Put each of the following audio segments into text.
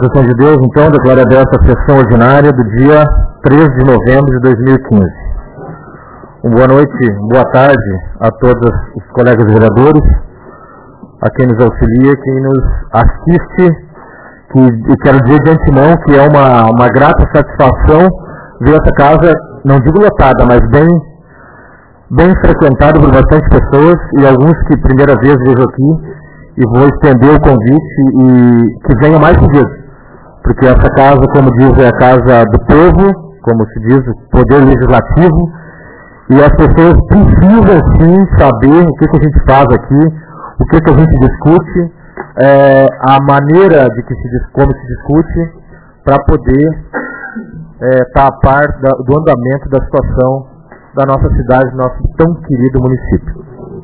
sessão de Deus, então, declaro aberta a sessão ordinária do dia 3 de novembro de 2015. Boa noite, boa tarde a todos os colegas vereadores, a quem nos auxilia, quem nos assiste, e quero dizer de antemão que é uma grata satisfação ver essa casa, não digo lotada, mas bem frequentada por bastante pessoas, e alguns que primeira vez vejo aqui, e vou estender o convite e que venham mais vezes, porque essa casa, como diz, é a casa do povo, como se diz, o poder legislativo, e as pessoas precisam sim saber o que a gente faz aqui, o que a gente discute, a maneira de como se discute, para poder estar a par do andamento da situação da nossa cidade, do nosso tão querido município.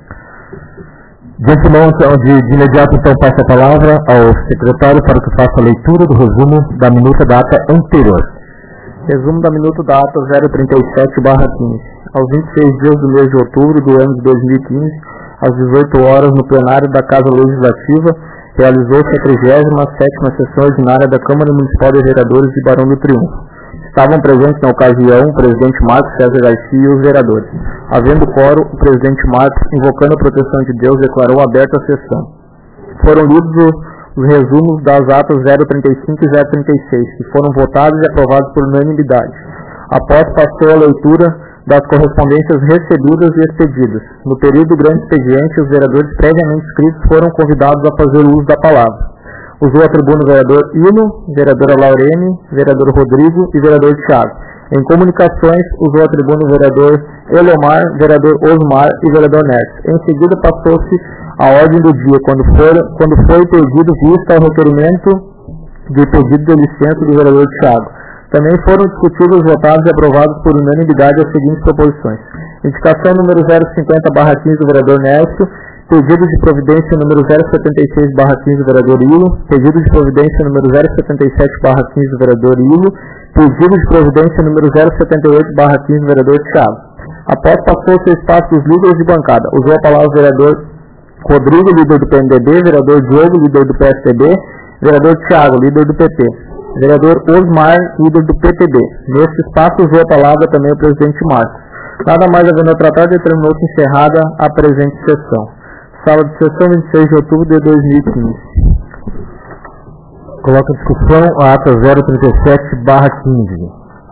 De antemão, de imediato, então, passo a palavra ao secretário para que faça a leitura do resumo da minuta da ata anterior. Resumo da minuta da ata 037/15. Aos 26 dias do mês de outubro do ano de 2015, às 18 horas, no plenário da Casa Legislativa, realizou-se a 37ª sessão ordinária da Câmara Municipal de Vereadores de Barão do Triunfo. Estavam presentes na ocasião o presidente Marcos César Garcia e os vereadores. Havendo quórum, o presidente Marcos, invocando a proteção de Deus, declarou aberta a sessão. Foram lidos os resumos das atas 035 e 036, que foram votados e aprovados por unanimidade. Após passou a leitura das correspondências recebidas e expedidas. No período do grande expediente, os vereadores previamente inscritos foram convidados a fazer uso da palavra. Usou a tribuna o vereador Hino, vereadora Laurene, vereador Rodrigo e vereador Thiago. Em comunicações, usou a tribuna o vereador Elomar, vereador Osmar e vereador Nertes. Em seguida, passou-se a ordem do dia, quando foi pedido vista ao requerimento de pedido de licença do vereador Thiago. Também foram discutidos, votados e aprovados por unanimidade as seguintes proposições. Indicação número 050/15 do vereador Nércio, pedido de providência número 076/15 do vereador Ilo, pedido de providência número 077/15 do vereador Ilo, pedido de providência número 078/15 do vereador Thiago. Após passou-se o espaço dos líderes de bancada. Usou a palavra o vereador Rodrigo, líder do PMDB, vereador Diogo, líder do PSDB, vereador Thiago, líder do PP, vereador Osmar, líder do PTB. Nesse espaço usou a palavra também o presidente Marcos. Nada mais havendo a tratar, determinou-se encerrada a presente sessão. Sala de sessão, 26 de outubro de 2015. Coloca em discussão a ata 037/15.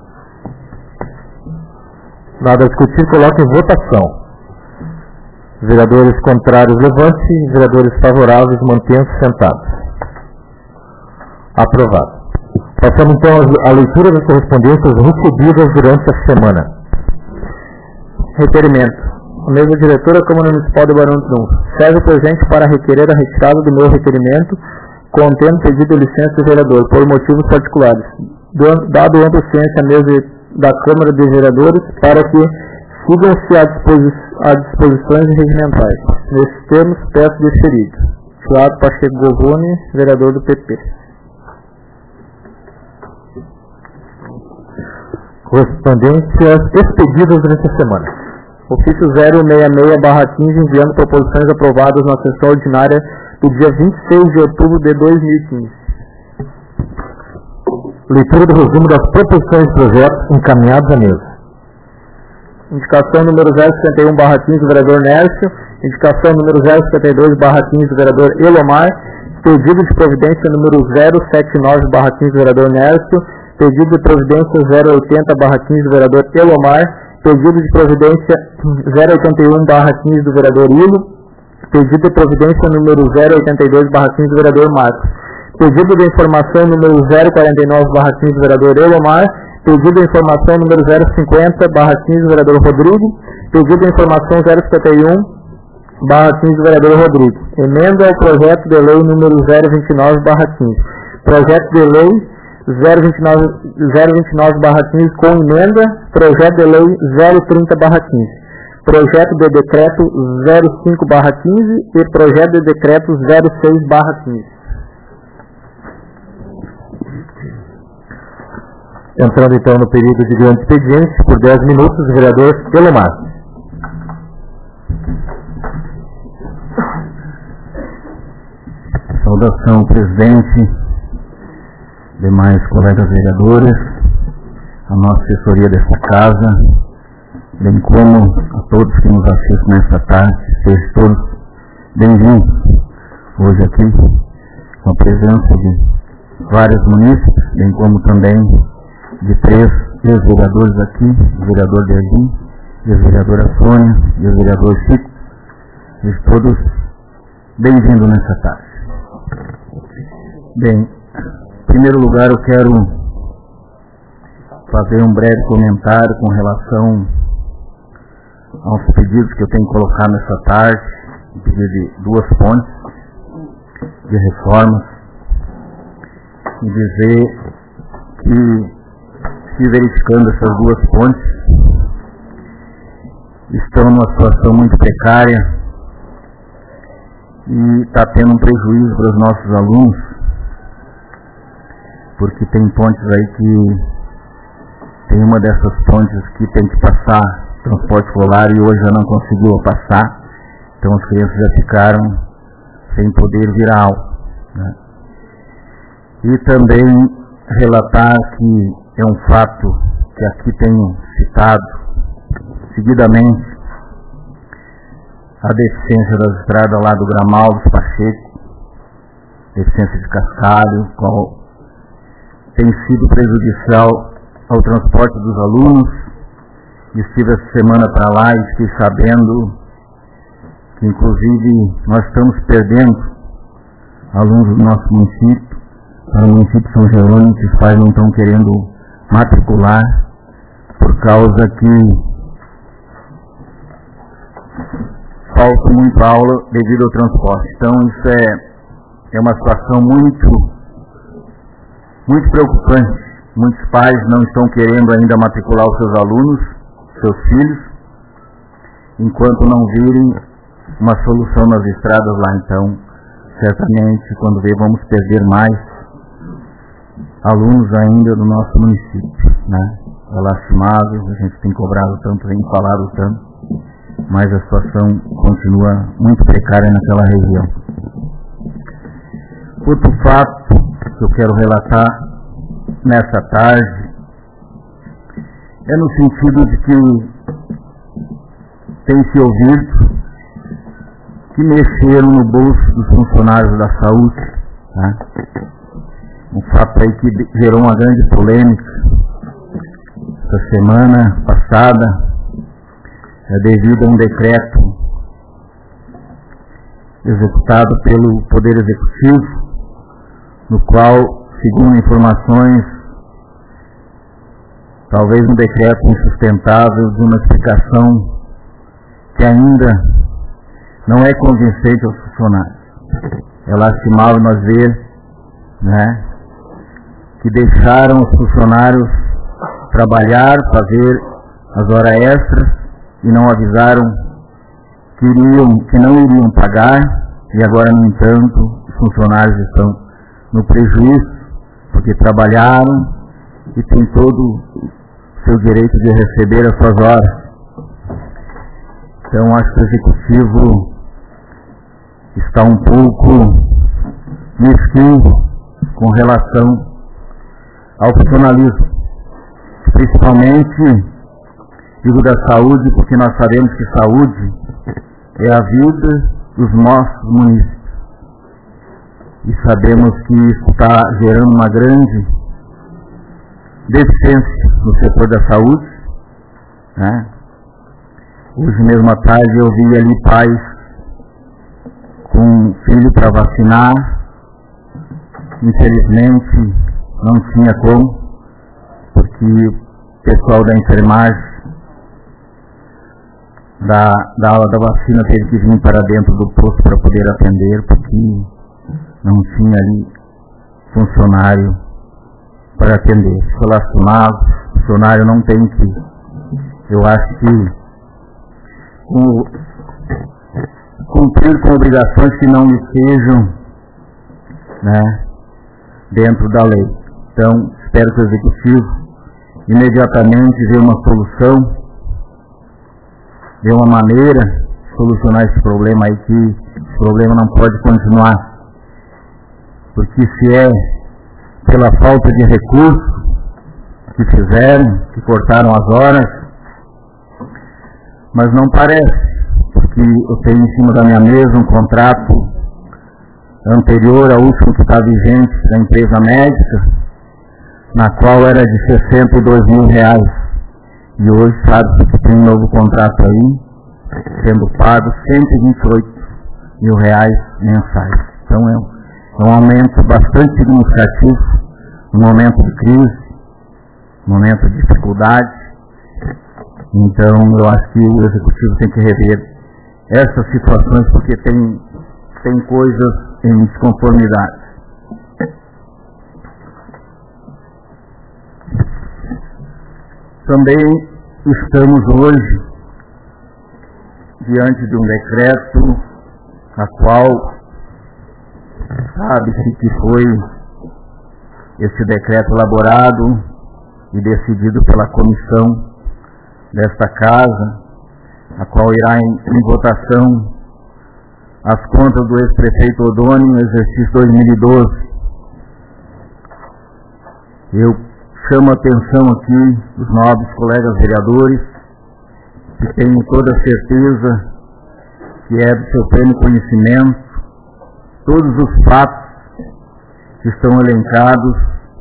Nada a discutir, coloca em votação. Vereadores contrários, levante. Vereadores favoráveis, mantenham-se sentados. Aprovado. Passamos então à leitura das correspondências recebidas durante a semana. Requerimento. A mesa diretora da Câmara Municipal de Barão do Triunfo. Serve presente para requerer a retirada do meu requerimento, contendo pedido de licença do vereador, por motivos particulares. Dado ampla ciência à mesa da Câmara de Vereadores, para que sigam-se as disposições regimentais. Nesses termos, peço deferido. Tiago Pacheco Govone, vereador do PP. Correspondências expedidas durante a semana. Ofício 066/15, enviando proposições aprovadas na sessão ordinária do dia 26 de outubro de 2015. Leitura do resumo das proposições de projetos encaminhados à mesa. Indicação número 061/15 do vereador Nércio. Indicação número 052/15 do vereador Elomar. Pedido de providência número 079/15 do vereador Nércio. Pedido de providência 080/15 do vereador Elomar. Pedido de providência 081/15 do vereador Ilo. Pedido de providência número 082/15 do vereador Marcos. Pedido de informação número 049/15 do vereador Elomar. Pedido de informação número 050/15 do vereador Rodrigo. Pedido de informação 051/15 do vereador Rodrigo. Emenda ao projeto de lei número 029/15. Projeto de lei 029/15 com emenda, projeto de lei 030/15, projeto de decreto 05/15 e projeto de decreto 06/15. Entrando então no período de grande expediente, por 10 minutos, o vereador Elomar. Saudação, presidente, demais colegas vereadores, a nossa assessoria desta casa, bem como a todos que nos assistem nesta tarde, sejam todos bem-vindos hoje aqui, com a presença de vários munícipes, bem como também de 3 ex-vereadores aqui, o vereador Derlim, a vereadora Sônia e o vereador Chico, sejam todos bem-vindos nessa tarde. Bem, em primeiro lugar eu quero fazer um breve comentário com relação aos pedidos que eu tenho colocado nessa tarde, pedido de 2 pontes de reformas, e dizer que, se verificando essas 2 pontes, estão numa situação muito precária e está tendo um prejuízo para os nossos alunos, porque tem pontes aí que tem uma dessas pontes que tem que passar transporte escolar e hoje já não conseguiu passar, então as crianças já ficaram sem poder vir à aula, né? E também relatar que é um fato que aqui tenho citado seguidamente, a deficiência das estradas lá do Gramaldo, Pacheco, deficiência de cascalho, qual tem sido prejudicial ao transporte dos alunos. Estive essa semana para lá e fiquei sabendo que, inclusive, nós estamos perdendo alunos do nosso município para o município de São Jerônimo, que os pais não estão querendo matricular por causa que falta muita aula devido ao transporte. Então isso é uma situação muito preocupante. Muitos pais não estão querendo ainda matricular os seus alunos, seus filhos, enquanto não virem uma solução nas estradas lá. Então, certamente, quando ver, vamos perder mais alunos ainda do nosso município, né? É lastimável, a gente tem cobrado tanto, tem falado tanto, mas a situação continua muito precária naquela região. Outro fato que eu quero relatar nessa tarde é no sentido de que tem se ouvido que mexeram no bolso dos funcionários da saúde, né? Um fato aí que gerou uma grande polêmica essa semana passada, devido a um decreto executado pelo Poder Executivo, no qual, segundo informações, talvez um decreto insustentável, de uma explicação que ainda não é convincente aos funcionários. É lastimável nós ver, né, que deixaram os funcionários trabalhar, fazer as horas extras e não avisaram que não iriam pagar, e agora, no entanto, os funcionários estão no prejuízo, porque trabalharam e têm todo o seu direito de receber as suas horas. Então, acho que o Executivo está um pouco mesquinho com relação ao funcionalismo, principalmente digo da saúde, porque nós sabemos que saúde é a vida dos nossos munícipes. E sabemos que isso está gerando uma grande deficiência no setor da saúde, né? Hoje mesmo à tarde eu vi ali pais com filho para vacinar, infelizmente não tinha como, porque o pessoal da enfermagem da aula da vacina teve que vir para dentro do posto para poder atender, porque não tinha ali funcionário para atender. Foi lastimado, o funcionário não tem que, eu acho que, cumprir com obrigações que não lhe sejam, né, dentro da lei. Então, espero que o Executivo imediatamente dê uma solução, dê uma maneira de solucionar esse problema aí, que esse problema não pode continuar, porque se é pela falta de recursos que fizeram, que cortaram as horas, mas não parece, porque eu tenho em cima da minha mesa um contrato anterior ao último que está vigente da empresa médica, na qual era de R$62.000, e hoje sabe que tem um novo contrato aí, sendo pago R$128.000 mensais. Então é um aumento bastante significativo, no momento de crise, no momento de dificuldade. Então eu acho que o Executivo tem que rever essas situações, porque tem coisas em desconformidade. Também estamos hoje diante de um decreto a qual sabe-se que foi esse decreto elaborado e decidido pela comissão desta casa, a qual irá em votação as contas do ex-prefeito Odoni no exercício 2012. Eu chamo a atenção aqui dos nobres colegas vereadores, que tenho toda a certeza que é do seu pleno conhecimento todos os fatos que estão elencados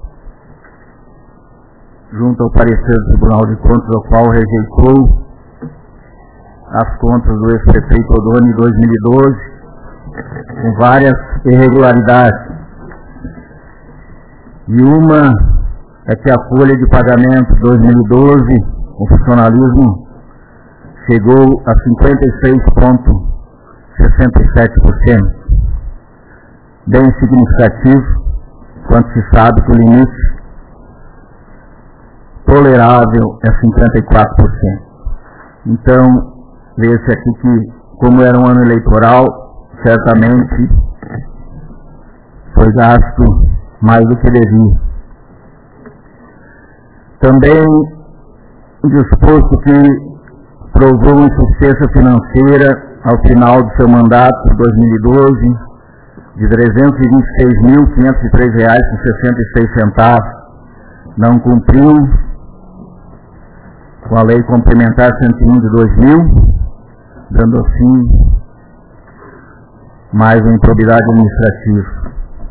junto ao parecer do Tribunal de Contas, ao qual rejeitou as contas do ex-prefeito Odoni em 2012, com várias irregularidades. E uma é que a folha de pagamento de 2012, o funcionalismo, chegou a 56,67%, bem significativo, quando se sabe que o limite tolerável é 54%. Então, vê-se aqui que, como era um ano eleitoral, certamente foi gasto mais do que devia. Também disposto que provou insuficiência financeira ao final do seu mandato, 2012, de R$326.503,66, não cumpriu com a Lei Complementar 101 de 2000, dando assim mais uma improbidade administrativa.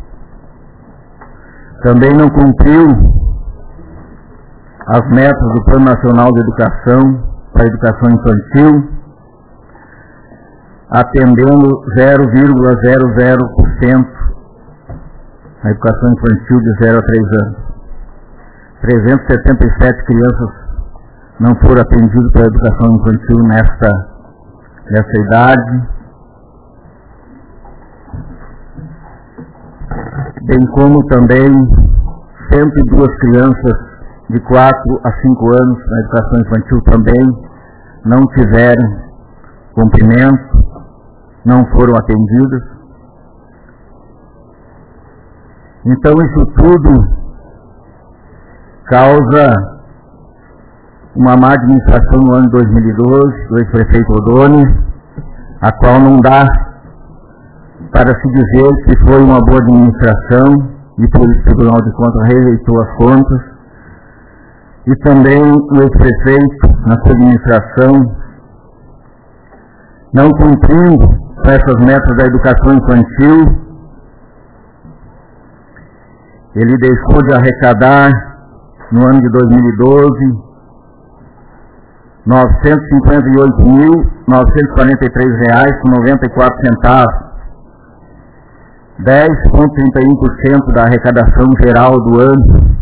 Também não cumpriu as metas do Plano Nacional de Educação para a Educação Infantil, atendendo 0,00% a educação infantil de 0 a 3 anos. 377 crianças não foram atendidas pela educação infantil nessa idade, bem como também 102 crianças de 4 a 5 anos na educação infantil também não tiveram cumprimento, não foram atendidas. Então isso tudo causa uma má administração no ano de 2012 do ex-prefeito Odoni, a qual não dá para se dizer que foi uma boa administração, e por isso o Tribunal de Contas rejeitou as contas. E também o ex-prefeito, na sua administração, não cumprindo com essas metas da educação infantil, ele deixou de arrecadar, no ano de 2012, R$958.943,94, 10,31% da arrecadação geral do ano,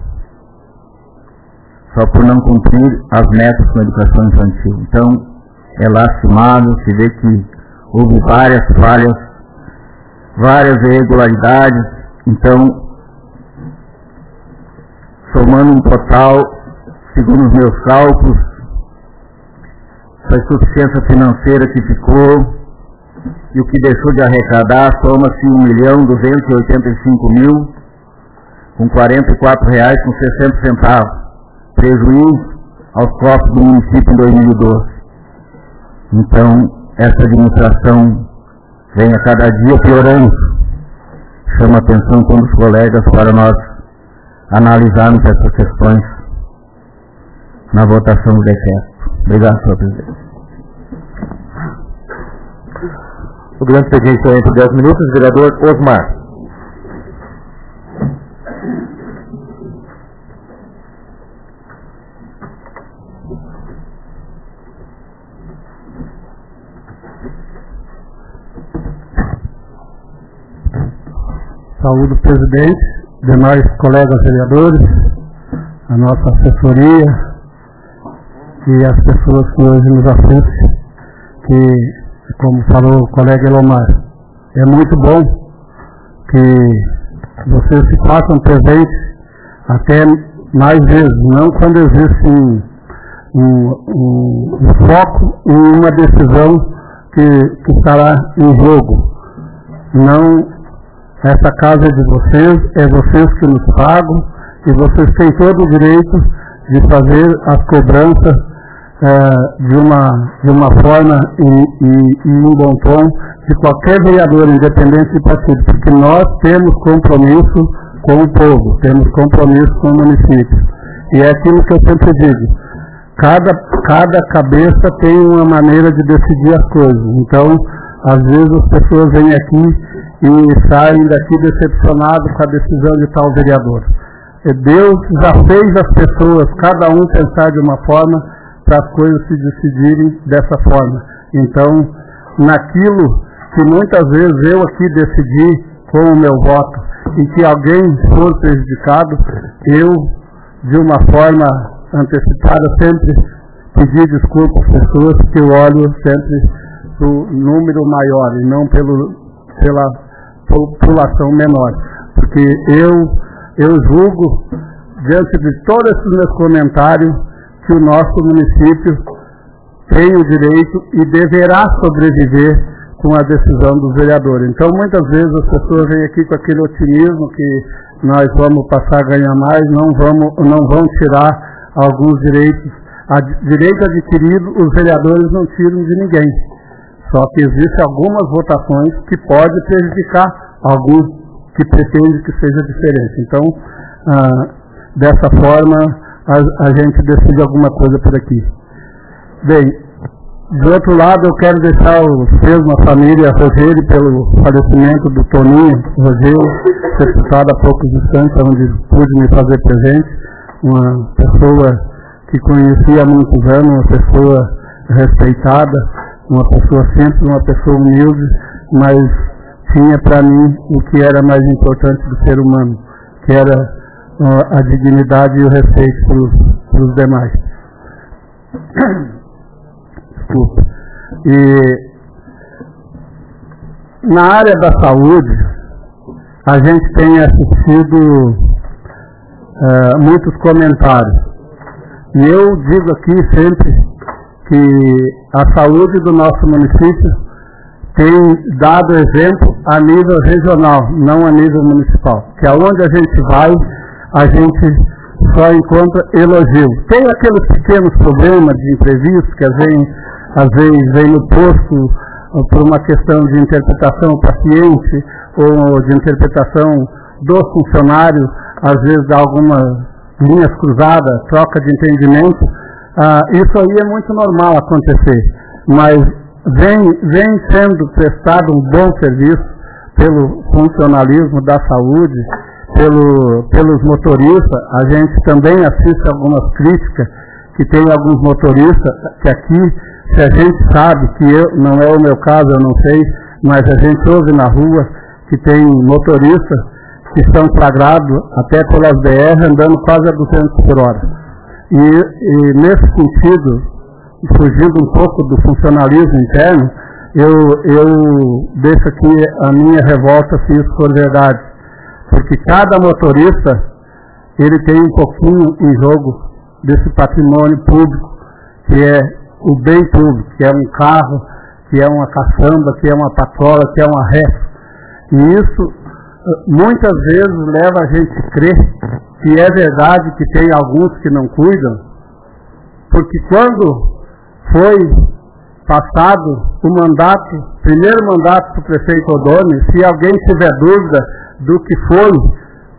só por não cumprir as metas com a educação infantil. Então, é lastimável se vê que houve várias falhas, várias irregularidades. Então, somando um total, segundo os meus cálculos, a insuficiência financeira que ficou e o que deixou de arrecadar soma-se R$1.285.000 com R$44,60, prejuízo aos cofres do município em 2012. Então, essa administração vem a cada dia piorando. Chama atenção todos os colegas para nós analisarmos essas questões na votação do decreto. Obrigado, senhor presidente. O grande expediente é entre 10 minutos, vereador Osmar. Saúde o presidente, demais colegas vereadores, a nossa assessoria e as pessoas que hoje nos assistem, que, como falou o colega Elomar, é muito bom que vocês se façam presentes até mais vezes, não quando existe um foco em uma decisão que estará em jogo. Não. Essa casa é de vocês, é vocês que nos pagam e vocês têm todo o direito de fazer as cobranças de uma forma e um bom tom de qualquer vereador, independente de partido, porque nós temos compromisso com o povo, temos compromisso com o município. E é aquilo que eu sempre digo, cada cabeça tem uma maneira de decidir as coisas. Então, às vezes as pessoas vêm aqui e saem daqui decepcionados com a decisão de tal vereador. Deus já fez as pessoas, cada um pensar de uma forma, para as coisas se decidirem dessa forma. Então, naquilo que muitas vezes eu aqui decidi com o meu voto, e que alguém for prejudicado, eu, de uma forma antecipada, sempre pedi desculpa às pessoas, que eu olho sempre para o número maior, e não pela população menor, porque eu julgo, diante de todos esses meus comentários, que o nosso município tem o direito e deverá sobreviver com a decisão dos vereadores. Então, muitas vezes as pessoas vêm aqui com aquele otimismo que nós vamos passar a ganhar mais, não vão tirar alguns direitos. Direito adquirido, os vereadores não tiram de ninguém. Só que existem algumas votações que podem prejudicar alguns que pretendem que seja diferente. Então, dessa forma, a gente decide alguma coisa por aqui. Bem, do outro lado, eu quero deixar os seus, a família Rogério, pelo falecimento do Toninho Rogério, sepultado há poucos instantes, onde pude me fazer presente, uma pessoa que conheci há muitos anos, uma pessoa respeitada, uma pessoa simples, uma pessoa humilde, mas tinha para mim o que era mais importante do ser humano, que era a dignidade e o respeito para os demais. Desculpa. E na área da saúde, a gente tem assistido muitos comentários. E eu digo aqui sempre que a saúde do nosso município tem dado exemplo a nível regional, não a nível municipal. Que aonde a gente vai, a gente só encontra elogio. Tem aqueles pequenos problemas de imprevisto que às vezes vem no posto por uma questão de interpretação do paciente ou de interpretação do funcionário, às vezes dá algumas linhas cruzadas, troca de entendimento. Isso aí é muito normal acontecer, mas vem sendo prestado um bom serviço pelo funcionalismo da saúde, pelos motoristas. A gente também assiste algumas críticas que tem alguns motoristas que aqui, se a gente sabe, que não é o meu caso, eu não sei, mas a gente ouve na rua que tem motoristas que estão flagrados até pelas BR andando quase a 200 por hora. E nesse sentido, fugindo um pouco do funcionalismo interno, eu deixo aqui a minha revolta se isso for verdade. Porque cada motorista, ele tem um pouquinho em jogo desse patrimônio público, que é o bem público, que é um carro, que é uma caçamba, que é uma patrola, que é uma ré. E isso, muitas vezes, leva a gente a crer que é verdade que tem alguns que não cuidam, porque quando foi passado o primeiro mandato para o prefeito Odoni, se alguém tiver dúvida do que foi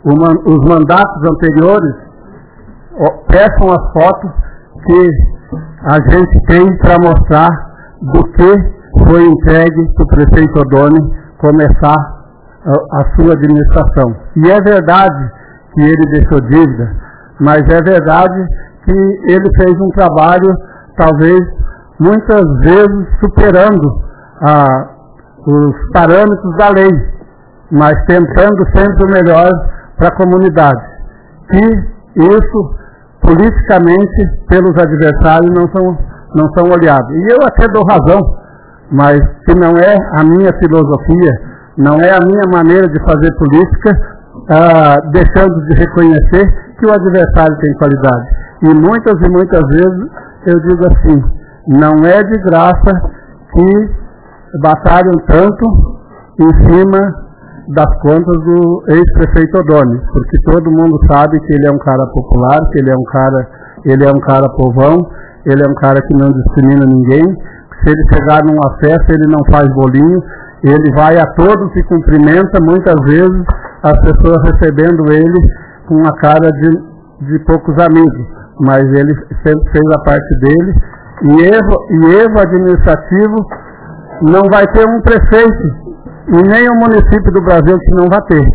os mandatos anteriores peçam as fotos que a gente tem para mostrar do que foi entregue para o prefeito Odoni começar a sua administração. E é verdade que ele deixou dívida, mas é verdade que ele fez um trabalho, talvez, muitas vezes superando os parâmetros da lei, mas tentando sempre o melhor para a comunidade. E isso, politicamente, pelos adversários, não são olhados. E eu até dou razão, mas que não é a minha filosofia, não é a minha maneira de fazer política, deixando de reconhecer que o adversário tem qualidade. E muitas vezes eu digo assim, não é de graça que batalham tanto em cima das contas do ex-prefeito Odoni, porque todo mundo sabe que ele é um cara popular, que ele é um cara povão, ele é um cara que não discrimina ninguém. Se ele chegar numa festa, ele não faz bolinho, ele vai a todos e cumprimenta, muitas vezes as pessoas recebendo ele com uma cara de poucos amigos, mas ele sempre fez a parte dele. E erro administrativo não vai ter um prefeito e nem um município do Brasil que não vai ter.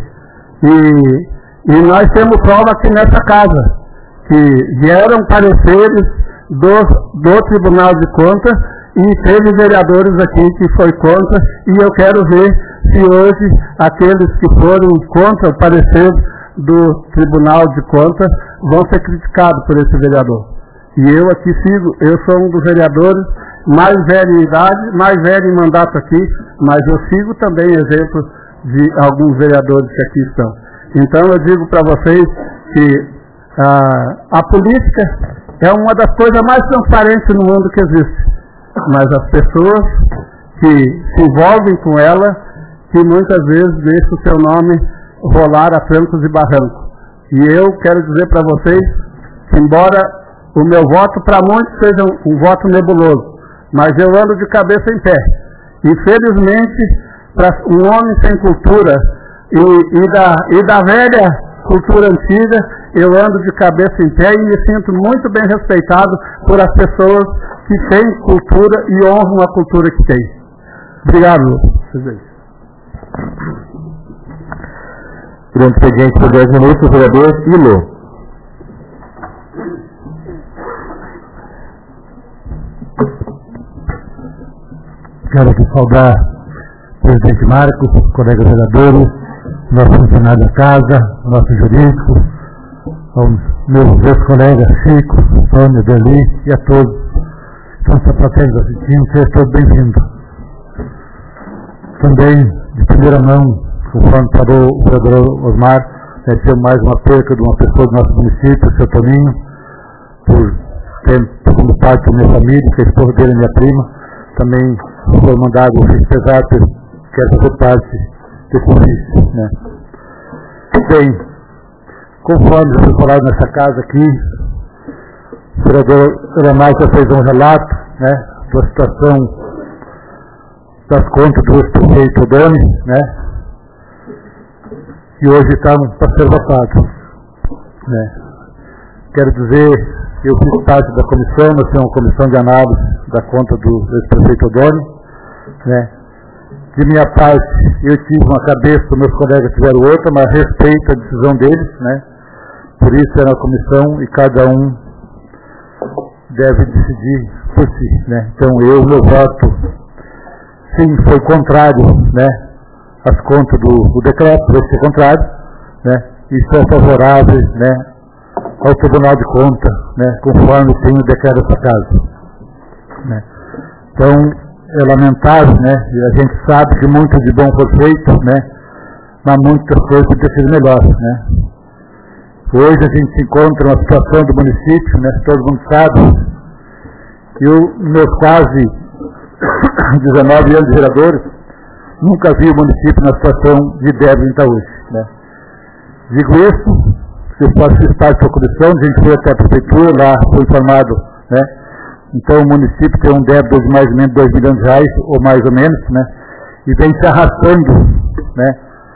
E nós temos prova aqui nessa casa, que vieram pareceres do Tribunal de Contas e teve vereadores aqui que foi contra, e eu quero ver se hoje aqueles que foram contra o parecer do Tribunal de Contas vão ser criticados por esse vereador. E eu aqui eu sou um dos vereadores mais velho em idade, mais velho em mandato aqui, mas eu sigo também exemplo de alguns vereadores que aqui estão. Então eu digo para vocês que a política é uma das coisas mais transparentes no mundo que existe, mas as pessoas que se envolvem com ela, que muitas vezes deixam o seu nome rolar a trancos e barrancos. E eu quero dizer para vocês que, embora o meu voto para muitos seja um voto nebuloso, mas eu ando de cabeça em pé. Infelizmente, para um homem sem cultura e da velha cultura antiga, eu ando de cabeça em pé e me sinto muito bem respeitado por as pessoas que têm cultura e honram a cultura que têm. Obrigado, presidente. Durante o expediente por 10 minutos, vereador Ilo. Quero aqui saudar o presidente Marcos, colegas vereadores, nosso funcionário da casa, nosso jurídico, aos meus dois colegas Chico, Sônia, Deli e a todos que estão plateia assistindo, sejam todos bem-vindos. Também, de primeira mão, conforme falou o vereador Osmar, temos mais uma perca de uma pessoa do nosso município, o seu Toninho, por ter como parte da minha família, que a esposa dele é minha prima. Também foi mandado o ofício pesado, quero fazer parte desse ofício, né? Bem, conforme já foi falado nessa casa aqui, o vereador Elamar já fez um relato, né, da situação das contas do ex-prefeito Odoni, né, e hoje estamos para ser votados, né. Quero dizer, eu fiz parte da comissão, nós temos uma comissão de análise da conta do ex-prefeito Odoni, né. De minha parte, eu tive uma cabeça, meus colegas tiveram outra, mas respeito a decisão deles, né. Por isso é uma comissão e cada um deve decidir por si, né. Então meu voto, sim, foi contrário, né, às contas do decreto, vai ser contrário, né, e sou favorável, né, ao Tribunal de Contas, né, conforme tem o decreto dessa casa, né. Então, é lamentável, né, e a gente sabe que muito de bom foi feito, né, mas muitas coisas poderiam ter sido melhores, né. Hoje a gente se encontra numa situação do município, né, todo mundo sabe, eu, meus quase 19 anos de vereadores, nunca vi o município na situação de débito está hoje, né. Digo isso, eu fiz parte da comissão, a gente foi até a prefeitura, lá foi informado, né. Então o município tem um débito de mais ou menos 2 milhões de reais, ou mais ou menos, né, e vem se arrastando, né,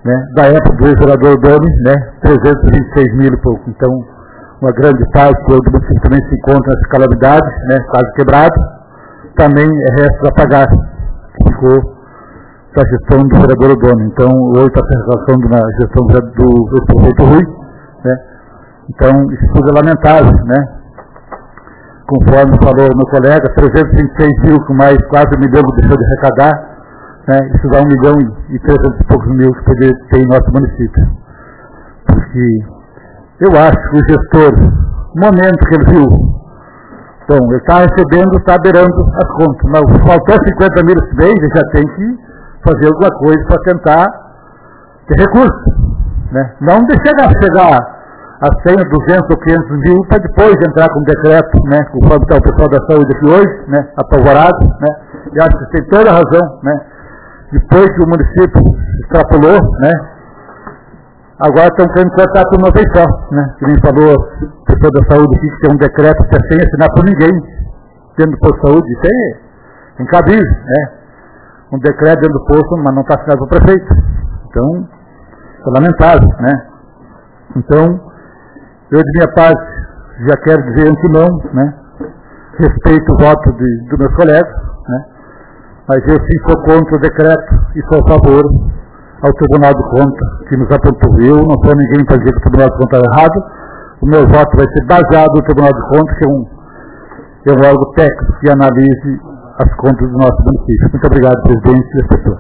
né, da época do ex-vereador Doni, né, 326 mil e pouco. Então, uma grande parte do município também se encontra nessa calamidade, né, quase quebrado, também é resto a pagar, que ficou da gestão do vereador Doni. Então, hoje está a relação da gestão do prefeito Rui, né. Então, isso tudo é lamentável, né. Conforme falou meu colega, 326 mil, com mais quase 1 milhão que deixou de arrecadar, né, isso dá 1 milhão e 300 e poucos mil que poderia ter em nosso município. Porque eu acho que o gestor, no momento que ele viu, então, ele está recebendo, está beirando as contas, mas faltou 50 mil esse mês, ele já tem que fazer alguma coisa para tentar ter recurso, né? Não deixar chegar a 100, 200 ou 500 mil para depois entrar com decreto, né? Conforme está o pessoal da saúde aqui hoje, né? Apavorado, né? E acho que tem toda a razão, né? Depois que o município extrapolou, né? Agora estão querendo cortar por uma vez só, né? Que nem falou o pessoal da saúde aqui, que tem um decreto que é sem assinar por ninguém dentro do posto de saúde. Isso é incabível, né? Um decreto dentro do posto, mas não está assinado pelo prefeito. Então, é lamentável, né? Então, eu de minha parte já quero dizer antemão, né? Respeito o voto dos meus colegas, né? Mas eu sim sou contra o decreto e sou a favor ao Tribunal de Contas, que nos apontou. Eu não sou ninguém para dizer que o Tribunal de Contas está errado. O meu voto vai ser baseado no Tribunal de Contas, que é um órgão técnico que analise as contas do nosso município. Muito obrigado, presidente e as pessoas.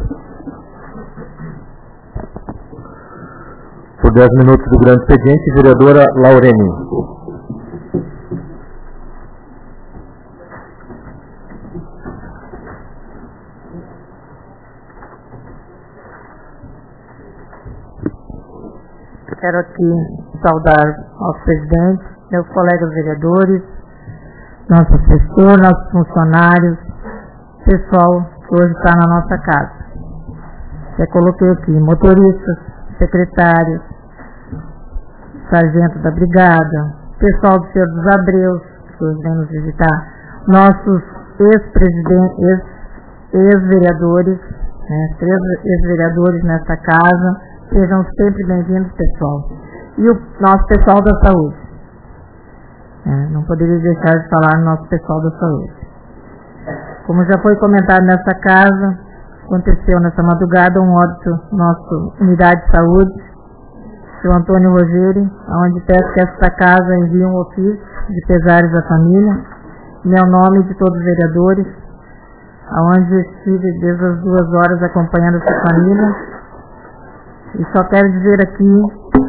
Por 10 minutos do grande expediente, vereadora Laureni. Quero aqui saudar aos presidentes, meus colegas vereadores, nosso assessor, nossos funcionários, pessoal que hoje está na nossa casa. Já coloquei aqui motoristas, secretários, sargento da brigada, pessoal do Senhor dos Abreus, que hoje vem nos visitar, nossos ex-presidentes, ex-vereadores, né, 3 ex-vereadores nesta casa. Sejam sempre bem-vindos, pessoal. E o nosso pessoal da saúde. Não poderia deixar de falar no nosso pessoal da saúde. Como já foi comentado nessa casa, aconteceu nessa madrugada um óbito nossa unidade de saúde, o Antônio Rogério, onde peço que esta casa envie um ofício de pesares à família, em meu nome e de todos os vereadores, onde estive desde as 2 horas acompanhando essa família. E só quero dizer aqui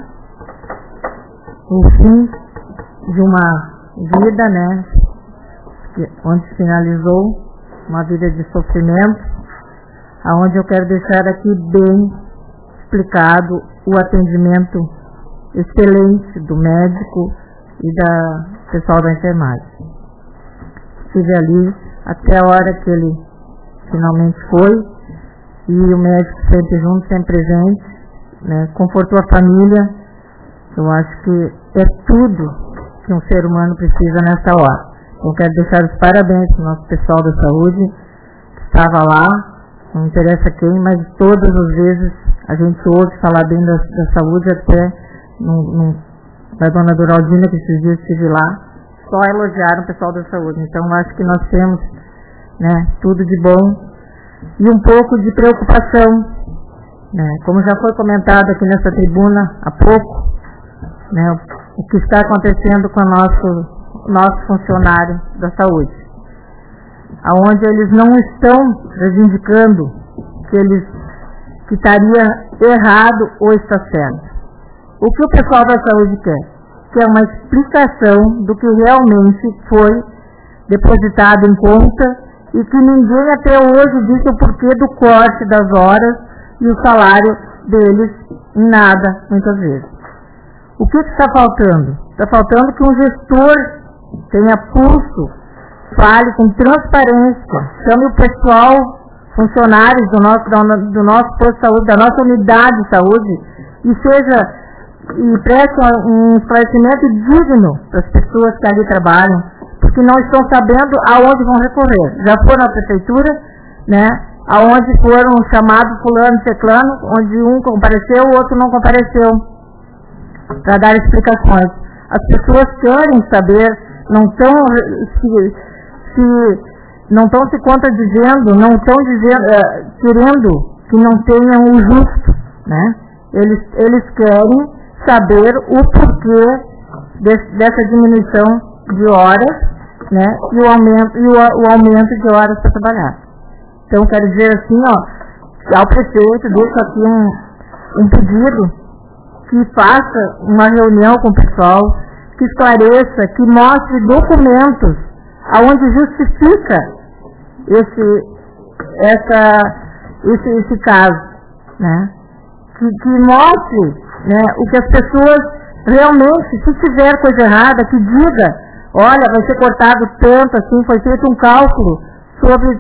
o fim de uma vida, né, onde se finalizou uma vida de sofrimento, aonde eu quero deixar aqui bem explicado o atendimento excelente do médico e da pessoal da enfermagem. Estive ali até a hora que ele finalmente foi, e o médico sempre junto, sempre presente, né, confortou a família. Eu acho que é tudo que um ser humano precisa nessa hora. Eu quero deixar os parabéns para o nosso pessoal da saúde, que estava lá, não interessa quem, mas todas as vezes a gente ouve falar bem da saúde, até da dona Doraldina, que esses dias estive lá, só elogiaram o pessoal da saúde. Então eu acho que nós temos, né, tudo de bom e um pouco de preocupação. Como já foi comentado aqui nessa tribuna há pouco, né, o que está acontecendo com o nosso funcionário da saúde, aonde eles não estão reivindicando que estaria errado ou está certo. O que o pessoal da saúde quer? Que é uma explicação do que realmente foi depositado em conta e que ninguém até hoje disse o porquê do corte das horas e o salário deles em nada, muitas vezes. O que está faltando? Está faltando que um gestor tenha pulso, fale com transparência, chame o pessoal, funcionários do nosso posto de saúde, da nossa unidade de saúde, e preste um esclarecimento digno para as pessoas que ali trabalham, porque não estão sabendo aonde vão recorrer. Já foram à prefeitura, né? aonde foram chamados fulano e ciclano, onde um compareceu, o outro não compareceu, para dar explicações. As pessoas querem saber, não estão se contradizendo, não estão querendo que não tenham o justo, né? Eles querem saber o porquê dessa diminuição de horas, né? E o aumento de horas para trabalhar. Então, quero dizer assim, ao prefeito, deixo aqui um pedido que faça uma reunião com o pessoal, que esclareça, que mostre documentos aonde justifica esse caso, né? Que mostre, né, o que as pessoas realmente, se tiver coisa errada, que diga, olha, vai ser cortado tanto, assim, foi feito um cálculo sobre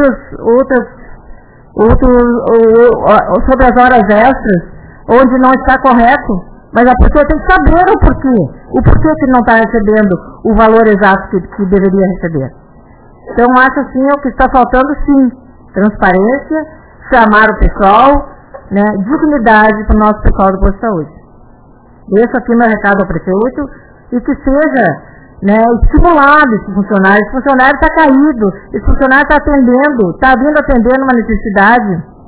sobre as horas extras, onde não está correto, mas a pessoa tem que saber o porquê que não está recebendo o valor exato que deveria receber. Então, acho assim, o que está faltando, sim, transparência, chamar o pessoal, né, dignidade para o nosso pessoal do posto de saúde. Deixo aqui meu recado ao prefeito e que seja, né, estimulado esse funcionário. Esse funcionário está caído, esse funcionário está vindo atendendo uma necessidade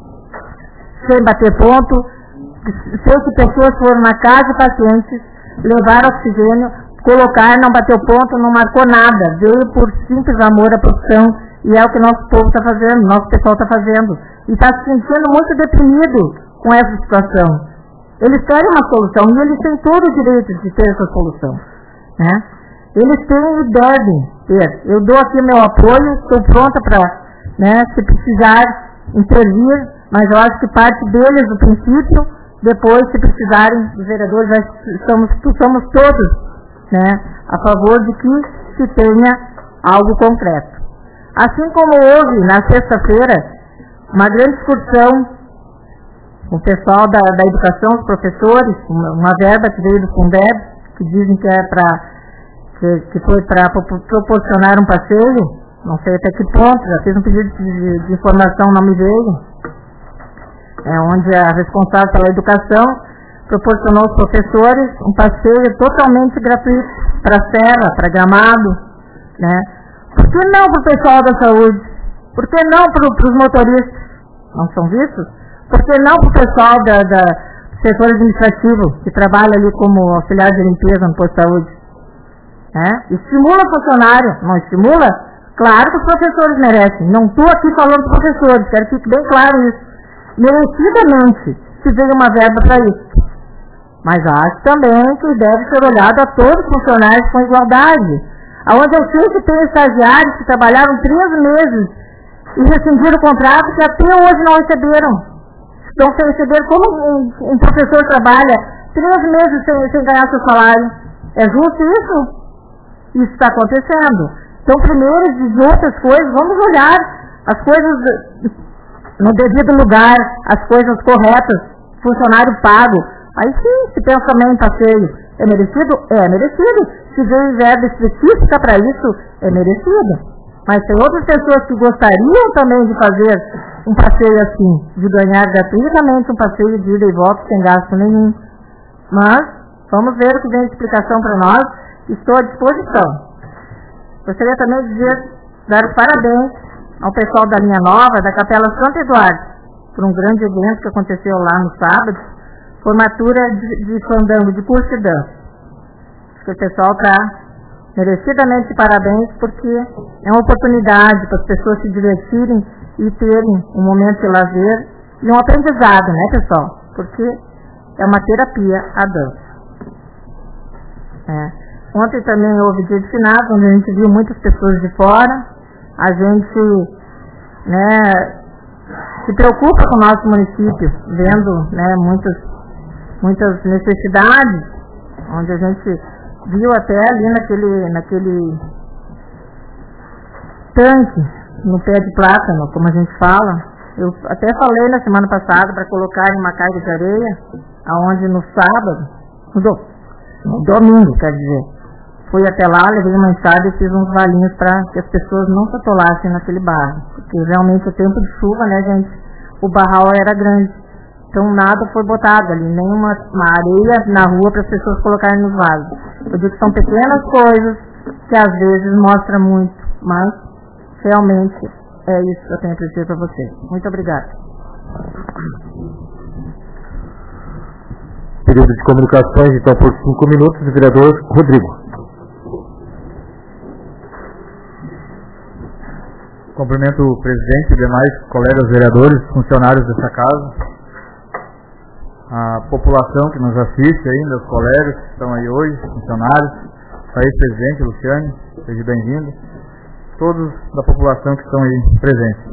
sem bater ponto. Sei que pessoas foram na casa de pacientes, levaram oxigênio, colocaram, não bateu ponto, não marcou nada, veio por simples amor à profissão, e é o que nosso povo está fazendo, nosso pessoal está fazendo, e está se sentindo muito deprimido com essa situação. Eles querem uma solução, e eles têm todo o direito de ter essa solução, né? Eles têm e devem ter. Eu dou aqui meu apoio, estou pronta para, né, se precisar intervir, mas eu acho que parte deles do princípio, depois, se precisarem, os vereadores, somos todos, né, a favor de que se tenha algo concreto. Assim como houve, na sexta-feira, uma grande discussão com o pessoal da educação, os professores, uma verba que veio do Fundeb, que dizem que que foi para proporcionar um passeio, não sei até que ponto, já fiz um pedido de informação, não me veio, onde a responsável pela educação proporcionou aos professores um passeio totalmente gratuito para a Serra, para Gramado, né? Por que não para o pessoal da saúde? Por que não para os motoristas? Não são vistos? Por que não para o pessoal do setor administrativo, que trabalha ali como auxiliar de limpeza no posto de saúde? Estimula o funcionário, não estimula? Claro que os professores merecem. Não estou aqui falando dos professores, quero que fique bem claro isso. Merecidamente se veio uma verba para isso. Mas acho também que deve ser olhado a todos os funcionários com igualdade. Aonde eu sei que tem estagiários que trabalharam 3 meses e rescindiram o contrato que até hoje não receberam. Estão sem receber como um professor trabalha 3 meses sem ganhar seu salário. É justo isso? Isso está acontecendo. Então, primeiro, de outras coisas, vamos olhar as coisas no devido lugar, as coisas corretas, funcionário pago. Aí sim, se pensa também em passeio, é merecido? É merecido. Se veio verba específica para isso, é merecido. Mas tem outras pessoas que gostariam também de fazer um passeio assim, de ganhar gratuitamente um passeio de ida e volta sem gasto nenhum. Mas, vamos ver o que vem de explicação para nós. Estou à disposição. Gostaria também de dar os parabéns ao pessoal da linha nova, da Capela Santo Eduardo, por um grande evento que aconteceu lá no sábado, formatura de fandango, de curso de dança. Acho que o pessoal está merecidamente de parabéns, porque é uma oportunidade para as pessoas se divertirem e terem um momento de lazer e um aprendizado, né, pessoal? Porque é uma terapia a dança. Ontem também houve dia de finados, onde a gente viu muitas pessoas de fora. A gente, né, se preocupa com o nosso município, vendo, né, muitas necessidades, onde a gente viu até ali naquele tanque no pé de plátano, como a gente fala. Eu até falei na semana passada para colocar em uma carga de areia, aonde no sábado, no domingo, quer dizer, fui até lá, levei uma enxada e fiz uns valinhos para que as pessoas não se atolassem naquele barro. Porque realmente o tempo de chuva, né, gente, o barral era grande. Então nada foi botado ali, nem uma areia na rua para as pessoas colocarem nos vasos. Eu digo que são pequenas coisas que às vezes mostram muito, mas realmente é isso que eu tenho a dizer para vocês. Muito obrigada. Período de comunicações, então, por 5 minutos, o vereador Rodrigo. Cumprimento o presidente e demais colegas vereadores, funcionários dessa casa, a população que nos assiste aí, meus colegas que estão aí hoje, funcionários, aí presidente Luciane, seja bem-vindo, todos da população que estão aí presentes.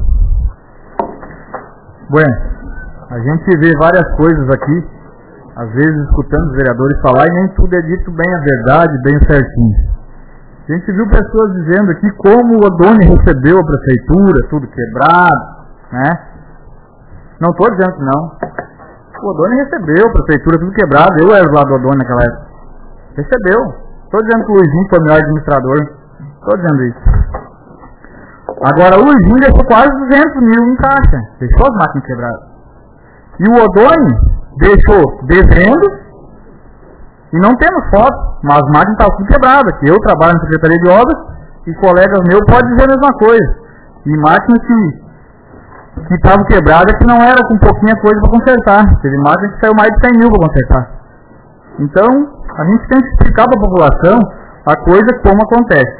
Bueno, a gente vê várias coisas aqui, às vezes escutando os vereadores falar e nem tudo é dito bem a verdade, bem certinho. A gente viu pessoas dizendo aqui como o Odoni recebeu a prefeitura, tudo quebrado, né? Não estou dizendo que não. O Odoni recebeu a prefeitura, tudo quebrado. Eu era lá do Odoni naquela época. Recebeu. Estou dizendo que o Luizinho foi o melhor administrador. Estou dizendo isso. Agora o Luizinho deixou quase 200 mil em caixa. Deixou as máquinas quebradas. E o Odoni deixou devendo. E não temos foto, mas as máquinas estavam tudo quebradas. Que eu trabalho na Secretaria de Obras e colegas meus podem dizer a mesma coisa. E máquinas que estavam quebradas que não era com pouquinha coisa para consertar. Teve máquinas que saiu mais de 100 mil para consertar. Então, a gente tem que explicar para a população a coisa como acontece.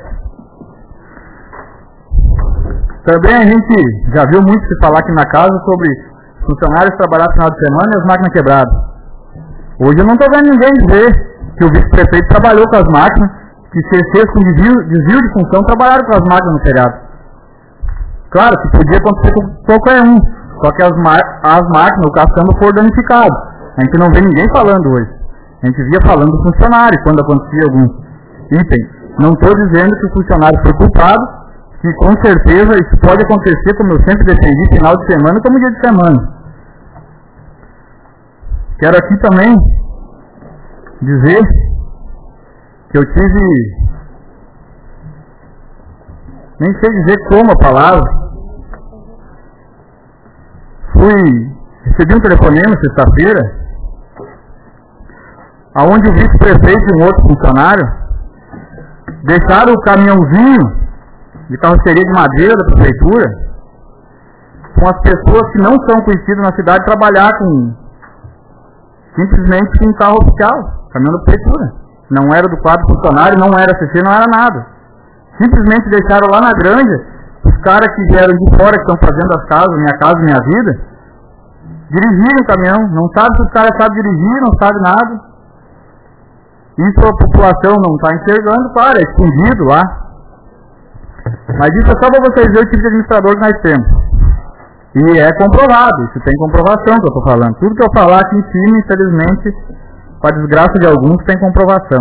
Também a gente já viu muito se falar aqui na casa sobre funcionários trabalhar no final de semana e as máquinas quebradas. Hoje eu não estou vendo ninguém dizer que o vice-prefeito trabalhou com as máquinas, que se fez com desvio de função, trabalharam com as máquinas no feriado. Claro que podia acontecer com qualquer um, só que as máquinas, o caçamba for danificado. A gente não vê ninguém falando hoje. A gente via falando do funcionário quando acontecia algum item. Não estou dizendo que o funcionário foi culpado, que com certeza isso pode acontecer, como eu sempre defendi, final de semana como dia de semana. Quero aqui também dizer que eu tive, nem sei dizer como a palavra, recebi um telefonema sexta-feira, aonde o vice-prefeito e um outro funcionário deixaram o caminhãozinho de carroceria de madeira da prefeitura com as pessoas que não são conhecidas na cidade trabalhar simplesmente com um carro oficial, caminhão da prefeitura. Não era do quadro funcionário, não era CC, não era nada. Simplesmente deixaram lá na granja os caras que vieram de fora, que estão fazendo as casas, minha casa, minha vida, dirigirem o caminhão. Não sabe se os caras sabem dirigir, não sabe nada. Isso a população não está enxergando, claro, é escondido lá. Mas isso é só para vocês verem o tipo de administrador que nós temos. E é comprovado, isso tem comprovação que eu estou falando. Tudo que eu falar aqui em cima, infelizmente, com a desgraça de alguns, tem comprovação.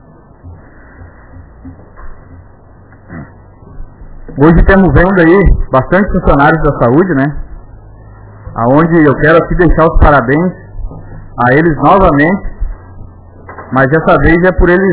Hoje temos vendo aí bastante funcionários da saúde, né? Aonde eu quero aqui deixar os parabéns a eles novamente, mas dessa vez é por eles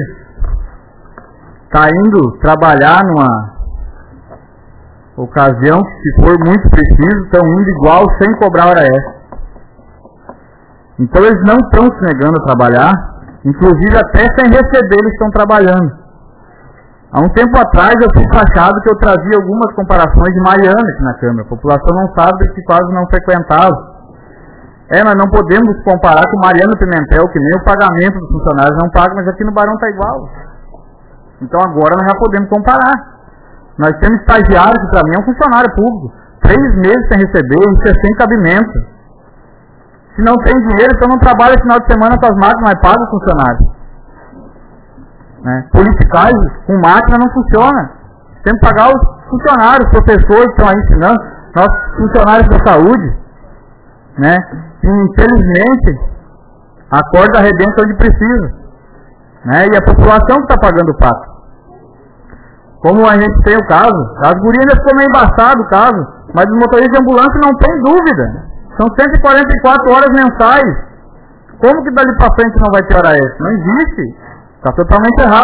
indo trabalhar numa ocasião que, se for muito preciso, estão indo igual sem cobrar hora extra. Então eles não estão se negando a trabalhar, inclusive até sem receber eles estão trabalhando. Há um tempo atrás eu fui achado que eu trazia algumas comparações de Mariana aqui na Câmara. A população não sabe que quase não frequentava. Nós não podemos comparar com Mariana Pimentel, que nem o pagamento dos funcionários não paga, mas aqui no Barão está igual. Então agora nós já podemos comparar. Nós temos estagiário, que para mim é um funcionário público, 3 meses sem receber, isso é sem cabimento. Se não tem dinheiro, então não trabalha final de semana com as máquinas, mas paga o funcionário. Né? Politicagem com máquina não funciona. Tem que pagar os funcionários, os professores que estão aí ensinando, nossos funcionários da saúde. Né? E, infelizmente, a corda arrebenta onde precisa. Né? E a população que está pagando o pato. Como a gente tem o caso, as gurias ainda ficou meio embaçado o caso, mas os motoristas de ambulância não tem dúvida. São 144 horas mensais. Como que dali para frente não vai ter hora extra? Não existe. Está totalmente errado.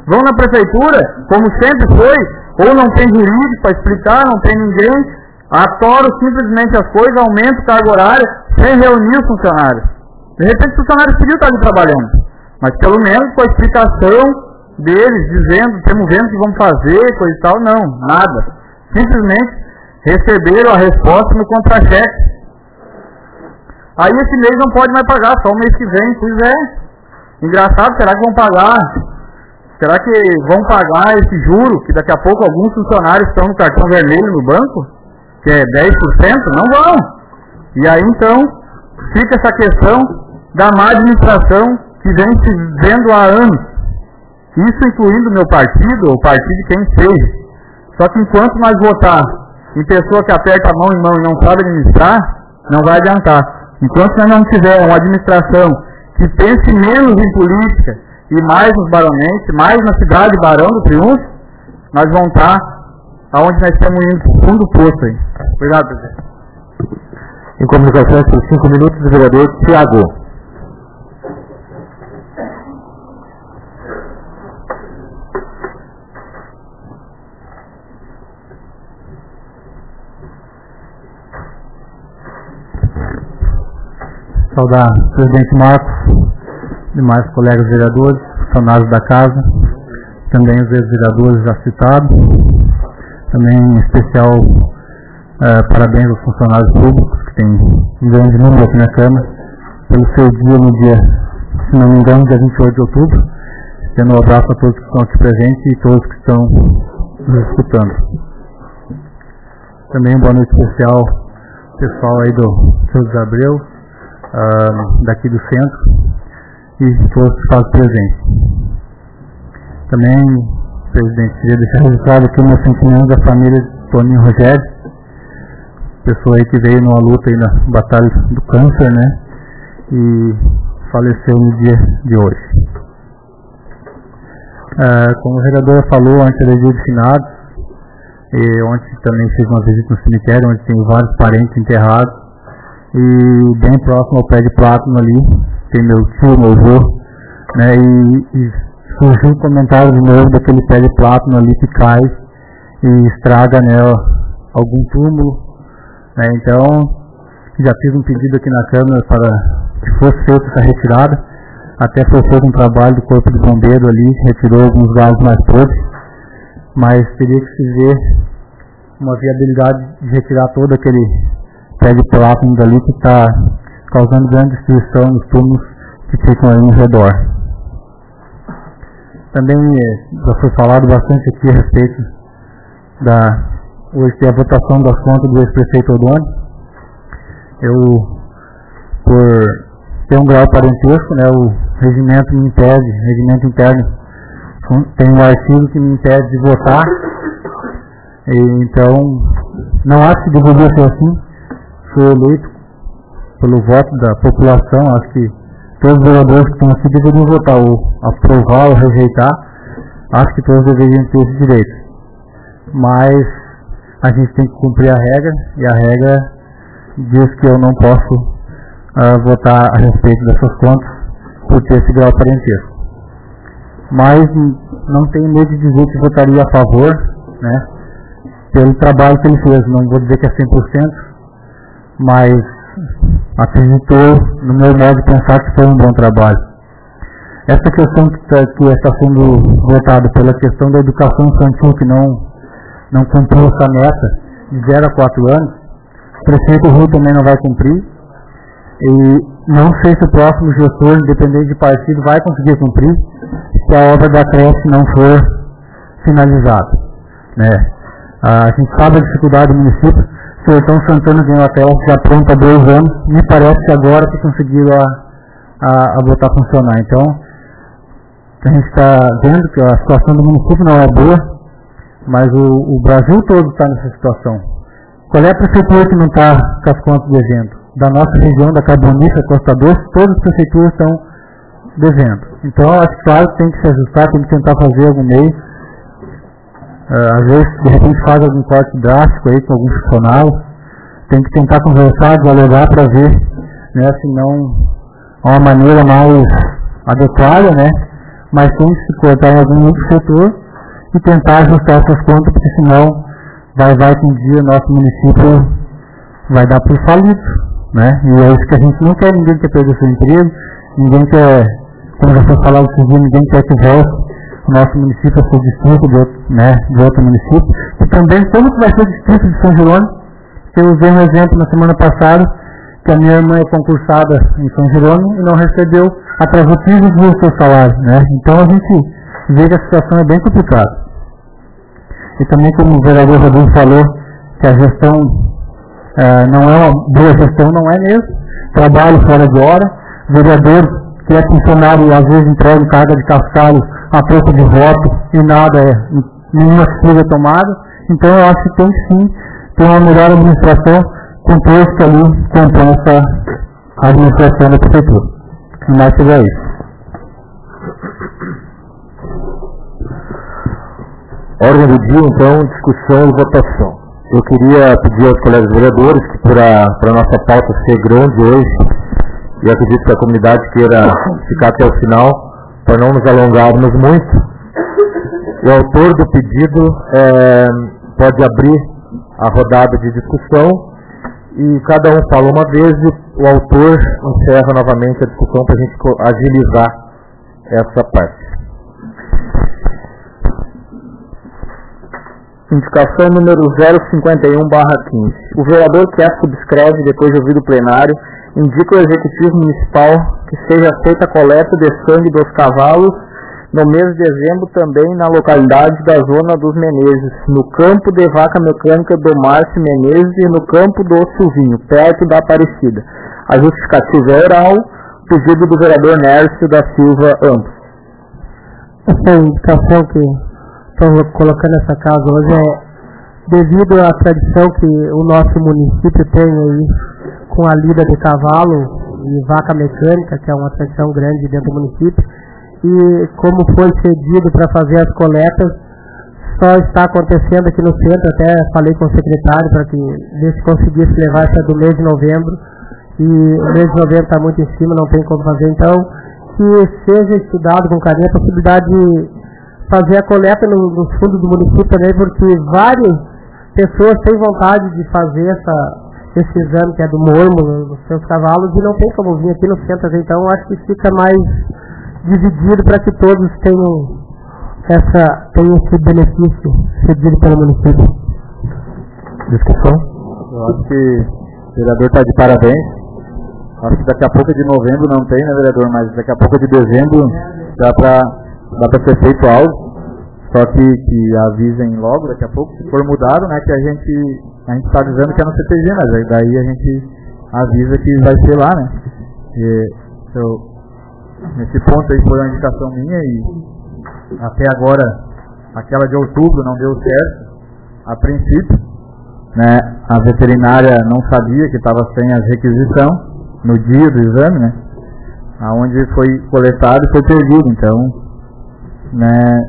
Vão na prefeitura, como sempre foi, ou não tem jurídico para explicar, não tem ninguém, atoram simplesmente as coisas, aumenta o cargo horário, sem reunir os funcionários. De repente os funcionários podiam estar ali trabalhando, mas pelo menos com a explicação deles, dizendo, temos vendo o que vamos fazer, coisa e tal, não, nada. Simplesmente receberam a resposta no contra-cheque. Aí esse mês não pode mais pagar, só o mês que vem. Pois é, engraçado, será que vão pagar? Será que vão pagar esse juro, que daqui a pouco alguns funcionários estão no cartão vermelho no banco, que é 10%? Não vão. E aí então, fica essa questão da má administração que vem se vendo há anos. Isso incluindo o meu partido, ou o partido de quem seja. Só que enquanto nós votar em pessoa que aperta a mão em mão e não sabe administrar, não vai adiantar. Enquanto nós não tivermos uma administração que pense menos em política e mais nos baronenses, mais na cidade de Barão do Triunfo, nós vamos estar aonde nós estamos indo, no fundo do poço aí. Obrigado, presidente. Em comunicação, por 5 minutos, o vereador Tiago. Saudar o presidente Marcos, demais colegas vereadores, funcionários da casa, também os ex-vereadores já citados, também em especial parabéns aos funcionários públicos, que tem um grande número aqui na Câmara, pelo seu dia no dia, se não me engano, dia 28 de outubro, tendo um abraço a todos que estão aqui presentes e todos que estão nos escutando. Também uma boa noite especial ao pessoal aí do Seu José Abreu, daqui do centro, e todos que fazem presente. Também, presidente, queria deixar registrado aqui o meu sentimento da família de Toninho Rogério, pessoa aí que veio numa luta aí na batalha do câncer, né, e faleceu no dia de hoje. Como a vereadora falou, antes da dia de finados, e ontem também fiz uma visita no cemitério, onde tem vários parentes enterrados, e bem próximo ao pé de plátano ali, tem meu tio, meu avô, né, e surgiu um comentário de novo daquele pé de plátano ali que cai e estraga, né, algum túmulo, né, então já fiz um pedido aqui na Câmara para que fosse feita essa retirada, até foi feito um trabalho do Corpo de Bombeiro ali, retirou alguns galhos mais podres, mas teria que se ver uma viabilidade de retirar todo aquele pé de plátano dali que está causando grande destruição nos túmulos que ficam ali ao redor. Também já foi falado bastante aqui a respeito hoje tem a votação das contas do ex-prefeito Odoni. Eu, por ter um grau parentesco, né, o regimento me impede, regimento interno, tem um artigo que me impede de votar, e, então não acho que deveria ser assim. Fui eleito pelo voto da população, acho que todos os vereadores que estão aqui deveriam votar, ou aprovar ou rejeitar, acho que todos deveriam ter esse direito. Mas a gente tem que cumprir a regra, e a regra diz que eu não posso votar a respeito dessas contas por ter esse grau parentesco. Mas não tenho medo de dizer que votaria a favor, né, pelo trabalho que ele fez. Não vou dizer que é 100%, mas acreditou no meu modo de pensar que foi um bom trabalho. Essa questão que está sendo votada pela questão da educação infantil, que não cumpriu essa meta de 0 a 4 anos, o prefeito Rui também não vai cumprir, e não sei se o próximo gestor, independente de partido, vai conseguir cumprir se a obra da creche não for finalizada, né? A gente sabe a dificuldade do município. O Sertão Santana ganhou a creche já pronta há 2 anos, me parece que agora que conseguiram a botar a funcionar. Então, a gente está vendo que a situação do município não é boa, mas o Brasil todo está nessa situação. Qual é a prefeitura que não está com as contas devendo? Da nossa região, da Carbonífera, Costa Doce, todas as prefeituras estão devendo. Então, acho que claro que tem que se ajustar, tem que tentar fazer algum meio. Às vezes, de repente, faz algum corte drástico aí com algum funcionário. Tem que tentar conversar, dialogar para ver, né, se não há uma maneira mais adequada, né? mas tem que se cortar em algum outro setor e tentar ajustar essas contas, porque senão vai que um dia o nosso município vai dar por falido, né? E é isso que a gente não quer. Ninguém quer perder seu emprego, ninguém quer, como já foi falado esses dias, ninguém quer que volte o nosso município a ser distrito de outro município. E também como que vai ser o distrito de São Jerônimo. Eu usei um exemplo na semana passada, que a minha irmã é concursada em São Jerônimo e não recebeu, atrasou 15 dias o seu salário, né? Então a gente vê que a situação é bem complicada. E também, como o vereador Rodrigo falou, que a gestão não é uma boa gestão, não é mesmo. Trabalho fora de hora, vereador que é funcionário às vezes entrega carga de cascalho a troco de voto e nada, nenhuma atitude é tomada. Então eu acho que tem sim ter uma melhor administração com todos que ali compõem essa administração da prefeitura. E mais seja isso. Ordem do dia, então, discussão e votação. Eu queria pedir aos colegas vereadores que, para a nossa pauta ser grande hoje, e acredito que a comunidade queira ficar até o final, para não nos alongarmos muito, o autor do pedido pode abrir a rodada de discussão e cada um fala uma vez e o autor encerra novamente a discussão para a gente agilizar essa parte. Indicação número 051/15. O vereador quer subscreve, depois de ouvido o plenário, indica ao Executivo Municipal que seja feita a coleta de sangue dos cavalos no mês de dezembro também na localidade da Zona dos Menezes, no campo de vaca mecânica do Márcio Menezes e no campo do Silvinho, perto da Aparecida. A justificativa é oral, pedido do vereador Nércio da Silva Ambos. Essa indicação que estou colocando nessa casa hoje é devido à tradição que o nosso município tem aí com a lida de cavalo e vaca mecânica, que é uma tradição grande dentro do município, e como foi cedido para fazer as coletas, só está acontecendo aqui no centro. Até falei com o secretário para que ver se conseguisse levar essa do mês de novembro, e o mês de novembro está muito em cima, não tem como fazer. Então, que seja estudado com carinho a possibilidade de fazer a coleta nos fundos do município também, porque várias pessoas têm vontade de fazer esse exame que é do mormo nos seus cavalos e não tem como vir aqui no centro. Então acho que fica mais dividido para que todos tenham esse benefício cedido pelo município. Discussão? Eu acho que o vereador está de parabéns. Acho que daqui a pouco de novembro não tem, né, vereador? Mas daqui a pouco de dezembro dá para ser feito algo. Só que avisem logo, daqui a pouco, se for mudado, né, que a gente está dizendo que é no CTG, mas daí a gente avisa que vai ser lá, né. Nesse ponto aí foi uma indicação minha e até agora aquela de outubro não deu certo, a princípio, né, a veterinária não sabia que estava sem as requisição no dia do exame, né, aonde foi coletado e foi perdido, então, né,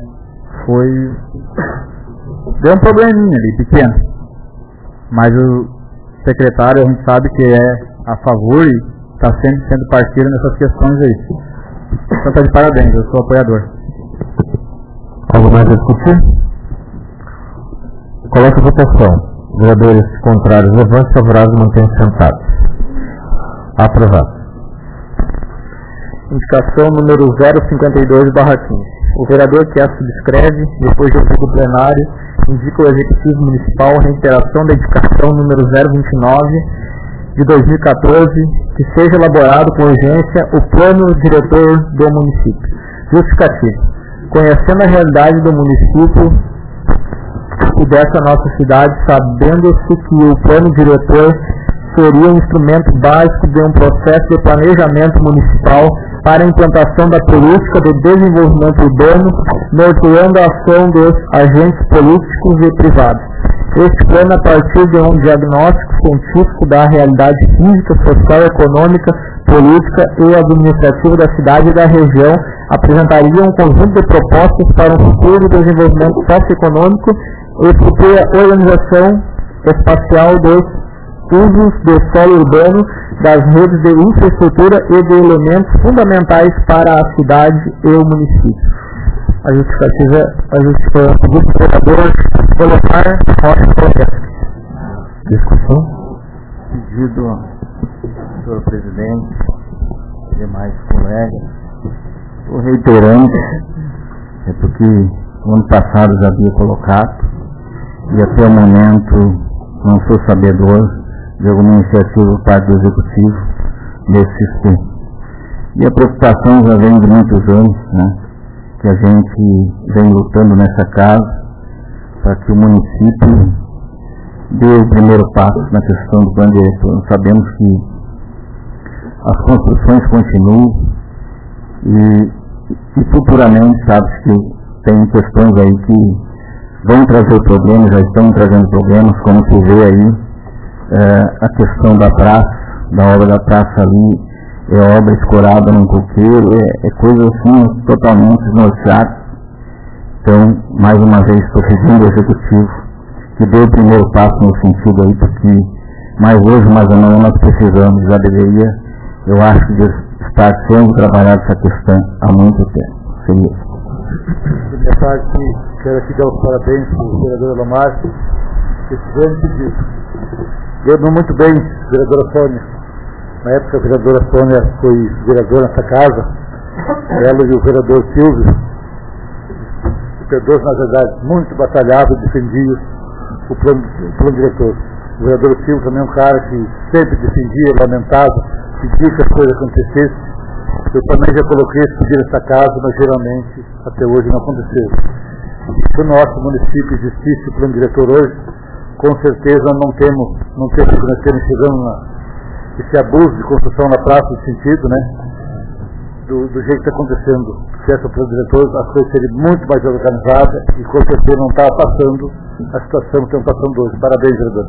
deu um probleminha ali, pequeno, mas o secretário a gente sabe que é a favor e está sempre sendo parceiro nessas questões aí. Então tá de parabéns, eu sou apoiador. Algo mais a discutir? Coloque a votação. Vereadores contrários, levante, favoráveis, mantenham sentados. Aprovado. Indicação número 052/15. O vereador que a subscreve, depois de ouvir o plenário, indica ao Executivo Municipal a reiteração da indicação número 029 de 2014, que seja elaborado com urgência o plano diretor do município. Justificativo. Conhecendo a realidade do município e dessa nossa cidade, sabendo-se que o plano diretor seria um instrumento básico de um processo de planejamento municipal para a implantação da política de desenvolvimento urbano, norteando a ação dos agentes políticos e privados. Este plano, a partir de um diagnóstico científico da realidade física, social, econômica, política e administrativa da cidade e da região, apresentaria um conjunto de propostas para um futuro desenvolvimento socioeconômico e futura organização espacial dos usos do solo urbano, das redes de infraestrutura e de elementos fundamentais para a cidade e o município. A justificativa do vereador Elomar Rocha Projeto. Discussão? Pedido, senhor presidente, demais colegas, estou reiterando, é porque no ano passado já havia colocado, e até o momento não sou sabedor de alguma iniciativa por parte do Executivo nesse sistema. E a preocupação já vem de muitos anos, né, que a gente vem lutando nessa casa para que o município dê o primeiro passo na questão do plano diretor. Nós sabemos que as construções continuam e futuramente sabe que tem questões aí que vão trazer problemas, já estão trazendo problemas, como se vê aí a questão da praça, da obra da praça ali, é obra escorada num coqueiro, é coisa assim totalmente desnorteada. Então, mais uma vez, estou pedindo ao Executivo que dê o primeiro passo no sentido aí, porque mais hoje, mais amanhã nós precisamos, já deveria, eu acho, de estar sendo trabalhada essa questão há muito tempo. Seria. Da minha parte, quero aqui dar os parabéns para o vereador Elomar, esse grande pedido. Lembro muito bem, vereadora Sônia, na época a vereadora Sônia foi vereadora nessa casa, ela e o vereador Silvio, os dois, na verdade, muito batalhavam e defendiam o plano diretor. O vereador Silvio também é um cara que sempre defendia, lamentava, pedia que as coisas acontecessem. Eu também já coloquei esse pedido nessa casa, mas geralmente até hoje não aconteceu. E se o nosso município existisse o plano diretor hoje, com certeza não temos chegando esse abuso de construção na praça, no sentido, né, do jeito que está acontecendo. Se tivesse o plano diretor, as coisas seriam muito mais organizadas e com certeza não estava passando a situação que estamos passando hoje. Parabéns, vereador.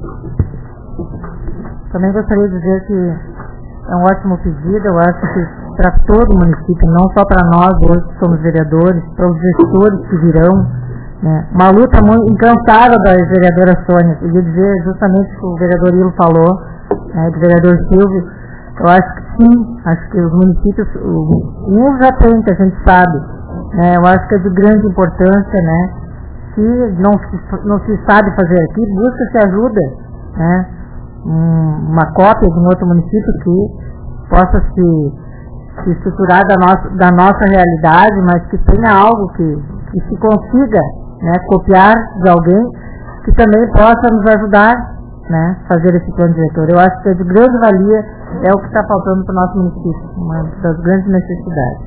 Também gostaria de dizer que é um ótimo pedido, eu acho que para todo o município, não só para nós hoje que somos vereadores, para os gestores que virão, né? Uma luta muito incansável da vereadora Sônia. Eu ia dizer justamente o que o vereador Ilo falou, né, do vereador Silvio. Eu acho que sim, acho que os municípios, uns já tem, que a gente sabe, né, eu acho que é de grande importância, né, que não se sabe fazer aqui, busca-se ajuda, né, uma cópia de um outro município que possa se estruturar da nossa realidade, mas que tenha algo que se consiga, né, copiar de alguém que também possa nos ajudar, né, fazer esse plano diretor. Eu acho que é de grande valia, é o que está faltando para o nosso município, uma das grandes necessidades.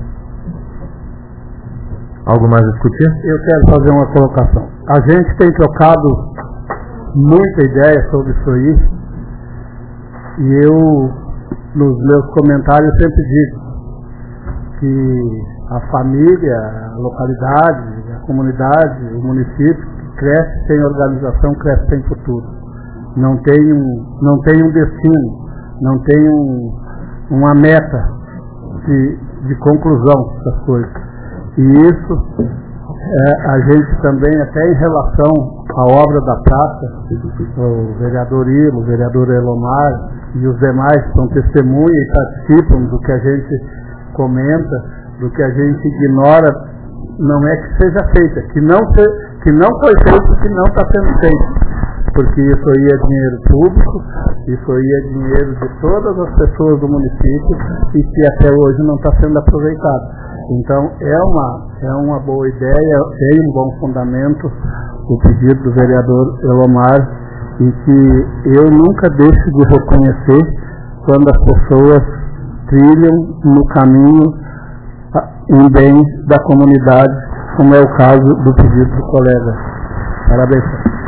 Algo mais a discutir? Eu quero fazer uma colocação. A gente tem trocado muita ideia sobre isso aí, e eu, nos meus comentários, sempre digo que a família, a localidade, a comunidade, o município cresce sem organização, cresce sem futuro. Não tem um destino, não tem uma meta de conclusão das coisas. E isso a gente também, até em relação à obra da praça, o vereador Ilo, o vereador Elomar e os demais são testemunhas e participam do que a gente comenta, do que a gente ignora. Não é que seja feita, que não foi feito, que não está sendo feito, porque isso aí é dinheiro público, isso aí é dinheiro de todas as pessoas do município e que até hoje não está sendo aproveitado. Então é uma boa ideia, tem um bom fundamento o pedido do vereador Elomar, e que eu nunca deixo de reconhecer quando as pessoas trilham no caminho em bem da comunidade, como é o caso do pedido do colega. Parabéns.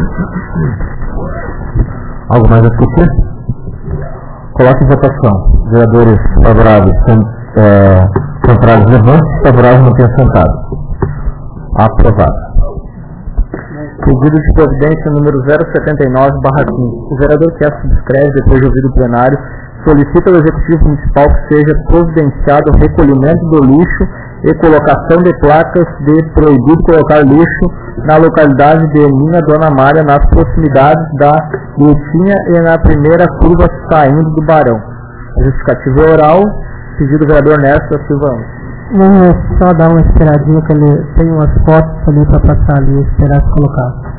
Algo mais a discutir? Coloque em votação. Vereadores favoráveis, contrários, levante. Favoráveis, não tenha sentado. Aprovado. Pedido de providência número 079/15. O vereador que a subscreve, depois de ouvido o plenário, solicita ao Executivo Municipal que seja providenciado o recolhimento do lixo e colocação de placas de proibido colocar lixo na localidade de Mina Dona Mária, nas proximidades da Lutinha e na primeira curva saindo do Barão. justificativa oral. Pedido do vereador Nércio da Silva. Vamos só dar uma esperadinha, que ele tem umas fotos ali para passar ali e esperar se colocar.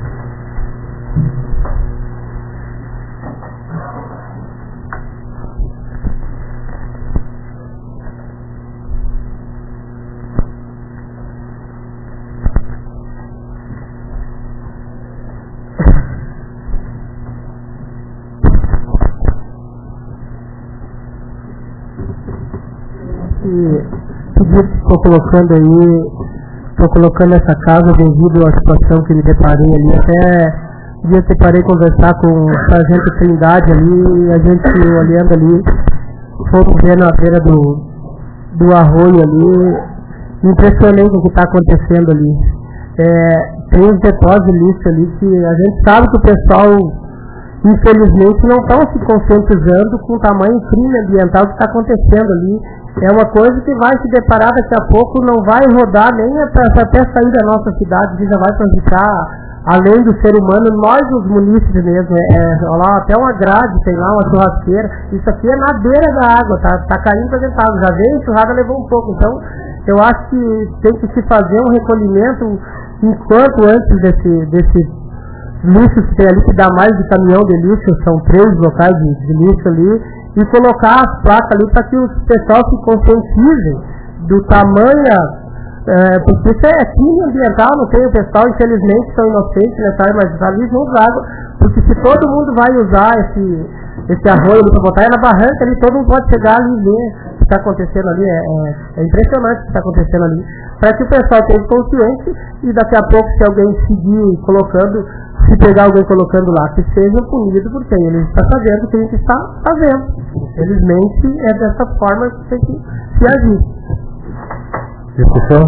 Estou colocando essa casa devido à situação que me deparei ali. Até dia deparei conversar com o sargento Trindade ali, e a gente olhando ali, fomos vendo a beira do arroio ali, me impressionei com o que está acontecendo ali. Tem uns depósitos de lixo ali que a gente sabe que o pessoal, infelizmente, não está se conscientizando com o tamanho crime ambiental que está acontecendo ali. É uma coisa que vai se deparar daqui a pouco, não vai rodar nem até sair da nossa cidade, já vai prejudicar, além do ser humano, nós os munícipes mesmo. Lá até uma grade, tem lá uma churrasqueira, isso aqui é na beira da água, tá caindo para dentro da água, já veio, a enxurrada levou um pouco. Então, eu acho que tem que se fazer um recolhimento enquanto antes desse lixo que tem ali, que dá mais de caminhão de lixo, são 3 locais de lixo ali, e colocar as placas ali para que os pessoal se conscientizem do tamanho, porque isso é crime ambiental, não tem o pessoal, infelizmente, são inocentes, né, mas ali não água, porque se todo mundo vai usar esse arroio para botar na barranca ali, todo mundo pode chegar ali e ver o que está acontecendo ali, é impressionante o que está acontecendo ali, para que o pessoal tenha consciência e daqui a pouco, se alguém seguir colocando, se pegar alguém colocando lá, que seja punido por quem ele está fazendo o que a gente está fazendo. Infelizmente, é dessa forma que tem que se agir. Discussão?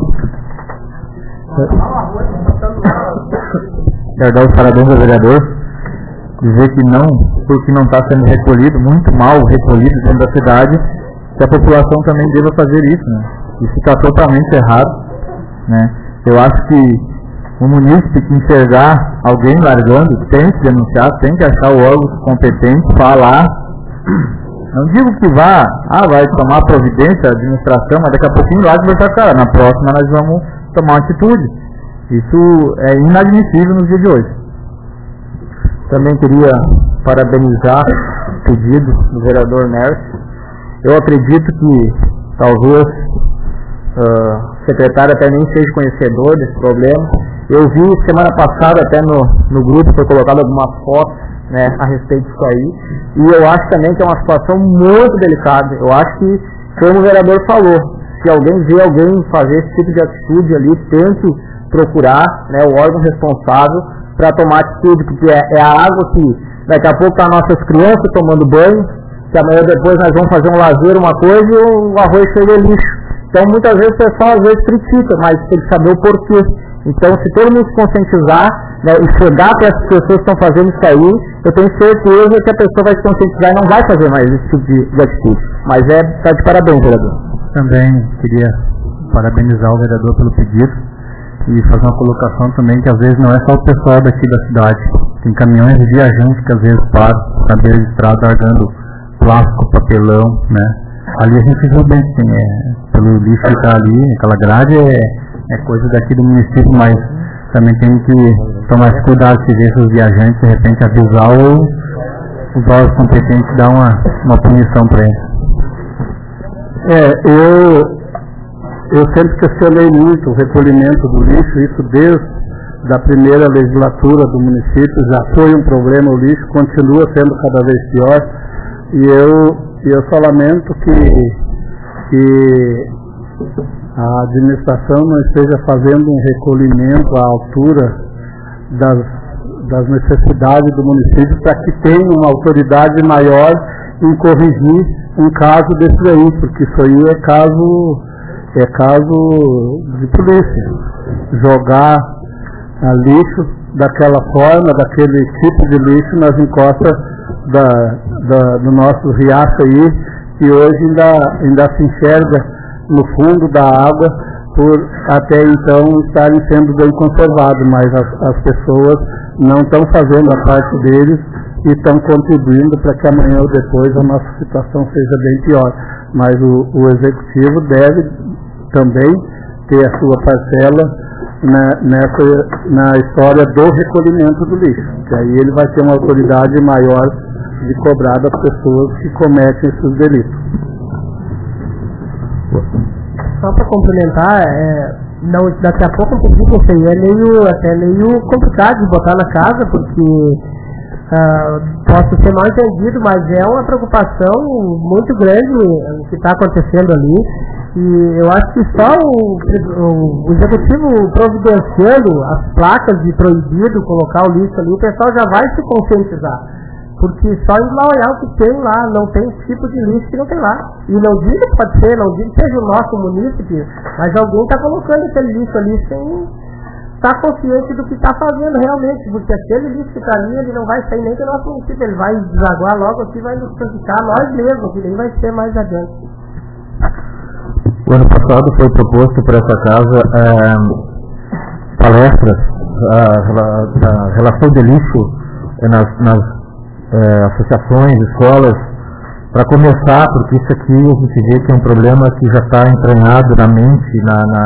Quero dar os parabéns ao vereador, dizer que não, porque não está sendo recolhido, muito mal recolhido dentro da cidade, que a população também deva fazer isso, né? Isso está totalmente errado, né? Eu acho que o munícipe que enxergar alguém largando tem que denunciar, tem que achar o órgão competente, falar. Não digo que vai tomar providência, a administração, mas daqui a pouquinho lá vai estar, cara, na próxima nós vamos tomar uma atitude. Isso é inadmissível nos dias de hoje. Também queria parabenizar o pedido do vereador Nércio. Eu acredito que talvez o secretário até nem seja conhecedor desse problema. Eu vi semana passada até no grupo foi colocado algumas fotos, né, a respeito disso aí, e eu acho também que é uma situação muito delicada. Eu acho que, como o vereador falou, se alguém vê alguém fazer esse tipo de atitude ali, tem que procurar, né, o órgão responsável para tomar atitude, porque é a água que daqui a pouco tá nossas crianças tomando banho, que amanhã depois nós vamos fazer um lazer, uma coisa, e o arroz cheio de lixo. Então muitas vezes o pessoal às vezes critica, mas tem que saber o porquê. Então, se todo mundo se conscientizar, né, e chegar para as pessoas que estão fazendo isso aí, eu tenho certeza que a pessoa vai se conscientizar e não vai fazer mais esse tipo de atitude. Mas está de parabéns, vereador. Também queria parabenizar o vereador pelo pedido e fazer uma colocação também que às vezes não é só o pessoal daqui da cidade. Tem caminhões de viajantes que às vezes param na beira de estrada largando plástico, papelão, né? Ali a gente viu bem que pelo lixo que está ali, aquela grade é coisa daqui do município, mas também tem que tomar cuidado se ver esses viajantes, de repente avisar ou os órgãos competentes dar uma punição para eles. Eu sempre questionei muito o recolhimento do lixo, isso desde a primeira legislatura do município, já foi um problema, o lixo continua sendo cada vez pior, e eu só lamento que a administração não esteja fazendo um recolhimento à altura das necessidades do município para que tenha uma autoridade maior em corrigir um caso desse aí, porque isso aí é caso de polícia. Jogar lixo daquela forma, daquele tipo de lixo nas encostas do nosso riacho aí, que hoje ainda se enxerga no fundo da água, por até então estarem sendo bem conservados, mas as pessoas não estão fazendo a parte deles e estão contribuindo para que amanhã ou depois a nossa situação seja bem pior. Mas o Executivo deve também ter a sua parcela na história do recolhimento do lixo, que aí ele vai ter uma autoridade maior de cobrar das pessoas que cometem esses delitos. Só para complementar, daqui a pouco um pouquinho isso aí é meio complicado de botar na casa, porque posso ser mal entendido, mas é uma preocupação muito grande o que está acontecendo ali. E eu acho que só o Executivo providenciando as placas de proibido colocar o lixo ali, o pessoal já vai se conscientizar. Porque só indo lá olhar o que tem lá, não tem tipo de lixo que não tem lá. E não digo que pode ser, não digo que seja o nosso munícipe, mas alguém está colocando aquele lixo ali sem estar consciente do que está fazendo realmente. Porque aquele lixo que está ali, ele não vai sair nem do nosso município, ele vai desaguar logo aqui, vai nos prejudicar nós mesmos, que nem vai ser mais adiante. O ano passado foi proposto por essa casa palestras, a relação de lixo nas associações, escolas, para começar, porque isso aqui a gente vê que é um problema que já está entranhado na mente,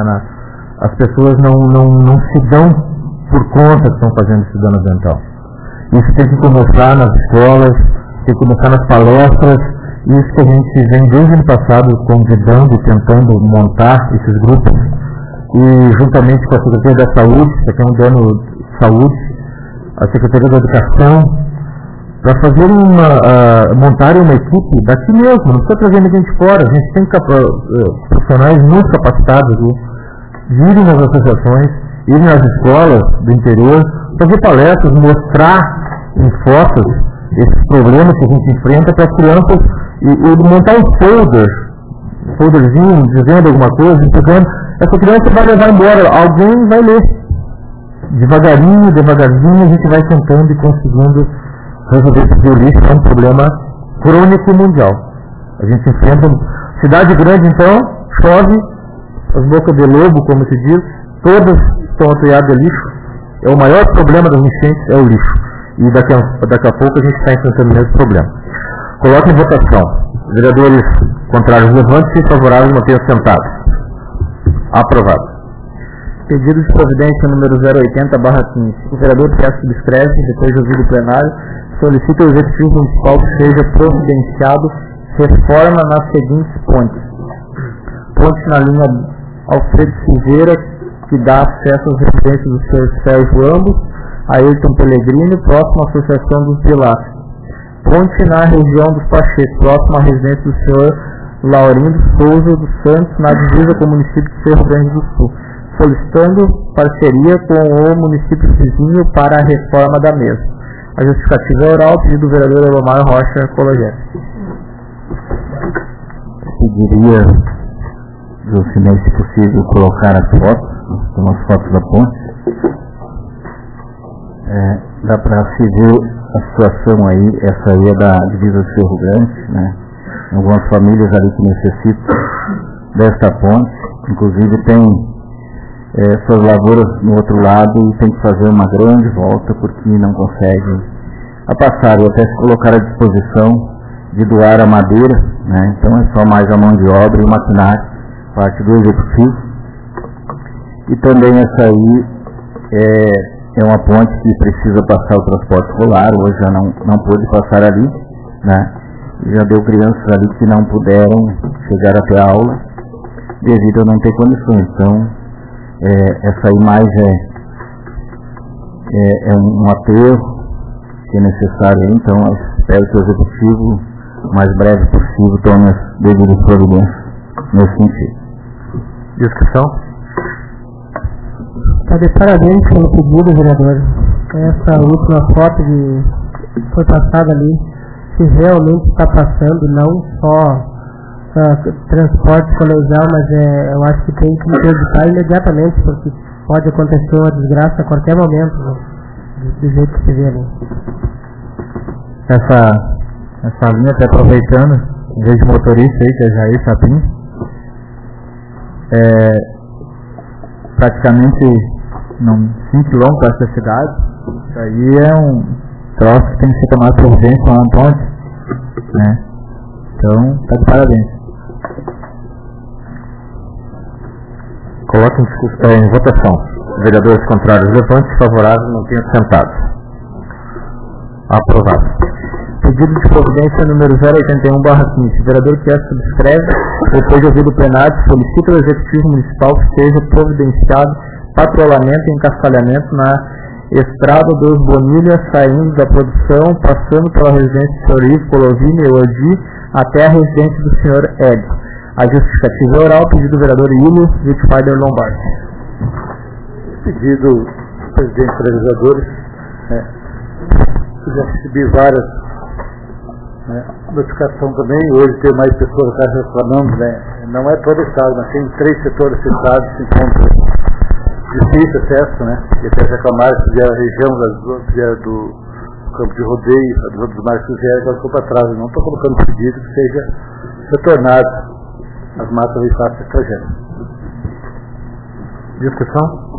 as pessoas não se dão por conta que estão fazendo esse dano ambiental. Isso tem que começar nas escolas, tem que começar nas palestras. Isso que a gente vem desde o ano passado convidando e tentando montar esses grupos, e juntamente com a Secretaria da Saúde, que aqui é um dano de saúde, a Secretaria da Educação, para fazer montar uma equipe daqui mesmo, não precisa trazer ninguém de fora, a gente tem profissionais muito capacitados de irem nas associações, irem nas escolas do interior, fazer palestras, mostrar em fotos esses problemas que a gente enfrenta para as crianças. E montar um folderzinho, dizendo alguma coisa, dizendo, essa criança vai levar embora, alguém vai ler. Devagarzinho, a gente vai tentando e conseguindo resolver esse lixo, é um problema crônico mundial. A gente enfrenta, cidade grande então, chove, as bocas de lobo, como se diz, todas estão apoiadas de lixo. É o maior problema das enchentes, é o lixo. E daqui a pouco a gente está enfrentando o mesmo problema. Coloque em votação. Vereadores contrários, levantes e favoráveis, mantenham sentados. Aprovado. Pedido de providência número 080/15. O vereador César Biscreve, depois de ouvido o plenário, solicita ao Executivo Municipal que seja providenciado reforma nas seguintes pontes. Ponte na linha Alfredo Silveira, que dá acesso às residências do Sr. Sérgio Ambos, Ayrton Pellegrini, próximo à Associação dos Pilares. Ponte na região dos Pacheco, próximo à residência do Sr. Laurindo Souza dos Santos, na divisa com o município de Cerro Grande do Sul, solicitando parceria com o município vizinho para a reforma da mesma. A justificativa é oral, pedido do vereador Elomar Rocha Cologé. Pediria, se possível, colocar as fotos, são as fotos da ponte. Dá para se ver a situação aí, essa aí é da divisa de Cerro Grande, né? Algumas famílias ali que necessitam desta ponte, inclusive tem suas lavouras no outro lado e tem que fazer uma grande volta porque não conseguem passar, e até se colocar à disposição de doar a madeira, né? Então é só mais a mão de obra e o maquinário, parte do Executivo. E também essa aí é uma ponte que precisa passar o transporte escolar, hoje já não pôde passar ali, né? Já deu crianças ali que não puderam chegar até a aula devido a não ter condições. Então, essa aí mais é um aterro que é necessário. Então, eu espero que o Executivo, o mais breve possível, tome as devidas providências nesse sentido. Discussão? Está de parabéns pelo pedido, vereador. Essa última foto que foi passada ali, se realmente está passando não só transporte colegial, mas eu acho que tem que interditar imediatamente, porque pode acontecer uma desgraça a qualquer momento, né? Do jeito que se vê ali. Essa linha, até aproveitando, em vez de motorista aí, que é Jair Sapim, praticamente 5 km da cidade. Isso aí troço que tem que ser tomado providência lá no ponte, né? Então, tá de parabéns. Coloque em votação. Vereadores contrários, levante. Favoráveis, mantenha sentados. Aprovado. Pedido de providência número 081/15. O vereador que subscreve, depois de ouvido o plenário, solicita ao Executivo Municipal que seja providenciado patrulhamento e encascalhamento na Estrada dos Bonilha, saindo da produção, passando pela residência do Sr. Ivo Colovini e Odi, até a residência do Sr. Hélio. A justificativa é oral, pedido do vereador Hilo Wittfeider Lombardi. Pedido do presidente dos vereadores, já recebi várias notificações também. Hoje tem mais pessoas reclamando, não é todo o estado, mas tem 3 setores citados que se encontram difícil acesso, e até reclamar se vier a região vier do campo de rodeio, dos outros mares que vieram, elas ficam para trás. Eu não estou colocando pedido que seja retornado as matas de fato estrangeiras. Discussão?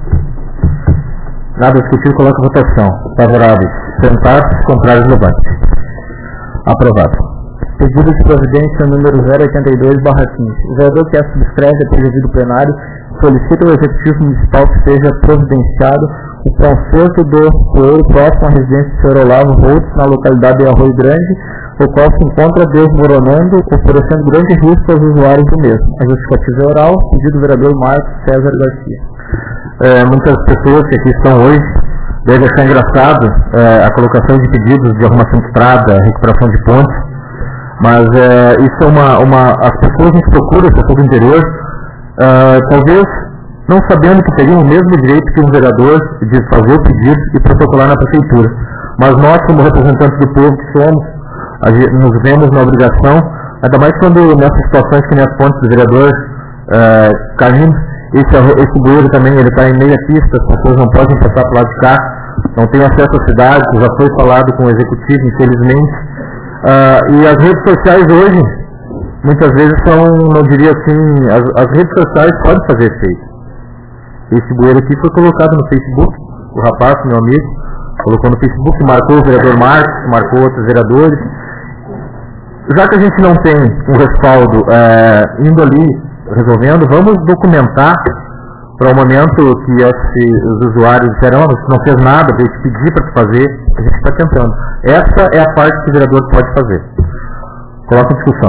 Nada discutido, coloca a votação. Favoráveis, sentados. Contrários, levante. Aprovado. Pedido de providência número 082/15. O vereador que subscreve, depois de ouvido o plenário, solicita ao Executivo Municipal que seja providenciado o conserto do poeiro próximo à residência do Sr. Olavo Holtz, na localidade de Arroio Grande, o qual se encontra desmoronando, oferecendo grande risco aos usuários do mesmo. A justificativa é oral, pedido do vereador Marcos César Garcia. Muitas pessoas que aqui estão hoje devem achar engraçado a colocação de pedidos de arrumação de estrada, recuperação de pontes, mas isso é as pessoas nos procuram, esse povo do interior, talvez não sabendo que teriam o mesmo direito que um vereador de fazer o pedido e protocolar na prefeitura. Mas nós, como representantes do povo que somos, nos vemos na obrigação, ainda mais quando nessas situações que nem as pontes do vereador caindo, esse bueiro também ele está em meia pista, as pessoas não podem passar para o lado de cá, não tem acesso à cidade, já foi falado com o executivo, infelizmente. E as redes sociais hoje, muitas vezes são, não diria assim, as redes sociais podem fazer efeito. Esse bueiro aqui foi colocado no Facebook, o rapaz, meu amigo, colocou no Facebook, marcou o vereador Marcos, marcou outros vereadores. Já que a gente não tem um respaldo indo ali, resolvendo, vamos documentar para o momento que os usuários disseram, você não fez nada, veio te pedir para te fazer, a gente está tentando. Essa é a parte que o vereador pode fazer. Coloca em discussão.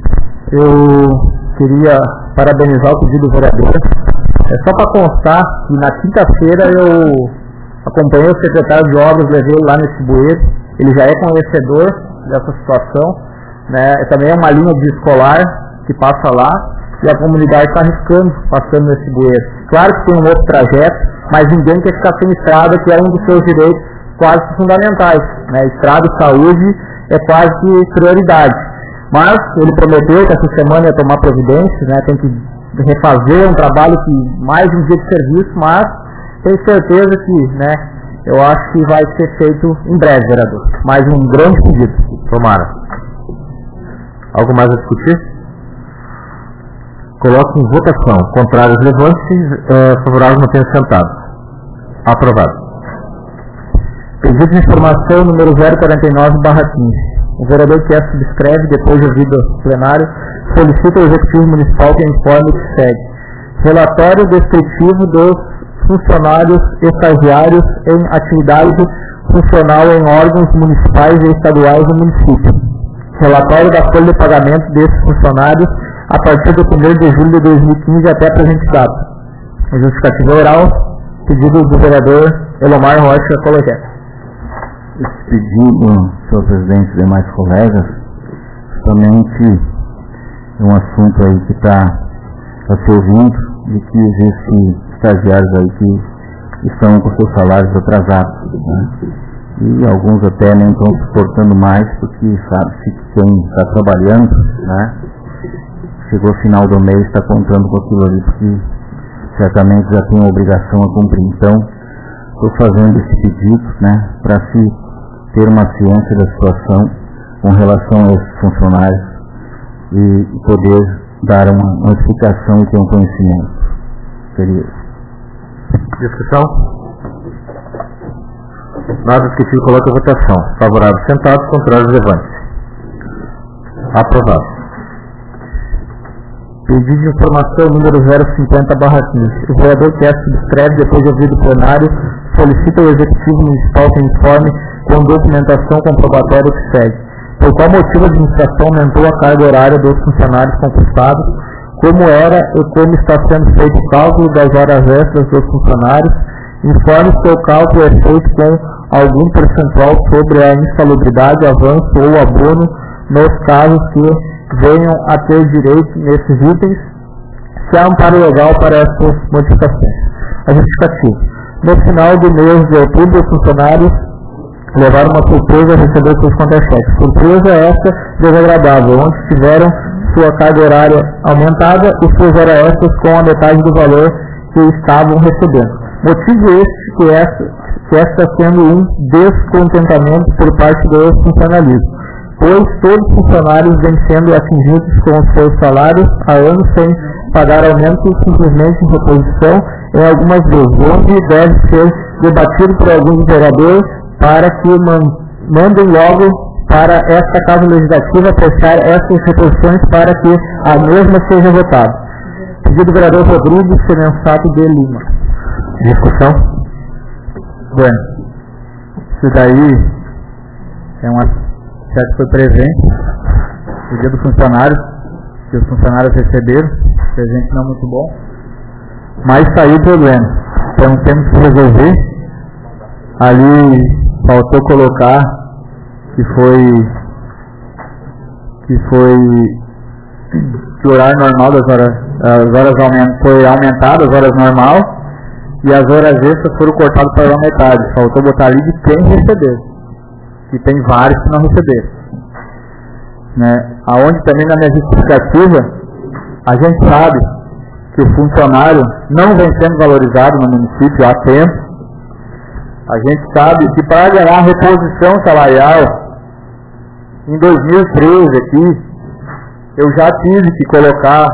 Eu queria parabenizar o pedido do vereador. É só para constar que na quinta-feira eu acompanhei o secretário de obras, levei ele lá nesse bueiro. Ele já é conhecedor dessa situação, também é uma linha de escolar que passa lá e a comunidade está arriscando passando nesse bueiro. Claro que tem um outro trajeto, mas ninguém quer ficar sem estrada, que é um dos seus direitos quase fundamentais. Estrada e saúde é quase que prioridade. Mas ele prometeu que essa semana ia tomar providência, tem que refazer um trabalho que mais um dia de serviço, mas tenho certeza que, eu acho que vai ser feito em breve, vereador. Mais um grande pedido. Tomara. Algo mais a discutir? Coloque em votação. Contrários, levante-se. Favorável, mantenha sentado. Aprovado. Pedido de informação número 049/15. O vereador que subscreve, depois de ouvido o plenário, solicita ao Executivo Municipal que informe o que segue. Relatório descritivo dos funcionários estagiários em atividade funcional em órgãos municipais e estaduais do município. Relatório da folha de pagamento desses funcionários a partir do 1º de julho de 2015 até a presente data. A justificativa oral, pedido do vereador Elomar Rocha Colegeta. Esse pedido, senhor presidente e demais colegas, justamente é um assunto aí que está se ouvindo e que existem estagiários aí que estão com seus salários atrasados, e alguns até nem estão suportando mais porque sabe-se que quem está trabalhando, chegou ao final do mês, está contando com aquilo ali porque certamente já tem uma obrigação a cumprir. Então, estou fazendo esse pedido para se ter uma ciência da situação com relação a esses funcionários e poder dar uma explicação e ter um conhecimento. Seria isso. Discussão? Nada esquecido, coloque a votação. Favorável, sentados, contrários, levante-se. Aprovado. Pedido de informação número 050/15. O vereador que subscreve, depois de ouvido o plenário, solicita ao Executivo Municipal que informe com documentação comprobatória que segue. Por qual motivo a administração aumentou a carga horária dos funcionários concursados, como era e como está sendo feito o cálculo das horas extras dos funcionários, informe se o cálculo é feito com algum percentual sobre a insalubridade, avanço ou abono nos casos que venham a ter direito nesses itens, se há amparo legal para essas modificações. A justificativa. No final do mês de outubro, os funcionários levaram uma surpresa a receber seus contra-cheques. Surpresa essa desagradável, onde tiveram sua carga horária aumentada e suas horas extras com a metade do valor que estavam recebendo. Motivo este que esta sendo um descontentamento por parte do funcionalismo, pois todos os funcionários vêm sendo atingidos com os seus salários há anos sem pagar aumento, simplesmente em reposição em algumas vezes, onde deve ser debatido por alguns vereadores para que mandem logo para esta Casa Legislativa prestar essas reposições para que a mesma seja votada. Pedido do vereador Rodrigo Sensato de Lima. Discussão? Bueno, isso daí é uma certo que foi presente no dia do funcionário, que os funcionários receberam, presente não muito bom, mas saiu o problema. Então temos que resolver. Ali faltou colocar que o horário normal das horas foi aumentado, as horas normal, e as horas extras foram cortadas pela metade. Faltou botar ali de quem recebeu, que tem vários que não receberam, né? Aonde também na minha justificativa a gente sabe que o funcionário não vem sendo valorizado no município há tempo. A gente sabe que para ganhar reposição salarial em 2013 aqui, eu já tive que colocar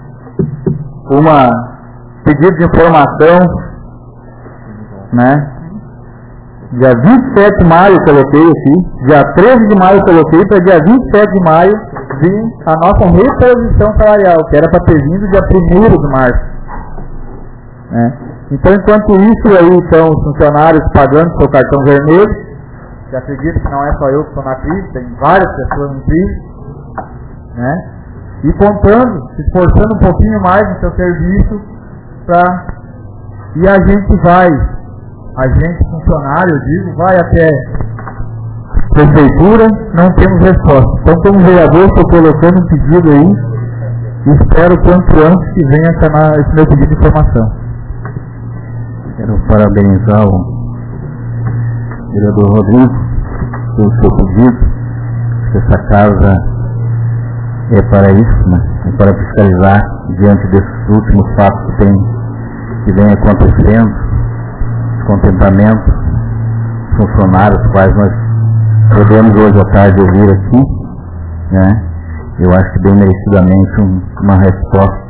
pedido de informação, né? Dia 27 de maio eu coloquei aqui, dia 13 de maio eu coloquei, para dia 27 de maio vir a nossa reposição salarial, que era para ter vindo dia 1º de março. Né? Então, enquanto isso aí estão os funcionários pagando seu cartão vermelho, já acredito que não é só eu que estou na crise, tem várias pessoas na crise, né? E contando, se esforçando um pouquinho mais no seu serviço, e a gente funcionário, eu digo, vai até prefeitura, não temos resposta. Então, como vereador, estou colocando um pedido aí, e espero quanto antes que venha esse meu pedido de informação. Quero parabenizar o vereador Rodrigo pelo seu pedido. Essa casa é para isso, né? É para fiscalizar diante desses últimos fatos que vem acontecendo, descontentamento, funcionários, quais nós podemos hoje à tarde ouvir aqui, né? Eu acho que bem merecidamente uma resposta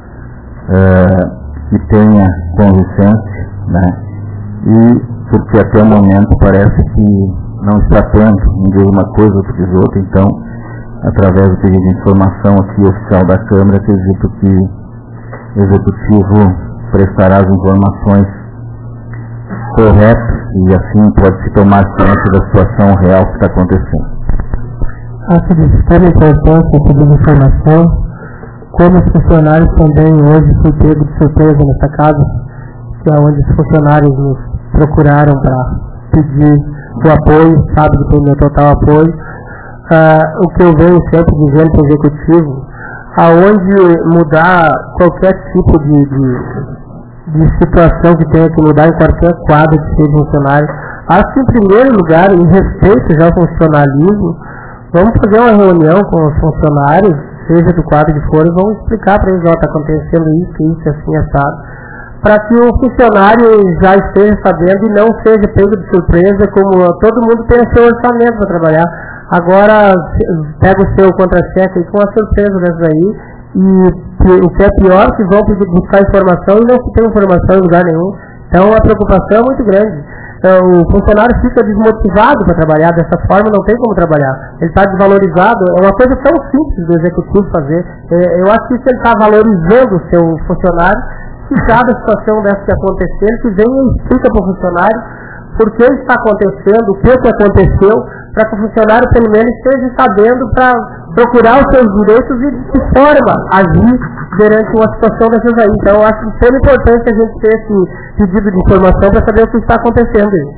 que tenha convincência, né? E porque até o momento parece que não está tendo, um diz uma coisa, outro diz outra. Então, através do pedido de informação aqui oficial da Câmara, acredito que o Executivo prestará as informações corretas e assim pode-se tomar ciência da situação real que está acontecendo. Acho de extrema importância o pedido de informação, como os funcionários também hoje fui pego de surpresa nessa casa, que é onde os funcionários nos procuraram para pedir o apoio, sabe que tem meu total apoio. O que eu venho sempre dizendo para o Executivo, aonde mudar qualquer tipo de situação que tenha que mudar em qualquer quadro de ser funcionário, acho que em primeiro lugar, em respeito já ao funcionalismo, vamos fazer uma reunião com os funcionários, seja do quadro que for, e vamos explicar para eles, está acontecendo isso, assim, assado, para que o funcionário já esteja sabendo e não seja pego de surpresa, como todo mundo tem o seu orçamento para trabalhar. Agora pega o seu contra-cheque com a surpresa dessa aí, e o que é pior, que vão buscar informação e não se tem informação em lugar nenhum. Então a preocupação é muito grande. o funcionário fica desmotivado para trabalhar dessa forma, não tem como trabalhar. Ele está desvalorizado, é uma coisa tão simples do executivo fazer. Eu acho que se ele está valorizando o seu funcionário, que cada situação dessa que acontecer, que venha e explica para o funcionário por que está acontecendo, o que aconteceu, para que o funcionário pelo menos esteja sabendo para procurar os seus direitos e de que forma agir durante uma situação dessas aí. Então eu acho super importante a gente ter esse pedido de informação para saber o que está acontecendo aí.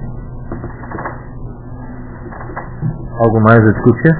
Algo mais a discutir?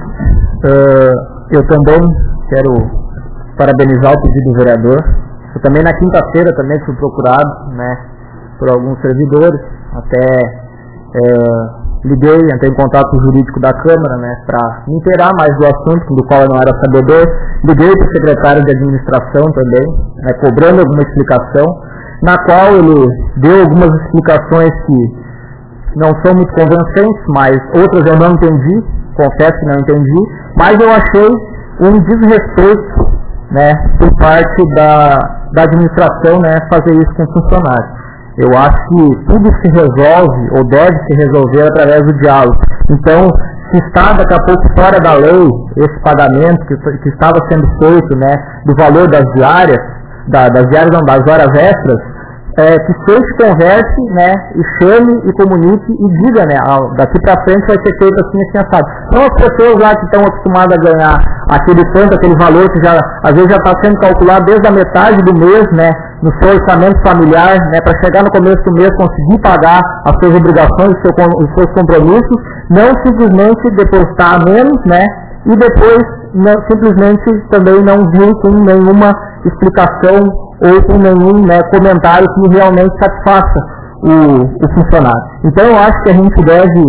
Eu também quero parabenizar o pedido do vereador. Eu também na quinta-feira também fui procurado, né, por alguns servidores, até liguei, entrei em contato com o jurídico da Câmara, né, para me inteirar mais do assunto, do qual eu não era sabedor. Liguei para o secretário de administração também, né, cobrando alguma explicação, na qual ele deu algumas explicações que não são muito convincentes, mas outras eu não entendi, confesso que não entendi, mas eu achei um desrespeito, né, por parte da administração, né, fazer isso com o funcionário. Eu acho que tudo se resolve, ou deve se resolver, através do diálogo. Então, se está daqui a pouco fora da lei, esse pagamento que estava sendo feito, né, do valor das diárias, das horas extras, que seja converse, né, e chame e comunique e diga, né, daqui para frente vai ser feito assim, assado. Então as pessoas lá que estão acostumadas a ganhar aquele valor que já, às vezes já está sendo calculado desde a metade do mês, né, no seu orçamento familiar, né, para chegar no começo do mês conseguir pagar as suas obrigações, os seus compromissos, não simplesmente depositar menos, né, e depois simplesmente também não vir com nenhuma explicação ou com nenhum, né, comentário que realmente satisfaça o funcionário. Então eu acho que a gente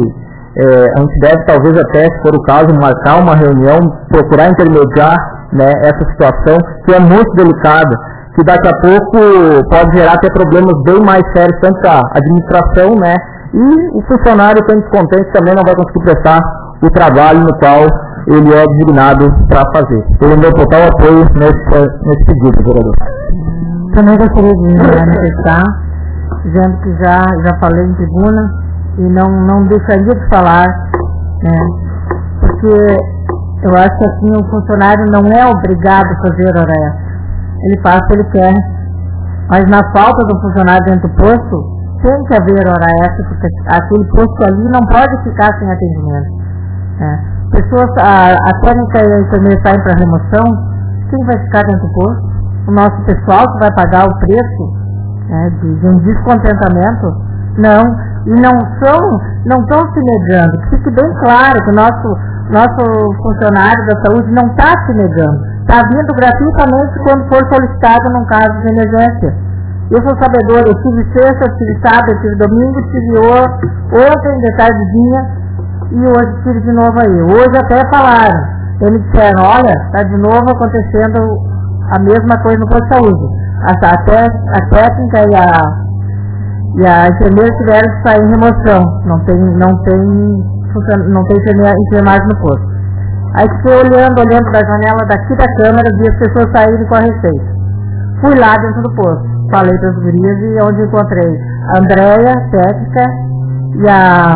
deve talvez até, se for o caso, marcar uma reunião, procurar intermediar, né, essa situação que é muito delicada, que daqui a pouco pode gerar até problemas bem mais sérios, tanto a administração, né, e o funcionário que é descontente também não vai conseguir prestar o trabalho no qual ele é designado para fazer. Pelo meu total apoio nesse pedido, vereador. Também gostaria de me manifestar, dizendo que já falei em tribuna e não deixaria de falar, né, porque eu acho que assim o funcionário não é obrigado a fazer hora extra. Ele faz o que ele quer, mas na falta do funcionário dentro do posto, tem que haver hora extra, porque aquele posto ali não pode ficar sem atendimento. Né. A técnica e a enfermeira saem para remoção, quem vai ficar dentro do posto? O nosso pessoal que vai pagar o preço, né, de um descontentamento? Não, e não estão se negando. Que fique bem claro que o nosso funcionário da saúde não está se negando. Está vindo gratuitamente quando for solicitado num caso de emergência. Eu sou sabedor, eu tive sexta, eu tive sábado, eu tive domingo, eu tive ontem de tardezinha e hoje tive de novo aí. Hoje até falaram, eles disseram, olha, está de novo acontecendo a mesma coisa no posto de saúde. A técnica e a enfermeira tiveram que sair em remoção. Não tem enfermagem no posto. Aí fiquei olhando da janela daqui da câmara, vi as pessoas saírem com a receita. Fui lá dentro do posto, falei para as gurias e onde encontrei a Andréia, técnica, e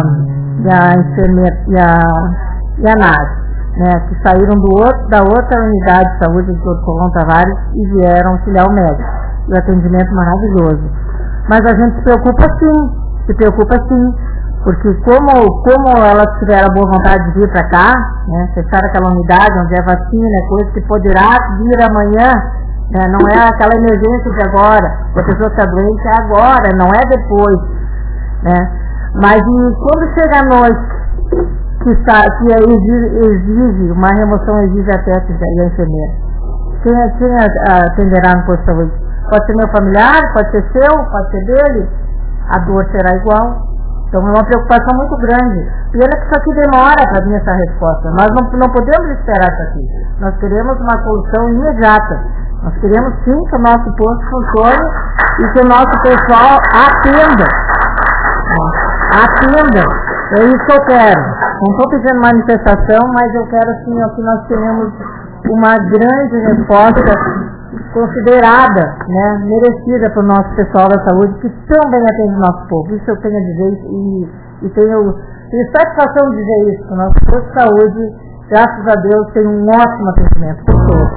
a enfermeira e a Nádia, né, que saíram da outra unidade de saúde do Dr. Colón Tavares e vieram auxiliar o médico. E o atendimento maravilhoso. Mas a gente se preocupa sim, porque como elas tiveram a boa vontade de vir para cá, né, fechar aquela unidade onde é vacina, coisa que poderá vir amanhã, né, não é aquela emergência de agora, a pessoa está doente é agora, não é depois, né. Mas quando chega a noite, que exige, uma remoção exige a técnica e a enfermeira, quem atenderá no posto de saúde? Pode ser meu familiar, pode ser seu, pode ser dele, a dor será igual. Então é uma preocupação muito grande. Pena que isso aqui demora para vir essa resposta. Nós não podemos esperar isso aqui. Nós queremos uma solução imediata. Nós queremos sim que o nosso posto funcione e que o nosso pessoal atenda. É isso que eu quero. Não estou pedindo manifestação, mas eu quero sim que nós tenhamos uma grande resposta considerada, né, merecida para o nosso pessoal da saúde, que tão bem atende o nosso povo. Isso eu tenho a dizer e tenho satisfação de dizer isso. O nosso posto de saúde, graças a Deus, tem um ótimo atendimento por todos.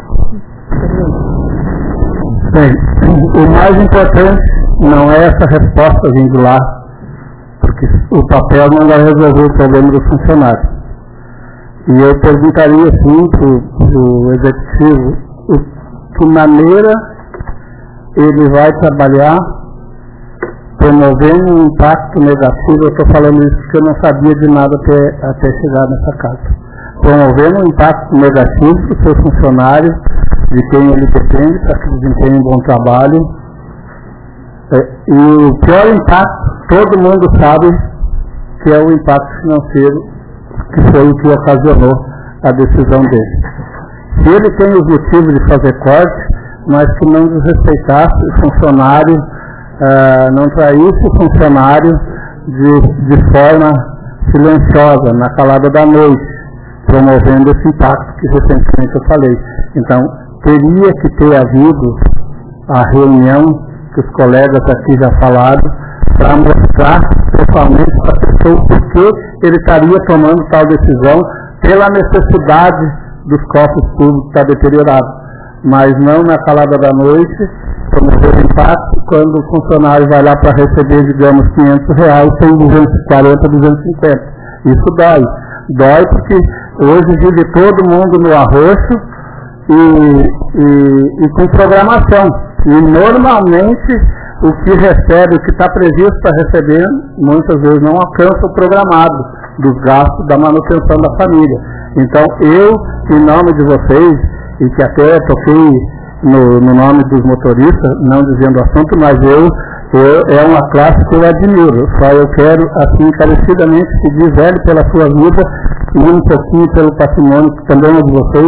Bem, o mais importante não é essa resposta vindo lá, porque o papel não vai resolver o problema do funcionário. E eu perguntaria assim para o executivo, que maneira ele vai trabalhar promovendo um impacto negativo. Eu estou falando isso porque eu não sabia de nada até chegar nessa casa. Promovendo um impacto negativo para o seu funcionário, de quem ele depende, para que desempenhe um bom trabalho. E o pior impacto, todo mundo sabe que é o impacto financeiro, que foi o que ocasionou a decisão dele. Se ele tem os motivos de fazer corte, mas que não desrespeitasse o funcionário, não traísse o funcionário de forma silenciosa, na calada da noite, promovendo esse impacto que recentemente eu falei. Então, teria que ter havido a reunião que os colegas aqui já falaram, para mostrar pessoalmente para a pessoa por que ele estaria tomando tal decisão, pela necessidade dos cofres públicos estar deteriorado, mas não na calada da noite, promover impacto quando o funcionário vai lá para receber, digamos, R$500, tem 240, 250. Isso dói. Dói porque hoje vive todo mundo no arroxo e com programação. E normalmente o que recebe, o que está previsto para receber, muitas vezes não alcança o programado dos gastos da manutenção da família. Então eu, em nome de vocês, e que até toquei no nome dos motoristas, não dizendo o assunto, mas é uma classe que eu admiro. Só eu quero, assim, encarecidamente pedir, velho, pela sua vida, e um pouquinho pelo patrimônio que também é de vocês,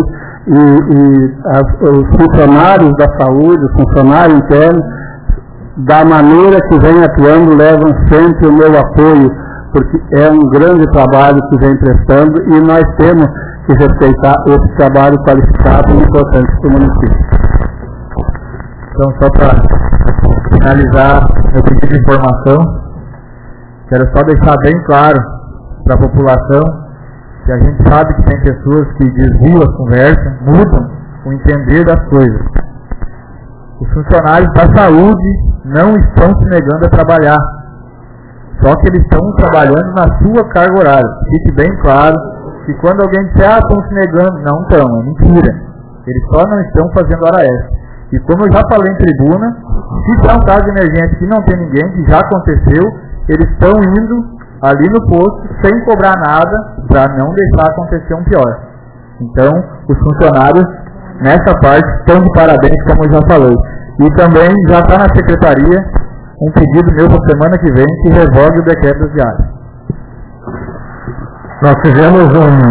os funcionários da saúde, os funcionários internos, da maneira que vem atuando, levam sempre o meu apoio, porque é um grande trabalho que vem prestando e nós temos que respeitar esse trabalho qualificado e importante para o município. Então, só para finalizar meu pedido de informação, quero só deixar bem claro para a população que a gente sabe que tem pessoas que desviam a conversa, mudam o entender das coisas. Os funcionários da saúde não estão se negando a trabalhar, só que eles estão trabalhando na sua carga horária. Fique bem claro que quando alguém disser, estão se negando, não estão, é mentira. Eles só não estão fazendo hora extra. E como eu já falei em tribuna, se tiver um caso de emergência que não tem ninguém, que já aconteceu, eles estão indo ali no posto sem cobrar nada, para não deixar acontecer um pior. Então, os funcionários, nessa parte, estão de parabéns, como eu já falei. E também já está na secretaria um pedido meu para a semana que vem que revogue o decreto das diárias. Nós fizemos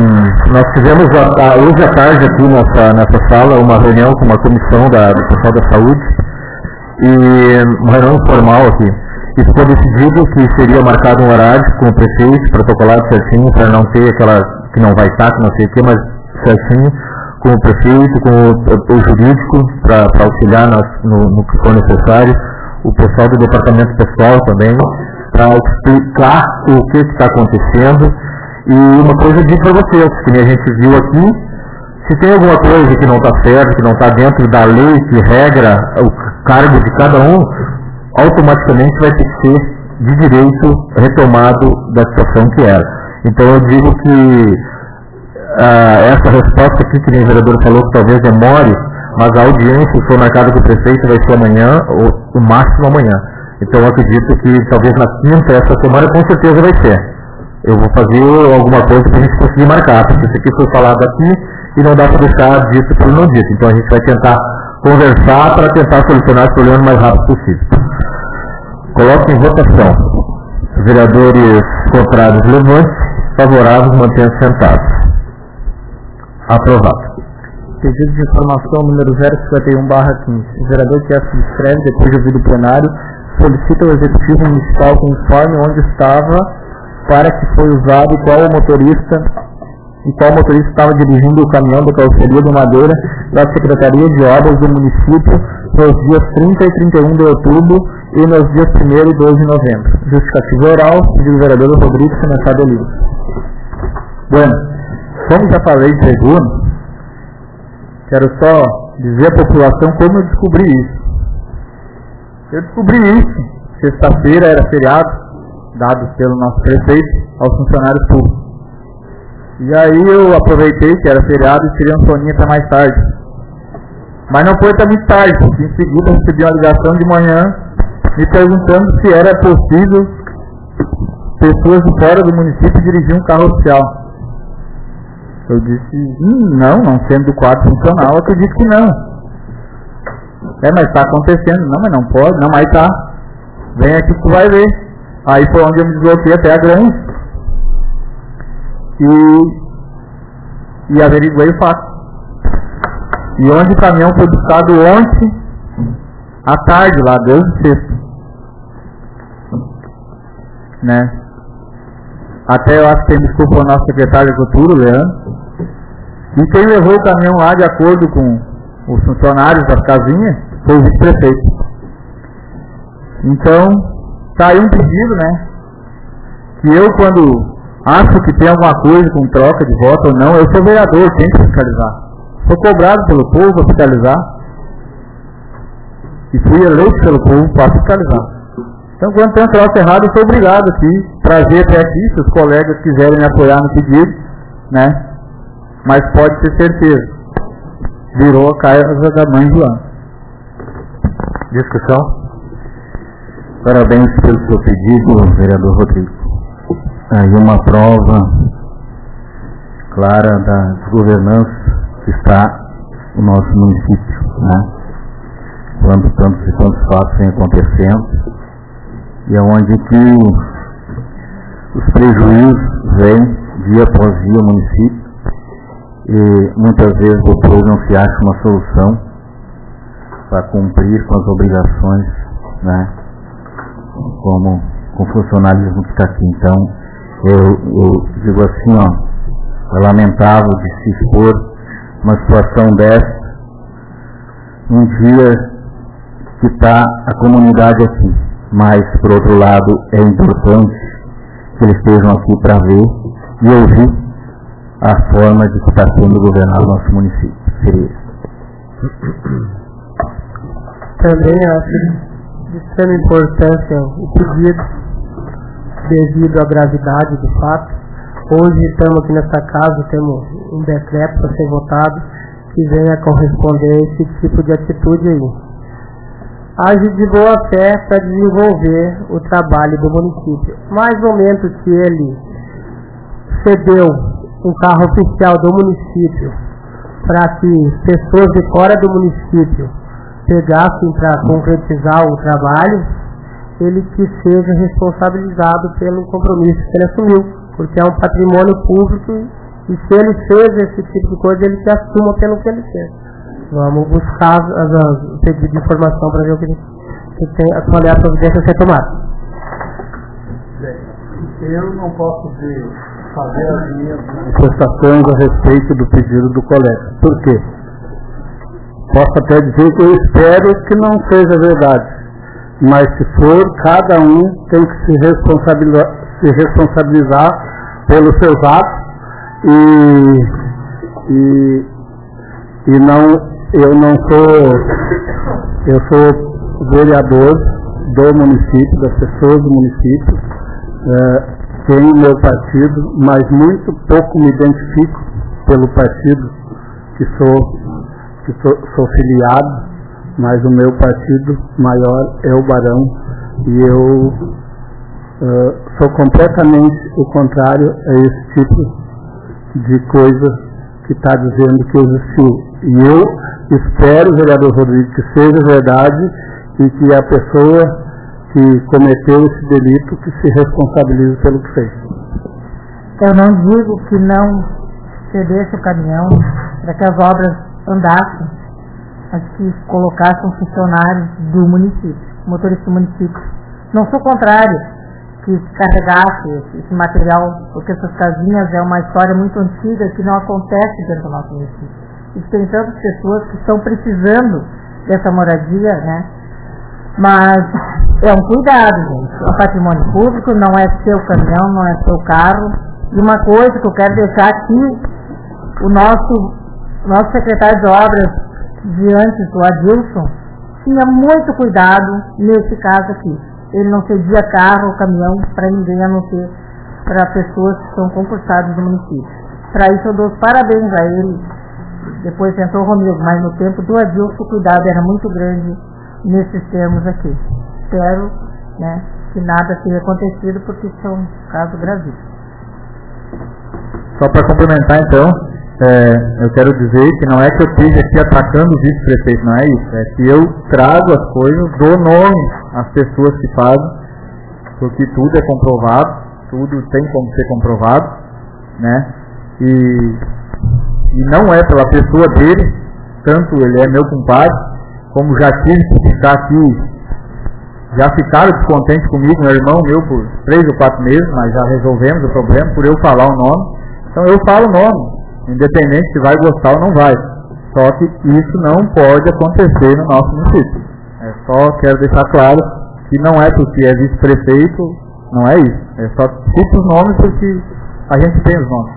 hoje à tarde aqui nessa sala uma reunião com uma comissão do pessoal da saúde, e uma reunião formal aqui. Isso foi decidido que seria marcado um horário com o prefeito, protocolado certinho, para não ter aquela que não vai estar, que não sei o que, mas certinho, com o prefeito, com o jurídico, para auxiliar no que for necessário, o pessoal do departamento pessoal também, para explicar o que está acontecendo. E uma coisa eu digo para vocês, que a gente viu aqui, se tem alguma coisa que não está certo, que não está dentro da lei que regra o cargo de cada um, automaticamente vai ter que ser de direito retomado da situação que era. Então eu digo que essa resposta aqui, que nem o vereador falou, que talvez demore, mas a audiência, se for marcada com o prefeito, vai ser amanhã, ou o máximo amanhã. Então eu acredito que talvez na quinta, essa semana, com certeza vai ser. Eu vou fazer alguma coisa para a gente conseguir marcar, porque isso aqui foi falado aqui e não dá para deixar dito pelo não dito. Então a gente vai tentar conversar para tentar solucionar esse problema o mais rápido possível. Coloque em votação. Vereadores contrários, levante. Favoráveis, mantenham-se sentados. Aprovado. Pedido de informação número 051/15. O vereador que se inscreve depois de ouvir o plenário solicita ao Executivo Municipal que informe onde estava, para que foi usado e qual o motorista em qual o motorista estava dirigindo o caminhão da carroceria de madeira da Secretaria de Obras do município nos dias 30 e 31 de outubro e nos dias 1º e 2 de novembro. Justificativa oral, pedido do vereador Rodrigo Semençado Elias. Bueno, como já falei de segundo, quero só dizer à população como eu descobri isso. Eu descobri isso, sexta-feira era feriado, dado pelo nosso prefeito aos funcionários públicos. E aí eu aproveitei que era feriado e tirei um soninho até mais tarde. Mas não foi até muito tarde, porque em seguida eu recebi uma ligação de manhã me perguntando se era possível pessoas de fora do município dirigir um carro oficial. Eu disse, não sendo do quadro funcional, eu acredito que não. Mas está acontecendo. Não, mas não pode. Não, mas tá. Vem aqui que tu vai ver. Aí foi onde eu me desloquei até a Grande e averiguei o fato. E onde o caminhão foi buscado ontem à tarde, lá, Deus de sexta. Né? Até eu acho que tem desculpa o nosso secretário de Cultura, o Leandro. E quem levou o caminhão lá, de acordo com os funcionários das casinhas, foi o vice-prefeito. Então, tá aí um pedido, né? Que eu, quando acho que tem alguma coisa com troca de voto ou não, eu sou vereador, tenho que fiscalizar. Sou cobrado pelo povo para fiscalizar. E fui eleito pelo povo para fiscalizar. Então, quando tem um troço errado, eu sou obrigado aqui, trazer até aqui, se os colegas quiserem me apoiar no pedido, né? Mas pode ter certeza, virou a casa da mãe Joana. Discussão? Parabéns pelo seu pedido, vereador Rodrigo. Aí uma prova clara da desgovernança que está no nosso município, né? Quando tantos e tantos fatos vêm acontecendo, e é onde que os prejuízos vêm dia após dia ao município, e muitas vezes o povo não se acha uma solução para cumprir com as obrigações, né? Como com o funcionalismo que está aqui. Então, eu digo assim, ó, é lamentável de se expor uma situação dessa um dia que está a comunidade aqui, mas por outro lado é importante que eles estejam aqui para ver e ouvir a forma de que está sendo governado o nosso município. Seria isso. Também acho de extrema importância o pedido devido à gravidade do fato. Hoje estamos aqui nessa casa, temos um decreto para ser votado que venha corresponder a esse tipo de atitude aí. Age de boa fé para desenvolver o trabalho do município. Mas no momento que ele cedeu um carro oficial do município para que pessoas de fora do município pegassem para concretizar o trabalho, ele que seja responsabilizado pelo compromisso que ele assumiu, porque é um patrimônio público e se ele fez esse tipo de coisa, ele que assuma pelo que ele fez. Vamos buscar o pedido de informação para ver o que tem, qual é a providência a ser tomada. Eu não posso fazer as minhas manifestações a respeito do pedido do colega. Por quê? Posso até dizer que eu espero que não seja verdade, mas se for, cada um tem que se responsabilizar pelos seus atos e não, eu sou vereador do município, das pessoas do município, tenho meu partido, mas muito pouco me identifico pelo partido que sou filiado, mas o meu partido maior é o Barão e eu sou completamente o contrário a esse tipo de coisa que está dizendo que existiu. E eu espero, vereador Rodrigo, que seja verdade e que a pessoa que cometeu esse delito que se responsabilize pelo que fez. Eu não digo que não cedesse o caminhão para que as obras andassem, mas que colocassem funcionários do município, motorista do município. Não sou contrário que carregasse esse material, porque essas casinhas é uma história muito antiga que não acontece dentro do nosso município. E tem tantas pessoas que estão precisando dessa moradia, né? Mas é um cuidado, gente. É um patrimônio público, não é seu caminhão, não é seu carro. E uma coisa que eu quero deixar aqui, o nosso secretário de obras de antes, o Adilson, tinha muito cuidado nesse caso aqui. Ele não cedia carro ou caminhão para ninguém, a não ser para pessoas que são concursadas do município. Para isso eu dou os parabéns a ele. Depois entrou o Romildo, mas no tempo do Adilson o cuidado era muito grande nesses termos aqui. Espero, né, que nada tenha acontecido, porque isso é um caso gravíssimo. Só para complementar, então, eu quero dizer que não é que eu esteja aqui atacando o vice-prefeito, não é isso. É que eu trago as coisas, dou nome às pessoas que fazem, porque tudo é comprovado, tudo tem como ser comprovado, né? E não é pela pessoa dele, tanto ele é meu compadre, como já tive que ficar aqui, já ficaram descontentes comigo, meu irmão meu, por 3 ou 4 meses, mas já resolvemos o problema por eu falar o nome. Então eu falo o nome, independente se vai gostar ou não vai. Só que isso não pode acontecer no nosso município. Só quero deixar claro que não é porque é vice-prefeito, não é isso. É só cito os nomes porque a gente tem os nomes.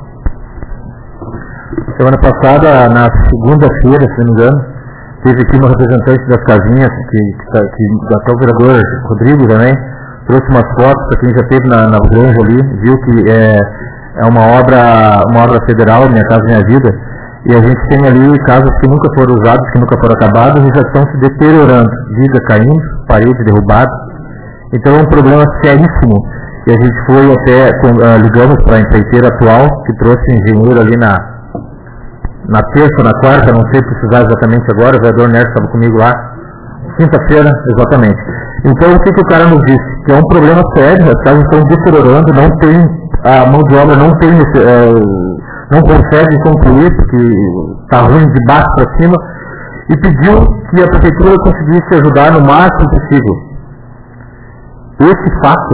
Semana passada, na segunda-feira, se não me engano, teve aqui uma representante das casinhas, que até o vereador Rodrigo também, trouxe umas fotos para quem já esteve na granja ali, viu que é uma obra federal, Minha Casa Minha Vida, e a gente tem ali casas que nunca foram usadas, que nunca foram acabadas e já estão se deteriorando, viga caindo, parede derrubada. Então é um problema seríssimo. E a gente foi até, ligamos para a empreiteira atual, que trouxe engenheiro ali na terça ou na quarta, não sei precisar exatamente agora, o vereador Nércio estava comigo lá, quinta-feira, exatamente. Então o que o cara nos disse? Que é um problema sério, as casas estão deteriorando, não tem, a mão de obra não consegue concluir, porque está ruim de baixo para cima, e pediu que a prefeitura conseguisse ajudar no máximo possível. Esse fato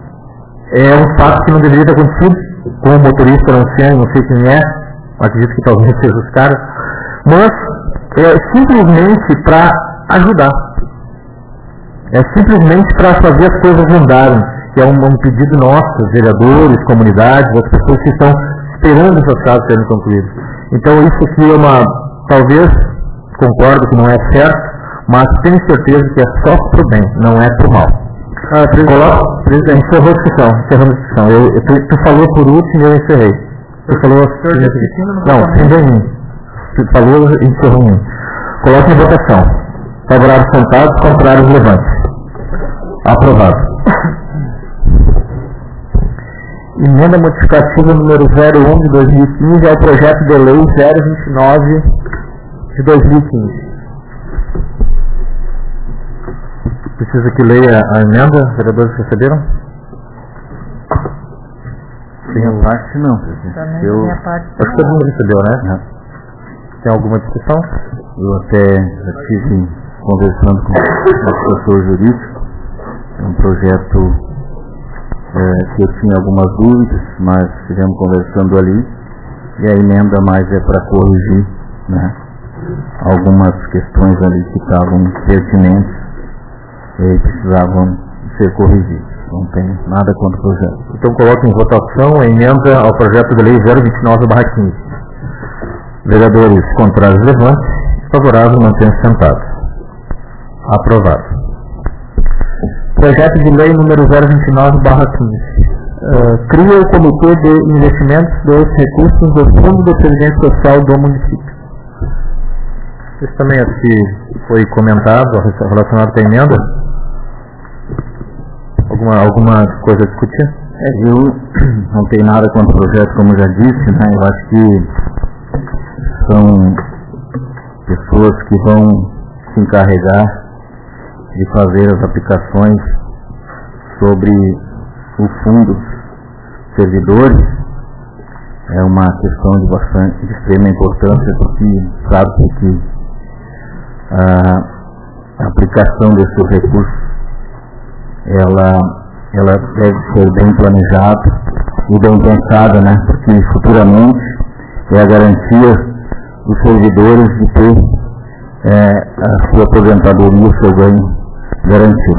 é um fato que não deveria ter acontecido, com o motorista não sei quem é, acredito que talvez seja os caras, mas é simplesmente para ajudar. É simplesmente para fazer as coisas andarem. Que é um pedido nosso, vereadores, comunidades, as pessoas que estão esperando essas casas serem concluídas. Então isso aqui é talvez, concordo que não é certo, mas tenho certeza que é só pro bem, não é pro mal. Presidente, encerrou a discussão. Tu falou por último e eu encerrei. Tu falou... Não, fim em mim. Tu falou e encerrou em mim. Coloque em votação. Favoráveis sentados, contrários levantes. Aprovado. Emenda modificativa número 01 de 2015 ao projeto de lei 029 de 2015. Precisa que leia a emenda, os vereadores receberam? Minha parte não, presidente. Acho que todo mundo recebeu, né? Tem alguma discussão? Eu até já estive conversando com o professor jurídico, é um projeto que eu tinha algumas dúvidas, mas estivemos conversando ali, e a emenda mais é para corrigir, né, algumas questões ali que estavam pertinentes e precisavam ser corrigidas. Não tem nada contra o projeto. Então coloque em votação a emenda ao projeto de lei 029/15. Vereadores contrários levantes, favorável mantenha-se sentado. Aprovado. Projeto de lei número 029/15. Cria o Comitê de Investimentos dos Recursos do Fundo de Previdência Social do município. Isso também acho que foi comentado, relacionado com a emenda. Alguma coisa a discutir? Eu não tenho nada contra o projeto, como eu já disse, né? Eu acho que são pessoas que vão se encarregar de fazer as aplicações sobre o fundo servidores. É uma questão de extrema importância, porque sabe que a aplicação desses recursos ela ela deve ser bem planejada e bem pensada, né? Porque futuramente é a garantia dos servidores de ter a sua aposentadoria, o seu ganho garantido.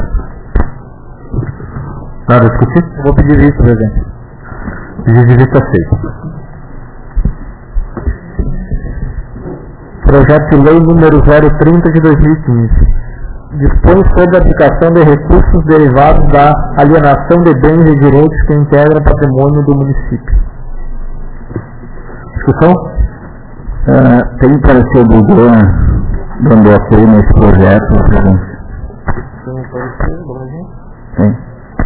Nada a discutir? Vou pedir vista, presidente. Pedido de vista feito. Projeto de Lei número 030 de 2015. Dispõe sobre a aplicação de recursos derivados da alienação de bens e direitos que integram o patrimônio do município. Discussão? Tem parecer do GOAN dando apoio nesse projeto, presidente? Tem parecer, Brasil? Sim.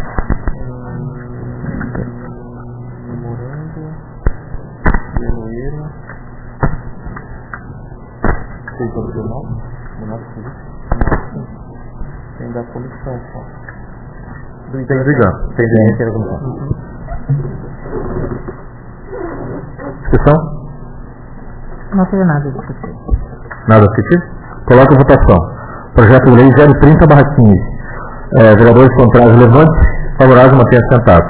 Tem da comissão só. Do integrante. Tem da comissão. Discussão? Não tenho nada a discutir. Nada a discutir? Coloca em votação. Projeto de Lei 030/15. Vereadores contrários, levante. Favorável, mantenha sentado.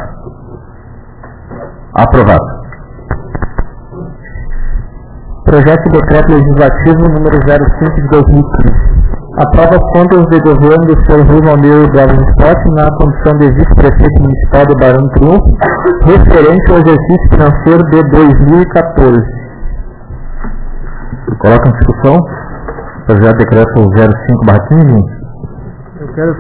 Aprovado. Projeto de Decreto Legislativo número 05 de 2015. Aprova as contas de governo do Sr. Rui Valmir Bravo Esporte na condição de vice-prefeito municipal de Barão do Triunfo, referente ao exercício financeiro de 2014. Coloca em discussão. Projeto de Decreto 05/15. Eu quero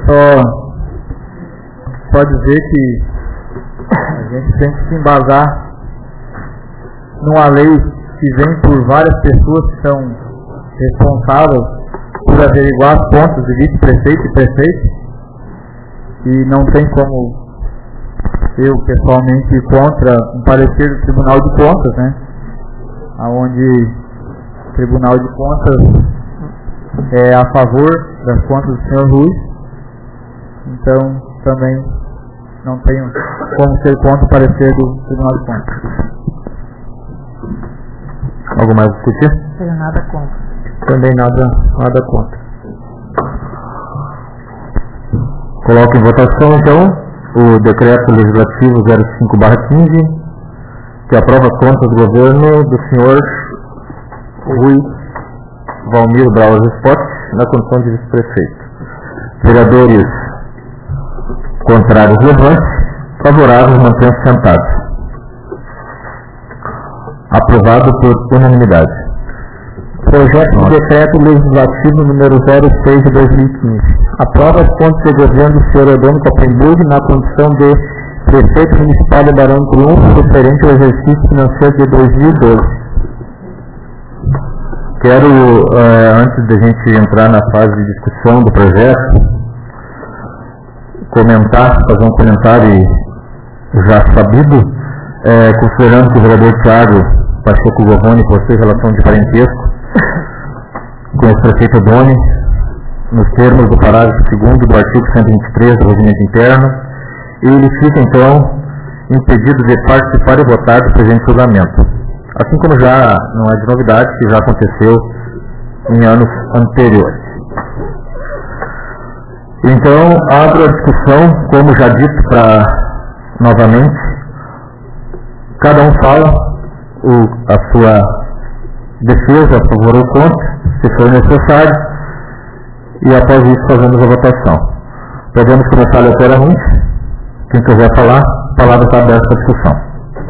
só dizer que a gente tem que se embasar numa lei que vem por várias pessoas que são responsáveis por averiguar as contas de vice-prefeito e prefeito, e não tem como eu pessoalmente ir contra um parecer do Tribunal de Contas, né? Onde o Tribunal de Contas é a favor das contas do Sr. Rui, então também não tenho como ser contra o parecer do Tribunal de Contas. Algo mais a discutir? Não tenho nada contra. Também nada contra. Coloco em votação, então, o Decreto Legislativo 05/15, que aprova as contas do governo do senhor Rui Valmir Bravo Esporte na condição de vice-prefeito. Vereadores contrários, levante. Favoráveis, mantenham-se sentados. Aprovado por unanimidade. Projeto de Decreto Legislativo número 06 de 2015. Aprova as contas de governo do Sr. Eudônio Copenburg na condição de prefeito municipal de Barão do Triunfo, referente ao exercício financeiro de 2012. Quero, antes de a gente entrar na fase de discussão do projeto, fazer um comentário já sabido, considerando que o vereador Thiago Pacheco Govoni possui relação de parentesco com o prefeito Doni, nos termos do parágrafo 2º do artigo 123 do Regimento Interno, e ele fica, então, impedido de participar e votar do presente julgamento. Assim como já não é de novidade, que já aconteceu em anos anteriores. Então, abro a discussão, como já dito novamente, cada um fala a sua defesa a favor ou contra, se for necessário, e após isso fazemos a votação. Podemos começar aleatoriamente. Quem quiser falar, a palavra está aberta para discussão.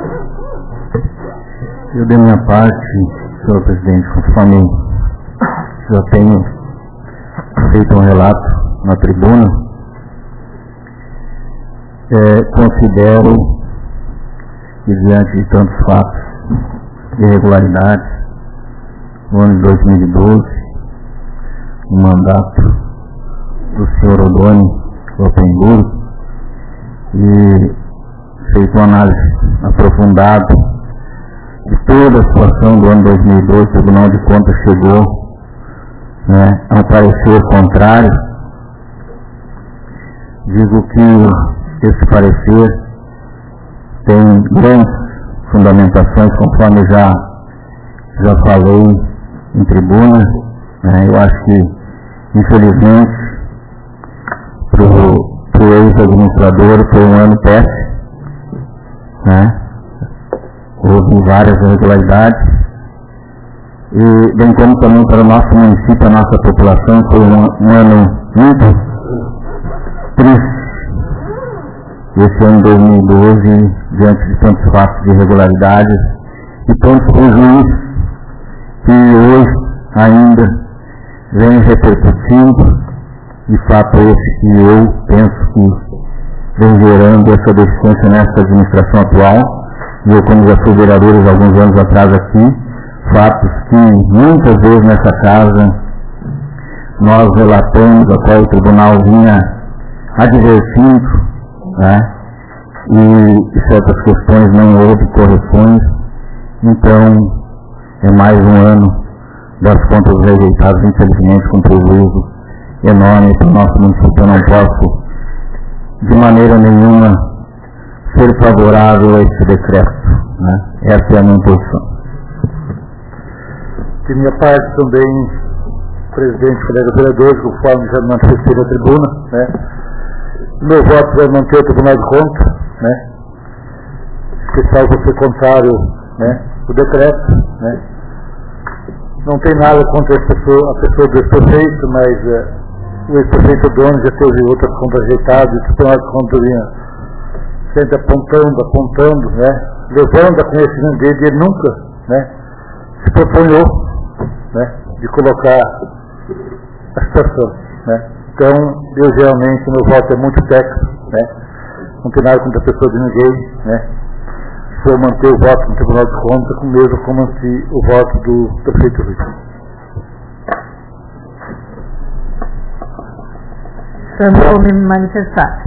Eu, de minha parte, senhor presidente, conforme já tenho feito um relato na tribuna, considero que, diante de tantos fatos de irregularidades, no ano de 2012, o mandato do senhor Eudônio Copenburg, e feito uma análise aprofundada de toda a situação do ano 2012, o Tribunal de Contas chegou a um parecer contrário. Digo que esse parecer tem grandes fundamentações, conforme já falei em tribuna. Eu acho que, infelizmente, para nosso ex-administrador, foi um ano péssimo, né? Houve várias irregularidades, e bem como também para o nosso município, a nossa população, foi um ano muito triste. Esse ano 2012, diante de tantos fatos de irregularidades e tantos prejuízos que hoje ainda vem repercutindo, de fato esse que eu penso que vem gerando essa deficiência nessa administração atual. E eu, como já fui vereador há alguns anos atrás aqui, fatos que muitas vezes nessa casa nós relatamos, a qual o tribunal vinha advertindo, né? E certas questões não houve correções. Então é mais um ano das contas rejeitadas, infelizmente, com prejuízo enorme para o nosso município. Eu não posso de maneira nenhuma ser favorável a esse decreto, né? Essa é a minha posição. De minha parte também, presidente, colega vereadores, conforme já manifestei na tribuna, né? Meu voto vai manter o Tribunal de Contas, né? Especial por ser contrário, né, o decreto, né? Não tem nada contra a pessoa do ex-prefeito, mas o ex-prefeito dono já teve outras contas rejeitadas, e o Tribunal de Contas vinha sempre apontando, né, levando a conhecimento dele, ele nunca, né, se propunhou, né, de colocar a situação, né. Então, eu geralmente, meu voto é muito técnico, né, não tem nada contra a pessoa de ninguém, né. Se eu manter o voto no Tribunal de Contas, mesmo como se o voto do prefeito Luiz. Também vou me manifestar.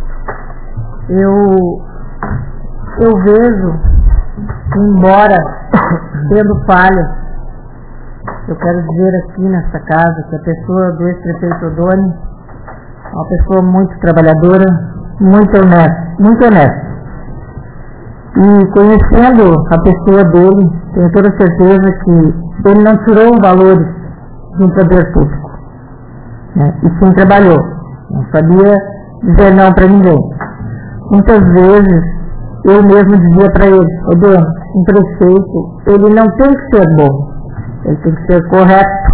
Eu vejo, embora tendo falhas, eu quero dizer aqui nesta casa que a pessoa do ex-prefeito Odoni é uma pessoa muito trabalhadora, muito honesta. E conhecendo a pessoa dele, tenho toda certeza que ele não tirou valores de um poder público, né? E sim trabalhou. Não sabia dizer não para ninguém. Muitas vezes eu mesmo dizia para ele: Odoni, um prefeito, ele não tem que ser bom, ele tem que ser correto.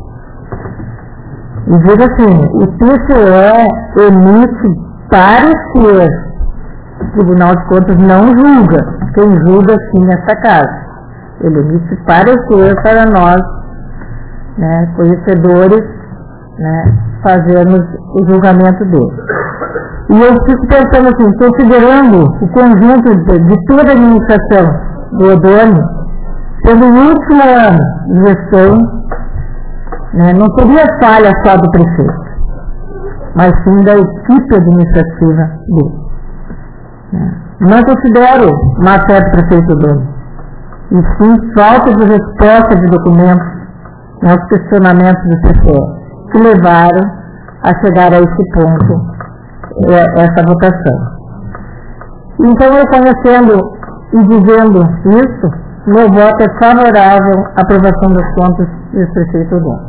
E diga assim, o TCE emite parecer. O Tribunal de Contas não julga. Quem julga sim nessa casa. Ele emite parecer para nós, né, conhecedores, né, fazermos o julgamento dele. E eu fico pensando assim, considerando o conjunto de toda a administração do Odoni, sendo o último ano de gestão, né, não seria falha só do prefeito, mas sim da equipe administrativa dele. Não considero má fé do prefeito Odoni, e sim falta de resposta de documentos aos questionamentos do TCE que levaram a chegar a esse ponto, essa votação. Então, eu conhecendo e dizendo isso, meu voto é favorável à aprovação das contas do prefeito Odoni.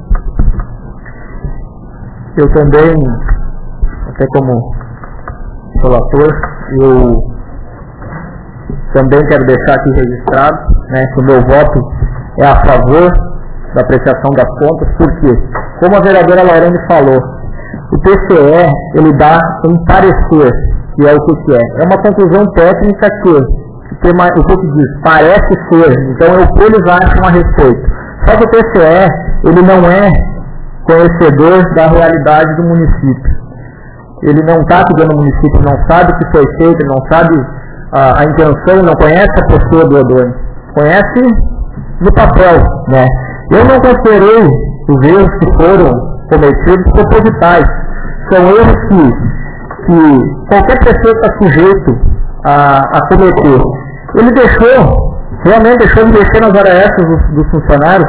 Eu também, até como relator, eu também quero deixar aqui registrado, né, que o meu voto é a favor da apreciação das contas, porque, como a vereadora Lorene falou, o TCE, ele dá um parecer, que é o que é. É uma conclusão técnica que o que diz, parece ser, então é o que eles acham a respeito. Só que o TCE, ele não é conhecedor da realidade do município. Ele não está cuidando do município, não sabe o que foi feito, não sabe a intenção, não conhece a pessoa do Odoni. Conhece no papel, né? Eu não considerei os erros que foram cometidos propositais. São erros que qualquer pessoa está sujeito a cometer. Ele realmente deixou de mexer nas horas extras dos funcionários,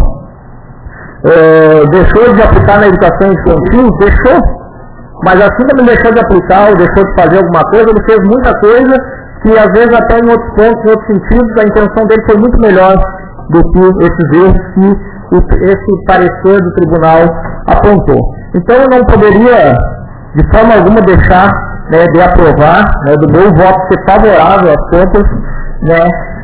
deixou de aplicar na educação infantil, mas assim como ele deixou de aplicar ou deixou de fazer alguma coisa, ele fez muita coisa que às vezes até em outros pontos, em outros sentidos, a intenção dele foi muito melhor do que esses erros que esse parecer do tribunal apontou. Então eu não poderia, de forma alguma deixar, né, de aprovar, né, do meu voto ser favorável às contas, né,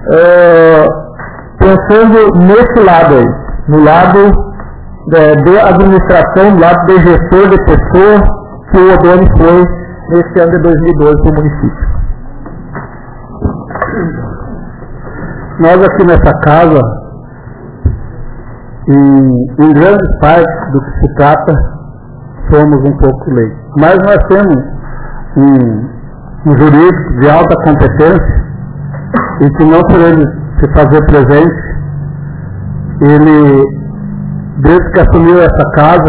pensando nesse lado aí, no lado de administração, no lado de gestor de pessoa que o Odoni foi nesse ano de 2012 para o município. Nós aqui nessa casa, em grandes partes do que se trata, somos um pouco leigos. Mas nós temos um jurídico de alta competência e que não por ele se fazer presente, ele, desde que assumiu essa casa,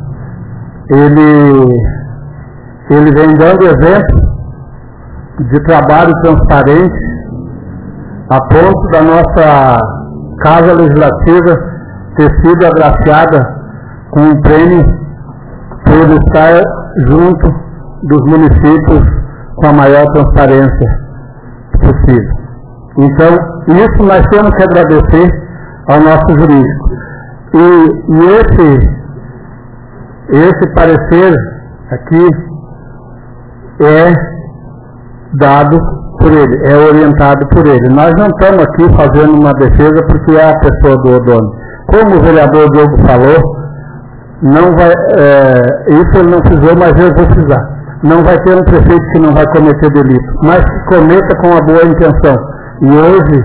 ele vem dando exemplo de trabalho transparente a ponto da nossa Casa Legislativa ter sido agraciada com um prêmio por estar junto dos municípios com a maior transparência possível. Então, isso nós temos que agradecer ao nosso jurídico. E esse parecer aqui é dado por ele, é orientado por ele. Nós não estamos aqui fazendo uma defesa porque é a pessoa do Odoni. Como o vereador Diogo falou, não vai, isso ele não precisou, mas eu vou precisar. Não vai ter um prefeito que não vai cometer delito, mas que cometa com a boa intenção. E hoje,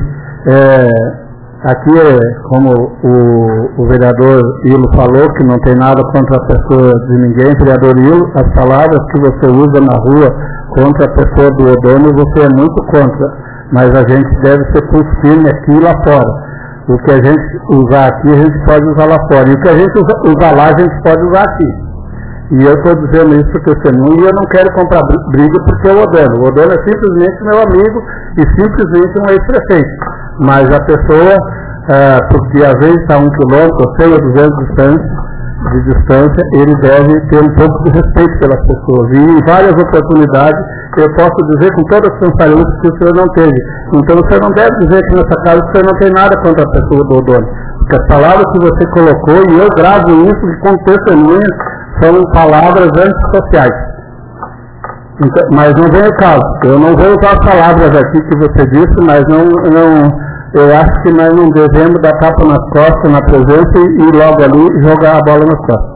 aqui, como o vereador Ilo falou, que não tem nada contra a pessoa de ninguém, vereador Ilo, as palavras que você usa na rua contra a pessoa do Odoni, você é muito contra, mas a gente deve ser pulso firme aqui e lá fora. O que a gente usar aqui, a gente pode usar lá fora. E o que a gente usar lá, a gente pode usar aqui. E eu estou dizendo isso porque eu não quero comprar briga porque é o Odoni. O Odoni é simplesmente meu amigo e simplesmente um ex-prefeito. Mas a pessoa, porque às vezes está 1 quilômetro, 100 ou 200 de distância, ele deve ter um pouco de respeito pelas pessoas. E em várias oportunidades, eu posso dizer com toda a transparência que o senhor não teve. Então o senhor não deve dizer que nessa casa o senhor não tem nada contra a pessoa do Odoni. Porque as palavras que você colocou, e eu gravo isso e com testemunhas, são palavras antissociais. Então, mas não vem o caso. Eu não vou usar as palavras aqui que você disse, mas eu acho que nós não devemos dar tapa nas costas na presença e logo ali jogar a bola nas costas.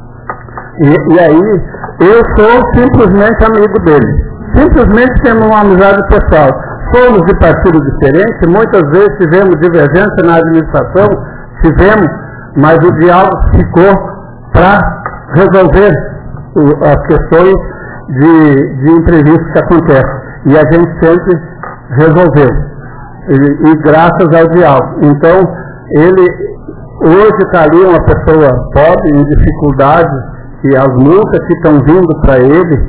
E aí, eu sou simplesmente amigo dele. Simplesmente temos uma amizade pessoal. Somos de partido diferente, muitas vezes tivemos divergência na administração, mas o diálogo ficou para resolver as questões de imprevistos que acontecem. E a gente sempre resolveu. E graças ao diálogo. Então, ele hoje está ali uma pessoa pobre, em dificuldade, e as multas que estão vindo para ele,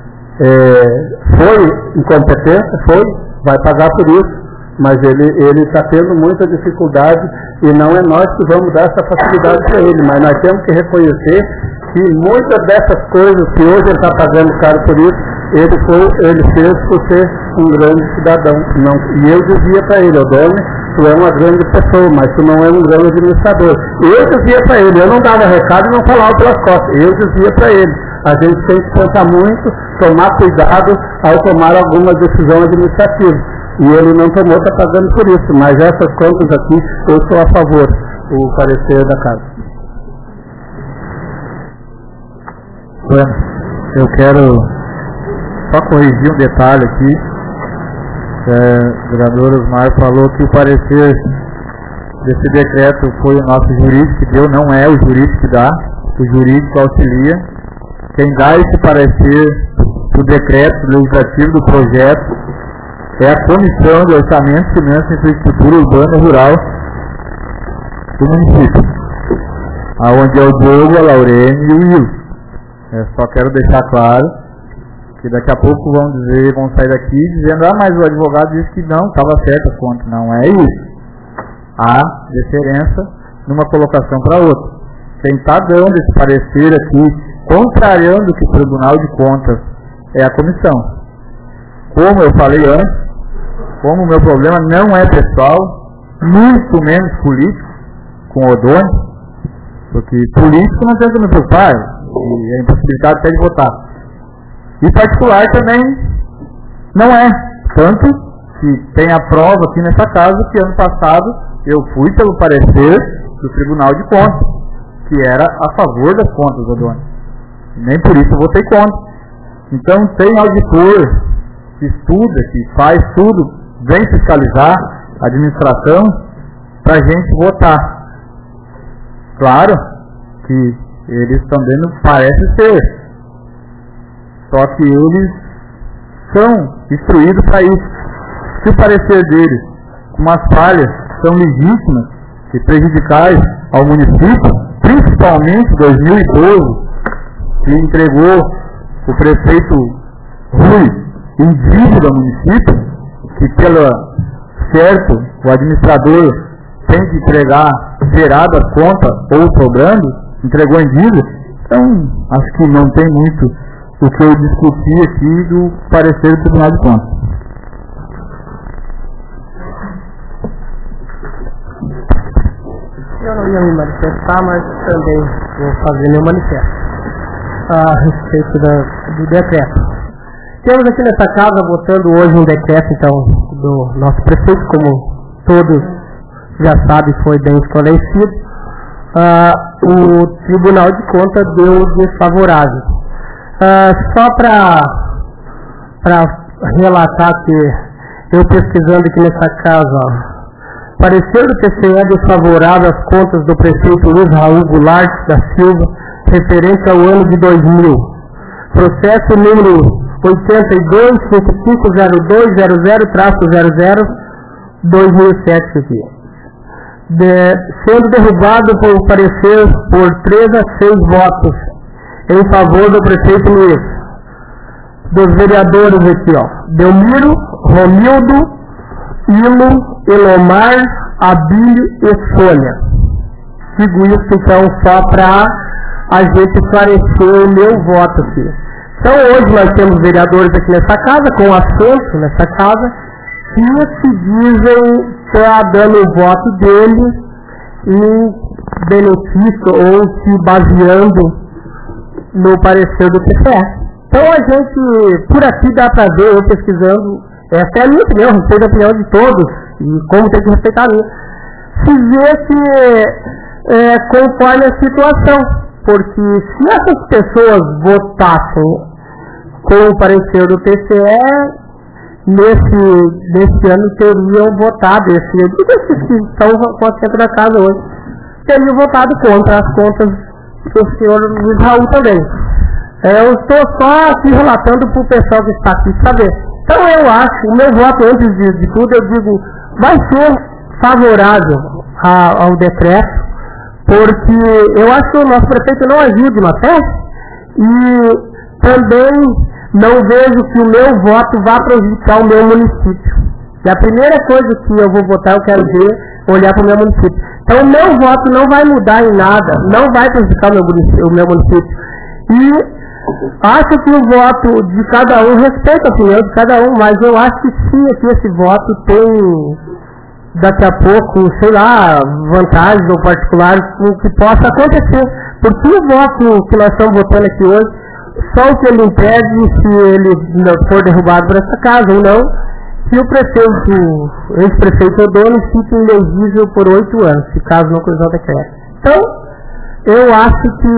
foi incompetência, vai pagar por isso, mas ele está tendo muita dificuldade e não é nós que vamos dar essa facilidade para ele, mas nós temos que reconhecer que muitas dessas coisas que hoje ele está pagando caro por isso, ele fez por ser um grande cidadão. Não, e eu dizia para ele, Odoni, tu é uma grande pessoa, mas tu não é um grande administrador. Eu dizia para ele, eu não dava recado e não falava pelas costas, eu dizia para ele, a gente tem que pensar muito, tomar cuidado ao tomar alguma decisão administrativa. E ele não tomou, está pagando por isso, mas essas contas aqui, eu sou a favor, o parecer da casa. Bueno, eu quero só corrigir um detalhe aqui. O vereador Osmar falou que o parecer desse decreto foi o nosso jurídico que deu, não é o jurídico que dá, o jurídico auxilia. Quem dá esse parecer do decreto legislativo do projeto é a Comissão de Orçamento, Finanças e Infraestrutura Urbana e Rural do município, aonde é o Diogo, a Laurene e o Will. Só quero deixar claro que daqui a pouco vão sair daqui dizendo, mas o advogado disse que não, estava certo a conta. Não é isso. Há diferença numa colocação para outra. Quem está dando esse parecer aqui, contrariando o que o Tribunal de Contas é a comissão. Como eu falei antes, como o meu problema não é pessoal, muito menos político, com o Odoni, porque político não tem que me preocupar, e a impossibilidade até de votar. E particular também não é. Tanto que tem a prova aqui nessa casa que ano passado eu fui pelo parecer do Tribunal de Contas, que era a favor das contas da Dona. Nem por isso eu votei contra. Então tem auditor que estuda, que faz tudo, vem fiscalizar a administração para a gente votar. Claro que eles também não parecem ser, só que eles são instruídos para isso. Se o parecer deles, com as falhas, são legítimas e prejudicais ao município, principalmente 2012, que entregou o prefeito Rui em dívida ao município, que pelo certo o administrador tem que entregar zerado as contas ou sobrando, entregou em dívida. Então, acho que não tem muito o que eu discuti aqui do parecer do Tribunal de Contas. Eu não ia me manifestar, mas também vou fazer meu manifesto a respeito do decreto. Temos aqui nessa casa votando hoje um decreto, então, do nosso prefeito, como todos já sabem, foi bem esclarecido. O Tribunal de Contas deu desfavorável. Só para relatar que eu pesquisando aqui nessa casa, parecer do TCE desfavorável às contas do prefeito Luiz Raul Goulart da Silva, referente ao ano de 2000. Processo número 82.5502.00/2007 aqui. Sendo derrubado por parecer por 3 a 6 votos em favor do prefeito Luiz. Dos vereadores aqui, ó. Delmiro, Romildo, Ilo, Elomar, Abílio e Sônia. Digo isso então só para a gente esclarecer o meu voto aqui. Então hoje nós temos vereadores aqui nessa casa, com assento nessa casa, que se dizem estar dando o voto deles em benefício ou se baseando no parecer do TCE. Então a gente, por aqui dá para ver, eu pesquisando, essa é a minha opinião, respeito a opinião de todos, e como tem que respeitar a minha, se vê que conforme a situação, porque se essas pessoas votassem com o parecer do TCE, nesse ano teriam votado, esses que estão com a centro da casa hoje, teriam votado contra as contas do senhor Luiz Raul também. Eu estou só aqui relatando para o pessoal que está aqui saber. Então eu acho, o meu voto antes de tudo, eu digo, vai ser favorável ao decreto, porque eu acho que o nosso prefeito não ajude na festa e também não vejo que o meu voto vá prejudicar o meu município. E a primeira coisa que eu vou votar, eu quero ver, olhar para o meu município. Então o meu voto não vai mudar em nada, não vai prejudicar o meu município. E acho que o voto de cada um, respeito a opinião de cada um, mas eu acho que sim, que esse voto tem, daqui a pouco, sei lá, vantagens ou particulares que possa acontecer. Porque o voto que nós estamos votando aqui hoje, só o que ele impede, se ele for derrubado por essa casa ou não, que o ex-prefeito Odoni fique inelegível por 8 anos, se caso não cruzar o decreto. Então, eu acho que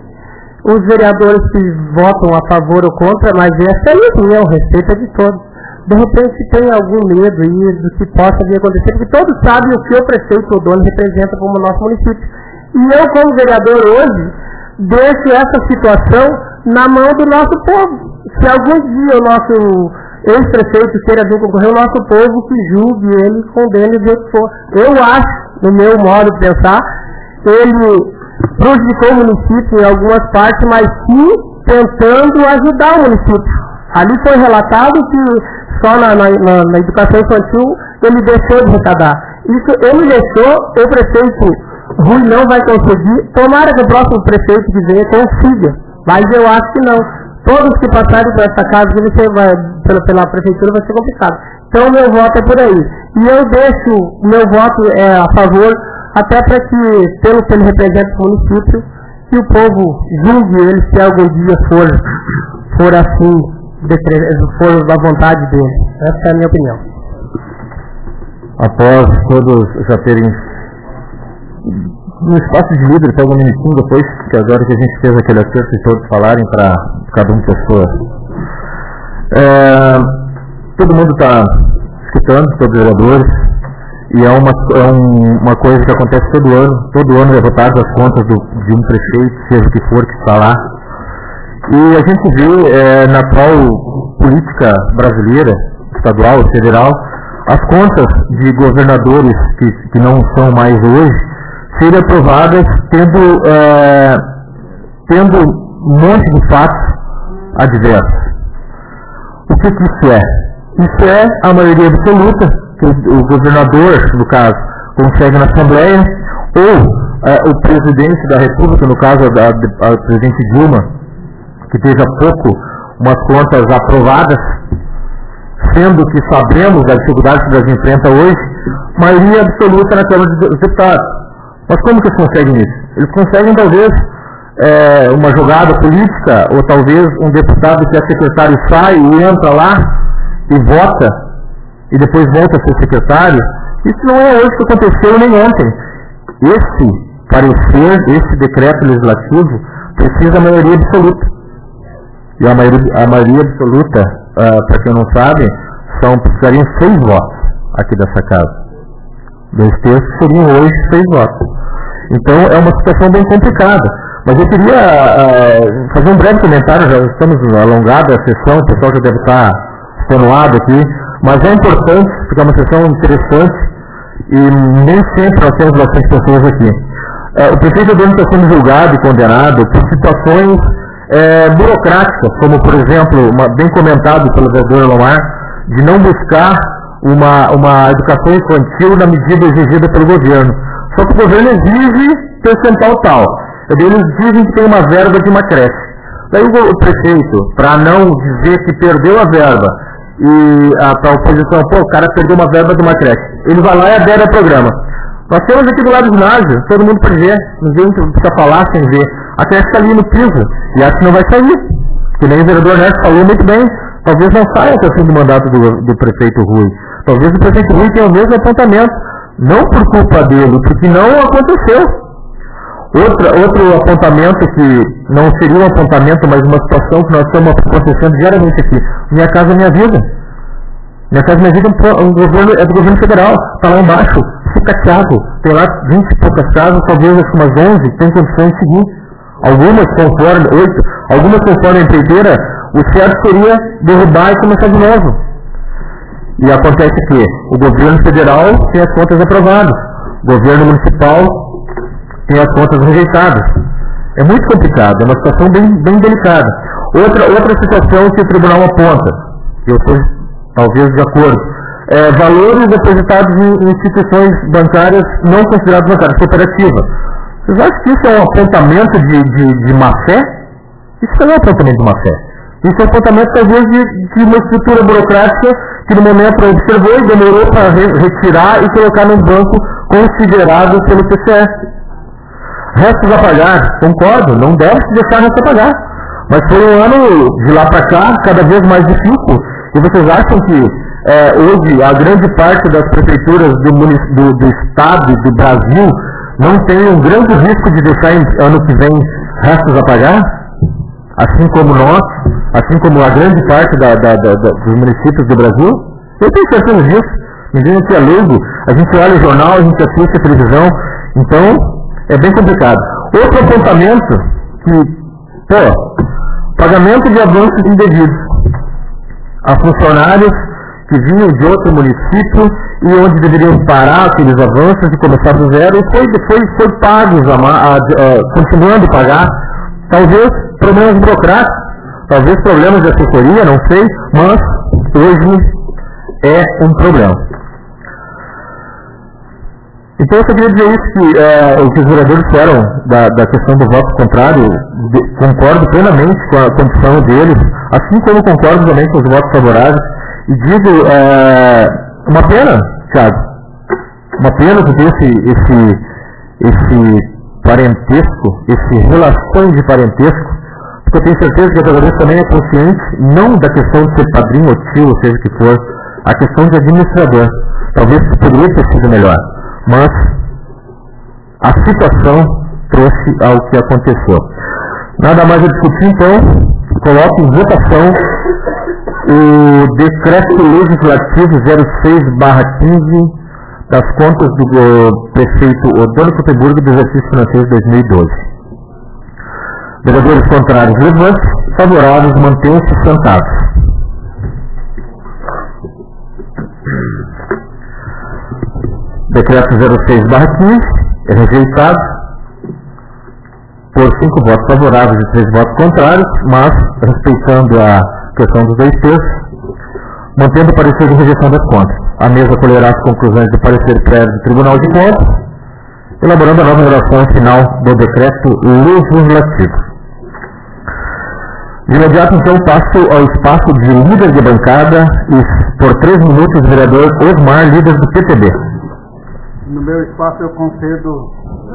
os vereadores que votam a favor ou contra, mas essa é a minha opinião, respeito de todos. De repente tem algum medo aí do que possa vir acontecer, porque todos sabem o que o prefeito Odoni representa como nosso município. E eu, como vereador hoje, deixo essa situação na mão do nosso povo. Se algum dia o nosso ex-prefeito queira vir concorrer, o nosso povo que julgue ele, condene o que for. Eu acho, no meu modo de pensar, ele prejudicou o município em algumas partes, mas sim tentando ajudar o município. Ali foi relatado que só na educação infantil ele deixou de arrecadar. Isso ele deixou, o prefeito Rui não vai conseguir. Tomara que o próximo prefeito que venha consiga, mas eu acho que não. Todos que passarem por essa casa pela prefeitura vai ser complicado. Então meu voto é por aí. E eu deixo o meu voto a favor, até para que, pelo que ele representa o município, que o povo julgue ele se algum dia for assim, for da vontade dele. Essa é a minha opinião. Após todos já terem no espaço de livre, pega um minutinho depois, que agora que a gente fez aquele acerto de todos falarem para cada uma pessoa. Todo mundo está escutando, todos os vereadores, e é uma coisa que acontece todo ano é votado as contas de um prefeito, seja o que for que está lá. E a gente vê na atual política brasileira, estadual e federal, as contas de governadores que não são mais hoje, serem aprovadas tendo um monte de fatos adversos. O que isso é? Isso é a maioria absoluta, que o governador, no caso, consegue na Assembleia, ou o presidente da República, no caso a presidente Dilma, que teve há pouco umas contas aprovadas, sendo que sabemos da dificuldade que o Brasil enfrenta hoje, maioria absoluta na Câmara dos Deputados. Mas como que eles conseguem isso? Eles conseguem talvez uma jogada política, ou talvez um deputado que é secretário sai e entra lá e vota, e depois volta a ser secretário. Isso não é hoje que aconteceu nem ontem. Esse parecer, esse decreto legislativo, precisa da maioria absoluta. E a maioria absoluta, para quem não sabe, precisariam 6 votos aqui dessa casa. 2 terços seriam hoje 6 votos. Então é uma situação bem complicada. Mas eu queria fazer um breve comentário, já estamos alongada a sessão, o pessoal já deve estar extenuado aqui, mas é importante, porque é uma sessão interessante e nem sempre nós temos bastante pessoas aqui. O prefeito Adorno está sendo julgado e condenado por situações burocráticas, como por exemplo, bem comentado pelo vereador Elomar, de não buscar uma educação infantil na medida exigida pelo governo. Só que o governo exige percentual tal. Eles dizem que tem uma verba de uma creche. Daí o prefeito, para não dizer que perdeu a verba, e para a oposição, o cara perdeu uma verba de uma creche, ele vai lá e adere ao programa. Nós temos aqui do lado do ginásio, todo mundo pode ver, ninguém precisa falar sem ver. A creche está ali no piso, e acho que não vai sair. Que nem o vereador Ernesto falou muito bem, talvez não saia até o fim do mandato do prefeito Rui. Talvez o prefeito Rui tenha o mesmo apontamento, não por culpa dele, porque não aconteceu. Outro apontamento que não seria um apontamento, mas uma situação que nós estamos acontecendo diariamente aqui. Minha Casa Minha Vida. Minha Casa Minha Vida é do governo federal. Está lá embaixo, sucateado. Tem lá 20 e poucas casas, talvez umas 11, tem condições de seguir. Algumas conforme, 8, algumas conforme a empreiteira, o certo seria derrubar e começar de novo. E acontece que o governo federal tem as contas aprovadas. O governo municipal tem as contas rejeitadas. É muito complicado, é uma situação bem delicada. Outra situação que o tribunal aponta, eu estou talvez de acordo, valores depositados em instituições bancárias não consideradas bancárias, cooperativa. Vocês acham que isso é um apontamento de má fé? Isso não é um apontamento de má fé. Isso é um apontamento talvez de uma estrutura burocrática que no momento observou e demorou para retirar e colocar num banco considerado pelo TCE. Restos a pagar, concordo, não deve se deixar restos a pagar. Mas foi um ano de lá para cá, cada vez mais difícil. E vocês acham que hoje a grande parte das prefeituras do estado e do Brasil não tem um grande risco de deixar ano que vem restos a pagar? Assim como nós, assim como a grande parte dos municípios do Brasil? Eu tenho certeza disso. Ninguém aqui é leigo. A gente olha o jornal, a gente assiste a televisão. Então, é bem complicado. Outro apontamento pagamento de avanços indevidos a funcionários que vinham de outro município e onde deveriam parar aqueles avanços e começar do zero, e foi pagos, continuando a pagar. Talvez problemas burocráticos, talvez problemas de assessoria, não sei, mas hoje é um problema. Então eu só queria dizer isso, que o que os vereadores disseram da questão do voto contrário, concordo plenamente com a condição deles, assim como concordo também com os votos favoráveis, e digo, uma pena, Thiago, uma pena que esse parentesco, esse relação de parentesco, porque eu tenho certeza que a vereadora também é consciente, não da questão de ser padrinho ou tio, ou seja o que for, a questão de administrador. Talvez poderia ter sido melhor, mas a situação trouxe ao que aconteceu. Nada mais a discutir, então, coloco em votação o decreto legislativo 06/15 das contas do prefeito Odônio Coteburgo do exercício financeiro de 2012. Vereadores contrários, levantes, favoráveis, mantenham-se sentados. Decreto 06/15 é rejeitado por 5 votos favoráveis e 3 votos contrários, mas, respeitando a questão dos 2 terços, mantendo o parecer de rejeição das contas. A mesa colherá as conclusões do parecer prévio do Tribunal de Contas, elaborando a nova relação final do decreto legislativo. De imediato, então, passo ao espaço de líder de bancada e, por 3 minutos, o vereador Osmar, líder do PTB. No meu espaço eu concedo...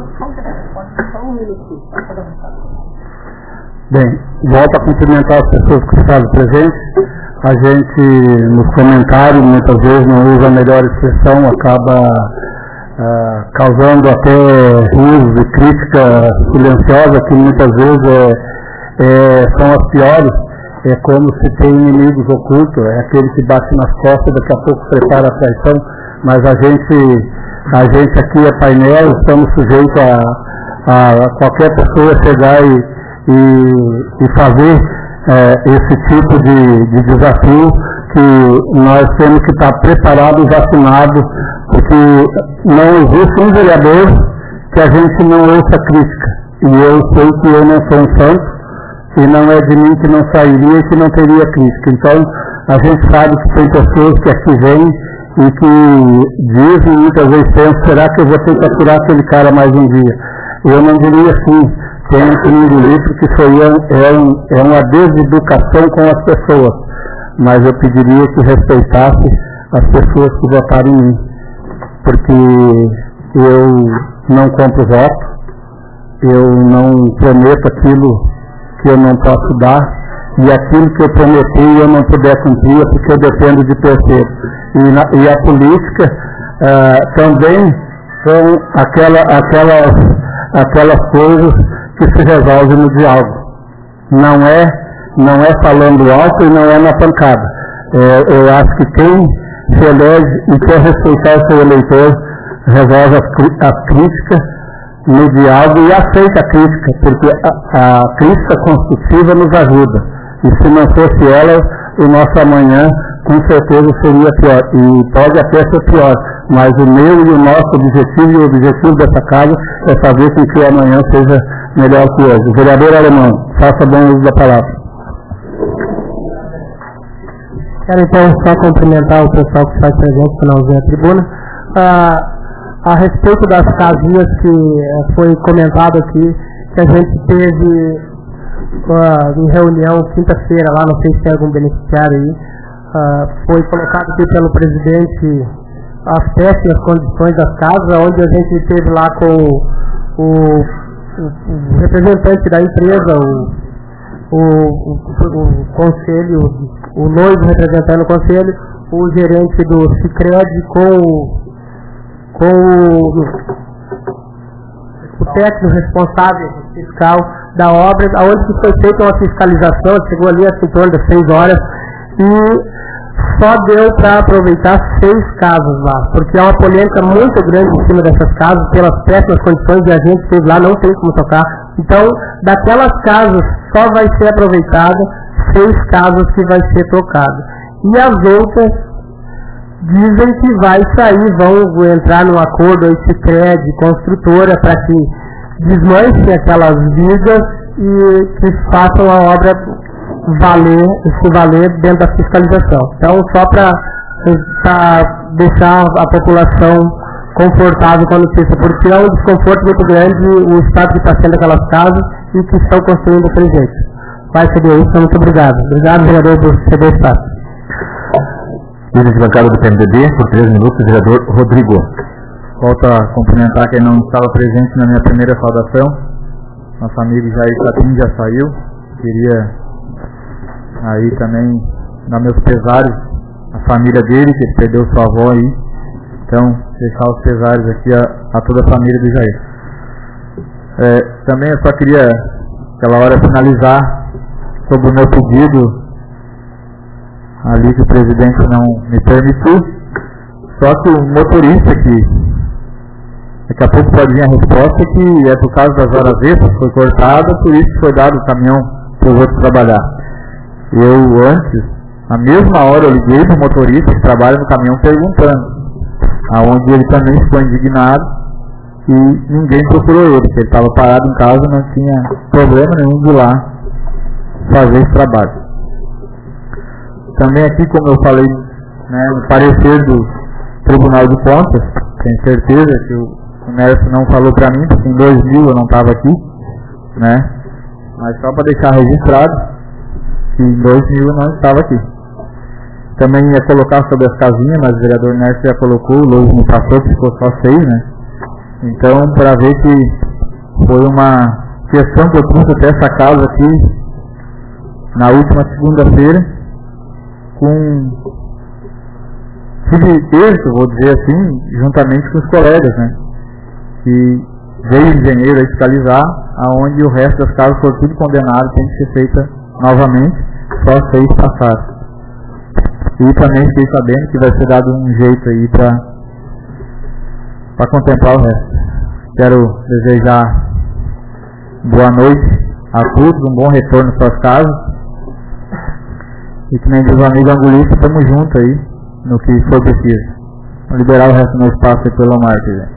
Bem, volto a cumprimentar as pessoas que estavam presentes. A gente, nos comentários, muitas vezes não usa a melhor expressão, acaba causando até risos e crítica silenciosa, que muitas vezes são as piores. É como se tem inimigos ocultos, é aquele que bate nas costas, daqui a pouco prepara a traição, mas a gente aqui é painel, estamos sujeitos a qualquer pessoa chegar e fazer esse tipo de desafio, que nós temos que estar preparados, vacinados, porque não existe um vereador que a gente não ouça crítica. E eu sei que eu não sou um santo, e não é de mim que não sairia e que não teria crítica. Então, a gente sabe que tem pessoas que aqui vêm e que dizem, muitas vezes pensam, será que eu vou ter que aturar aquele cara mais um dia? Eu não diria assim, tem que me engolir, porque isso aí é uma deseducação com as pessoas, mas eu pediria que respeitasse as pessoas que votaram em mim, porque eu não compro voto, eu não prometo aquilo que eu não posso dar, e aquilo que eu prometi e eu não puder cumprir, é porque eu dependo de terceiros. E a política também são aquelas coisas que se resolvem no diálogo. Não é falando alto e não é na pancada. Eu acho que quem se elege e quer respeitar o seu eleitor resolve as críticas no diálogo e aceita a crítica, porque a crítica construtiva nos ajuda. E se não fosse ela, o nosso amanhã com certeza seria pior. E pode até ser pior, mas o meu e o nosso objetivo e o objetivo dessa casa é fazer com que o amanhã seja melhor que hoje. Vereador Alemão, faça bom uso da palavra. Quero então só cumprimentar o pessoal que está presente para não ver a tribuna. A respeito das casinhas que foi comentado aqui, que a gente teve em reunião quinta-feira lá, não sei se tem algum beneficiário aí, foi colocado aqui pelo presidente as péssimas condições das casas, onde a gente teve lá com o representante da empresa, o conselho, o noivo representando o conselho, o gerente do Sicredi com o técnico responsável fiscal da obra, onde foi feita uma fiscalização, chegou ali a torno de 6 horas, e só deu para aproveitar 6 casas lá, porque há uma polêmica muito grande em cima dessas casas, pelas péssimas condições, e a gente esteve lá, não tem como tocar. Então, daquelas casas, só vai ser aproveitada 6 casas que vai ser tocada. E as outras dizem que vai sair, vão entrar num acordo esse crédito construtora para que desmanchem aquelas vigas e que façam a obra se valer dentro da fiscalização. Então, só para deixar a população confortável com a notícia, porque é um desconforto muito grande o estado que está sendo aquelas casas e que estão construindo daquele jeito. Vai ceder isso, muito obrigado. Obrigado, vereador, por ceder o espaço. Líder de bancada do PMDB, por 3 minutos, vereador Rodrigo. Volto a cumprimentar quem não estava presente na minha primeira saudação. Nosso amigo Jair Sapim já saiu. Queria aí também dar meus pesares à família dele, que ele perdeu sua avó aí. Então, deixar os pesares aqui a toda a família do Jair. Também eu só queria, aquela hora, finalizar sobre o meu pedido ali que o presidente não me permitiu. Só que o motorista, que daqui a pouco pode vir a resposta, que é por causa das horas extras, foi cortada, por isso que foi dado o caminhão para os outros trabalhar. Eu antes, na mesma hora, eu liguei para o motorista que trabalha no caminhão perguntando, aonde ele também ficou indignado e ninguém procurou ele, porque ele estava parado em casa, não tinha problema nenhum de ir lá fazer esse trabalho. Também aqui, como eu falei, né, no parecer do Tribunal de Contas, tenho certeza que o Nércio não falou para mim, porque em 2000 eu não estava aqui, né? Mas só para deixar registrado que em 2000 eu não estava aqui. Também ia colocar sobre as casinhas, mas o vereador Nércio já colocou, o Lourdes me passou, que ficou só 6, né? Então, para ver que foi uma questão que eu trouxe até essa casa aqui na última segunda-feira, tive êxito, vou dizer assim, juntamente com os colegas, né? Que veio o engenheiro a fiscalizar, aonde o resto das casas foi tudo condenado, tem que ser feita novamente, só 6 passaram. E também fiquei sabendo que vai ser dado um jeito aí para contemplar o resto. Quero desejar boa noite a todos, um bom retorno às suas casas. E que nem diz o amigo Angulista, estamos juntos aí no que for preciso. Vou liberar o resto do meu espaço aí pelo Marcos.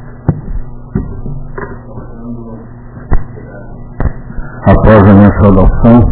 Após a minha saudação,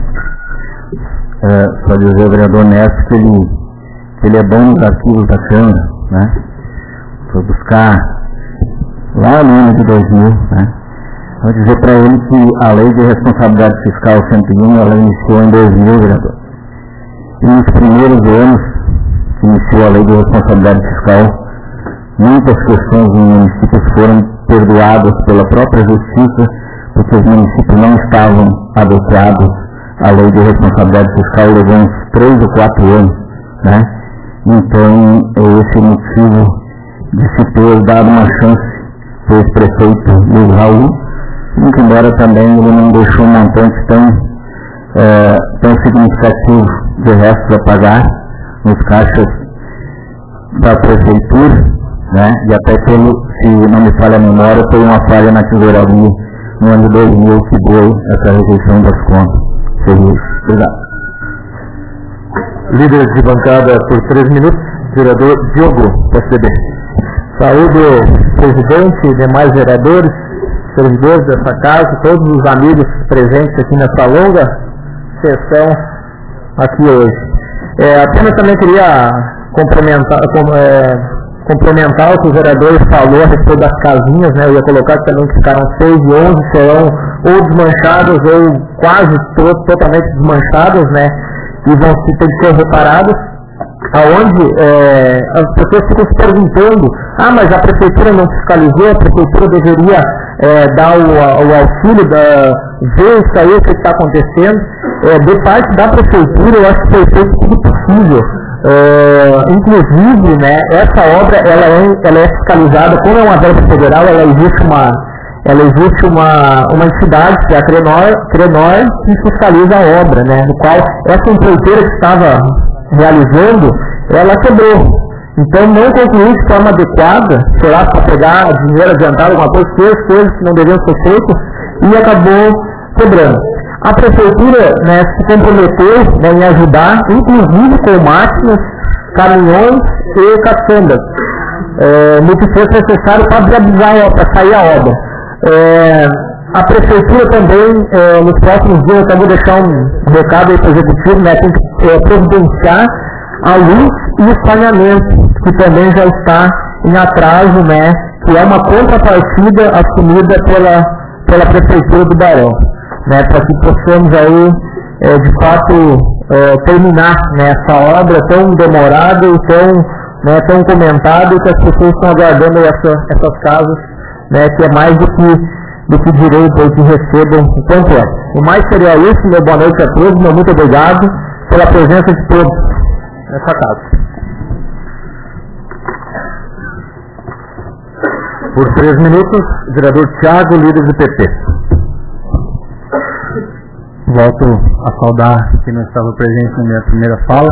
só dizer ao vereador Nércio que ele é bom nos arquivos da Câmara, né? Foi buscar lá no ano de 2000, né? Vou dizer para ele que a Lei de Responsabilidade Fiscal 101, ela iniciou em 2000, vereador. E nos primeiros anos que iniciou a Lei de Responsabilidade Fiscal, muitas questões dos municípios foram perdoadas pela própria Justiça, porque os municípios não estavam adequados à Lei de Responsabilidade Fiscal, levou uns 3 ou 4 anos, né? Então, é esse o motivo de se ter dado uma chance para o prefeito Luiz Raul, muito embora também ele não deixou um montante tão significativo de resto a pagar nos caixas da prefeitura, né? E até se não me falha a memória, foi uma falha na tesouraria no ano de 2000 que deu essa rejeição das contas. Seria isso. Obrigado. Líder de bancada por 3 minutos, vereador Diogo, PSDB. Saúde, presidente e demais vereadores, servidores dessa casa, todos os amigos presentes aqui nessa longa sessão aqui hoje. Apenas também queria complementar o que o vereador falou a respeito das casinhas, né? Eu ia colocar também que ficaram 6 e 11 serão ou desmanchadas ou quase totalmente desmanchadas, né? E vão ter que ser reparadas, aonde as pessoas ficam se perguntando, mas a prefeitura não fiscalizou, a prefeitura deveria dar o auxílio, ver isso aí, o que está acontecendo. De parte da prefeitura, eu acho que foi feito tudo possível. Inclusive, né, essa obra ela é fiscalizada, como é uma verba federal, ela existe uma entidade, que é a Crenor, que fiscaliza a obra, né, no qual essa empreiteira que estava realizando, ela quebrou. Então não concluiu de forma adequada, sei lá, para pegar dinheiro adiantado, alguma coisa, fez coisas que não deveriam ser feitas e acabou quebrando. A prefeitura, né, se comprometeu, né, em ajudar, inclusive com máquinas, caminhões e caçambas, no que fosse necessário para viabilizar, para sair a obra. A prefeitura também, nos próximos dias, eu vou deixar um recado aí para o executivo, né, tem que providenciar a luz e o saneamento, que também já está em atraso, né, que é uma contrapartida assumida pela prefeitura do Barão, né, para que possamos aí, de fato, terminar, né, essa obra tão demorada e tão comentada, que as pessoas estão aguardando essas casas, né, que é mais do que do que direito ou que recebam o quanto é. O mais seria isso, meu boa noite a todos, meu muito obrigado pela presença de todos nessa casa. Por 3 minutos, vereador Thiago, líder do PP. Volto a saudar quem não estava presente na minha primeira fala.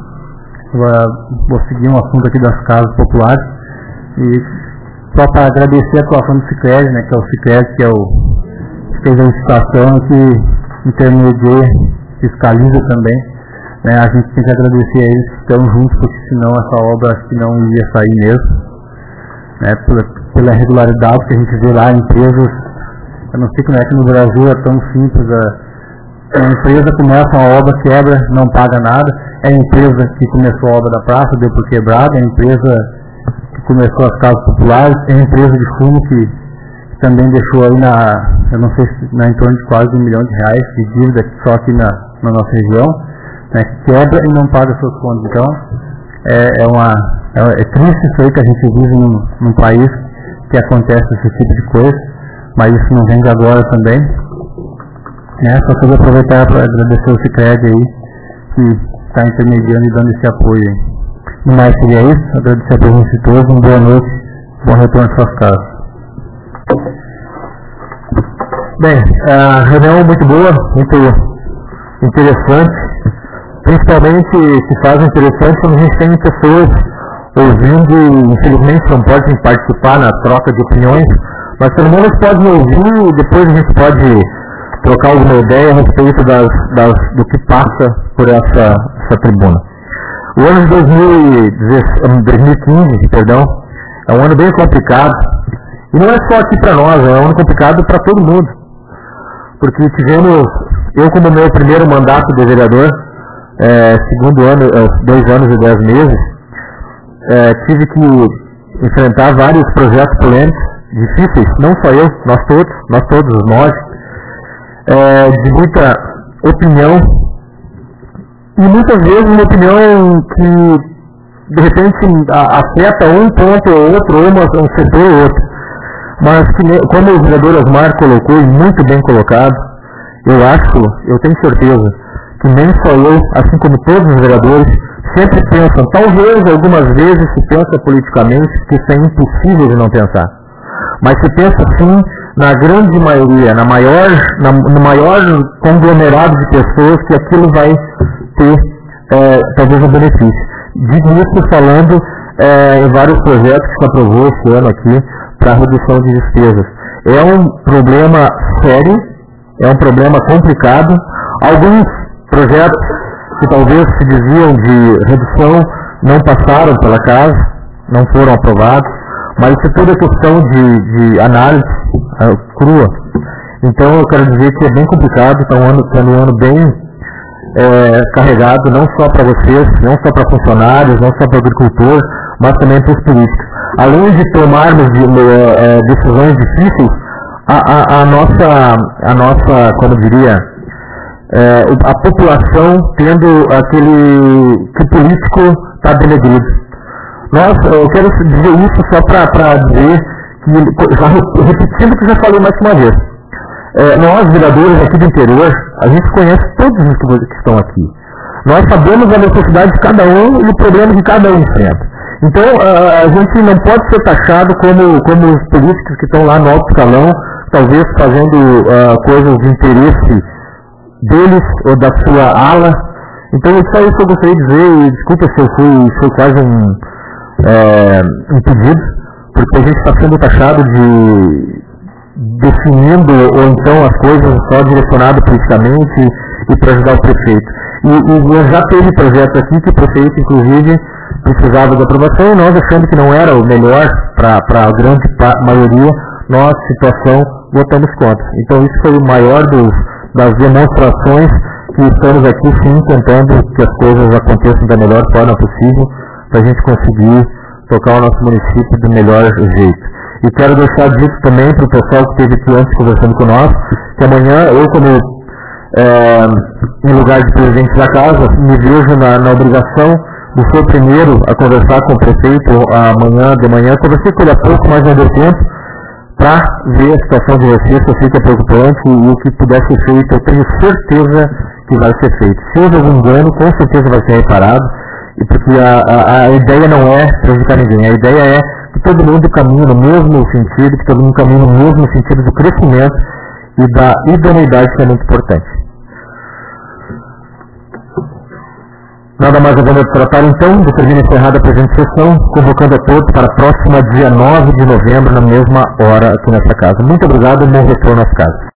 Vou seguir um assunto aqui das casas populares. E só para agradecer a atuação do Sicredi, né, que é o Sicredi, que fez a licitação, que intermedia, fiscaliza também. Né, a gente tem que agradecer a eles que estão juntos, porque senão essa obra acho que não ia sair mesmo. Né, pela regularidade que a gente vê lá, empresas, eu não sei como é que no Brasil é tão simples, uma empresa começa uma obra, quebra, não paga nada, é a empresa que começou a obra da praça, deu por quebrada, é a empresa que começou as casas populares, é a empresa de fumo que também deixou aí eu não sei se em torno de quase R$1 milhão de dívida só aqui na nossa região, né, que quebra e não paga suas contas. Então, é triste isso aí que a gente vive num país que acontece esse tipo de coisa, mas isso não vem de agora também. Só queria aproveitar para agradecer o Sicredi aí, que está intermediando e dando esse apoio aí. No mais seria isso, agradecer a presença de todos, uma boa noite, bom retorno às suas casas. Bem, a reunião muito boa, muito interessante, principalmente se faz interessante quando a gente tem pessoas ouvindo, infelizmente não podem participar na troca de opiniões, mas pelo menos podem ouvir e depois a gente pode trocar alguma ideia a respeito do que passa por essa tribuna. O ano de 2015, é um ano bem complicado, e não é só aqui para nós, é um ano complicado para todo mundo, porque eu como meu primeiro mandato de vereador, segundo ano, 2 anos e 10 meses, tive que enfrentar vários projetos polêmicos, difíceis, não só eu, nós todos nós, de muita opinião, e muitas vezes uma opinião que de repente afeta um ponto ou outro, ou um setor ou outro, mas que, como o vereador Osmar colocou, e muito bem colocado, eu tenho certeza que nem só eu, assim como todos os vereadores, sempre pensam, talvez algumas vezes se pensa politicamente, que isso é impossível de não pensar, mas se pensa sim na grande maioria, no maior conglomerado de pessoas que aquilo vai ter talvez um benefício. Digo isso falando em vários projetos que se aprovou esse ano aqui para redução de despesas. É um problema sério, é um problema complicado. Alguns projetos que talvez se diziam de redução não passaram pela casa, não foram aprovados, mas isso é toda questão de análise crua. Então eu quero dizer que é bem complicado, está um ano bem carregado, não só para vocês, não só para funcionários, não só para agricultores, mas também para os políticos. Além de tomarmos decisões difíceis, a nossa, como diria, a população tendo que o político está denegrido. Eu quero dizer isso só para dizer que, repetindo o que já falei mais uma vez, nós, vereadores aqui do interior, a gente conhece todos os que estão aqui. Nós sabemos a necessidade de cada um e o problema que cada um enfrenta. Então, a gente não pode ser taxado como os políticos que estão lá no alto escalão, talvez fazendo coisas de interesse deles ou da sua ala. Então, isso é isso que eu gostaria de dizer, e desculpa se eu fui quase um pedido, porque a gente está sendo taxado de definindo ou então as coisas só direcionado politicamente e para ajudar o prefeito. E já teve projeto aqui que o prefeito, inclusive, precisava de aprovação, e nós achando que não era o melhor para a grande maioria, nós, situação, votamos contra. Então isso foi o maior das demonstrações que estamos aqui sim tentando que as coisas aconteçam da melhor forma possível para a gente conseguir tocar o nosso município do melhor jeito. E quero deixar dito também para o pessoal que esteve aqui antes conversando com nós, que amanhã eu, como em lugar de presidente da casa, me vejo na obrigação de ser o primeiro a conversar com o prefeito de manhã. Conversei com ele há pouco, mas não deu tempo, para ver a situação de vocês, que eu sei que é preocupante, e o que puder ser feito, eu tenho certeza que vai ser feito. Se houve algum dano, com certeza vai ser reparado, e porque a ideia não é prejudicar ninguém, a ideia é que todo mundo caminhe no mesmo sentido, que todo mundo caminhe no mesmo sentido do crescimento e da idoneidade, que é muito importante. Nada mais a tratar então, determina encerrada a presente sessão, convocando a todos para a próxima dia 9 de novembro, na mesma hora aqui nessa casa. Muito obrigado e bom retorno às casas.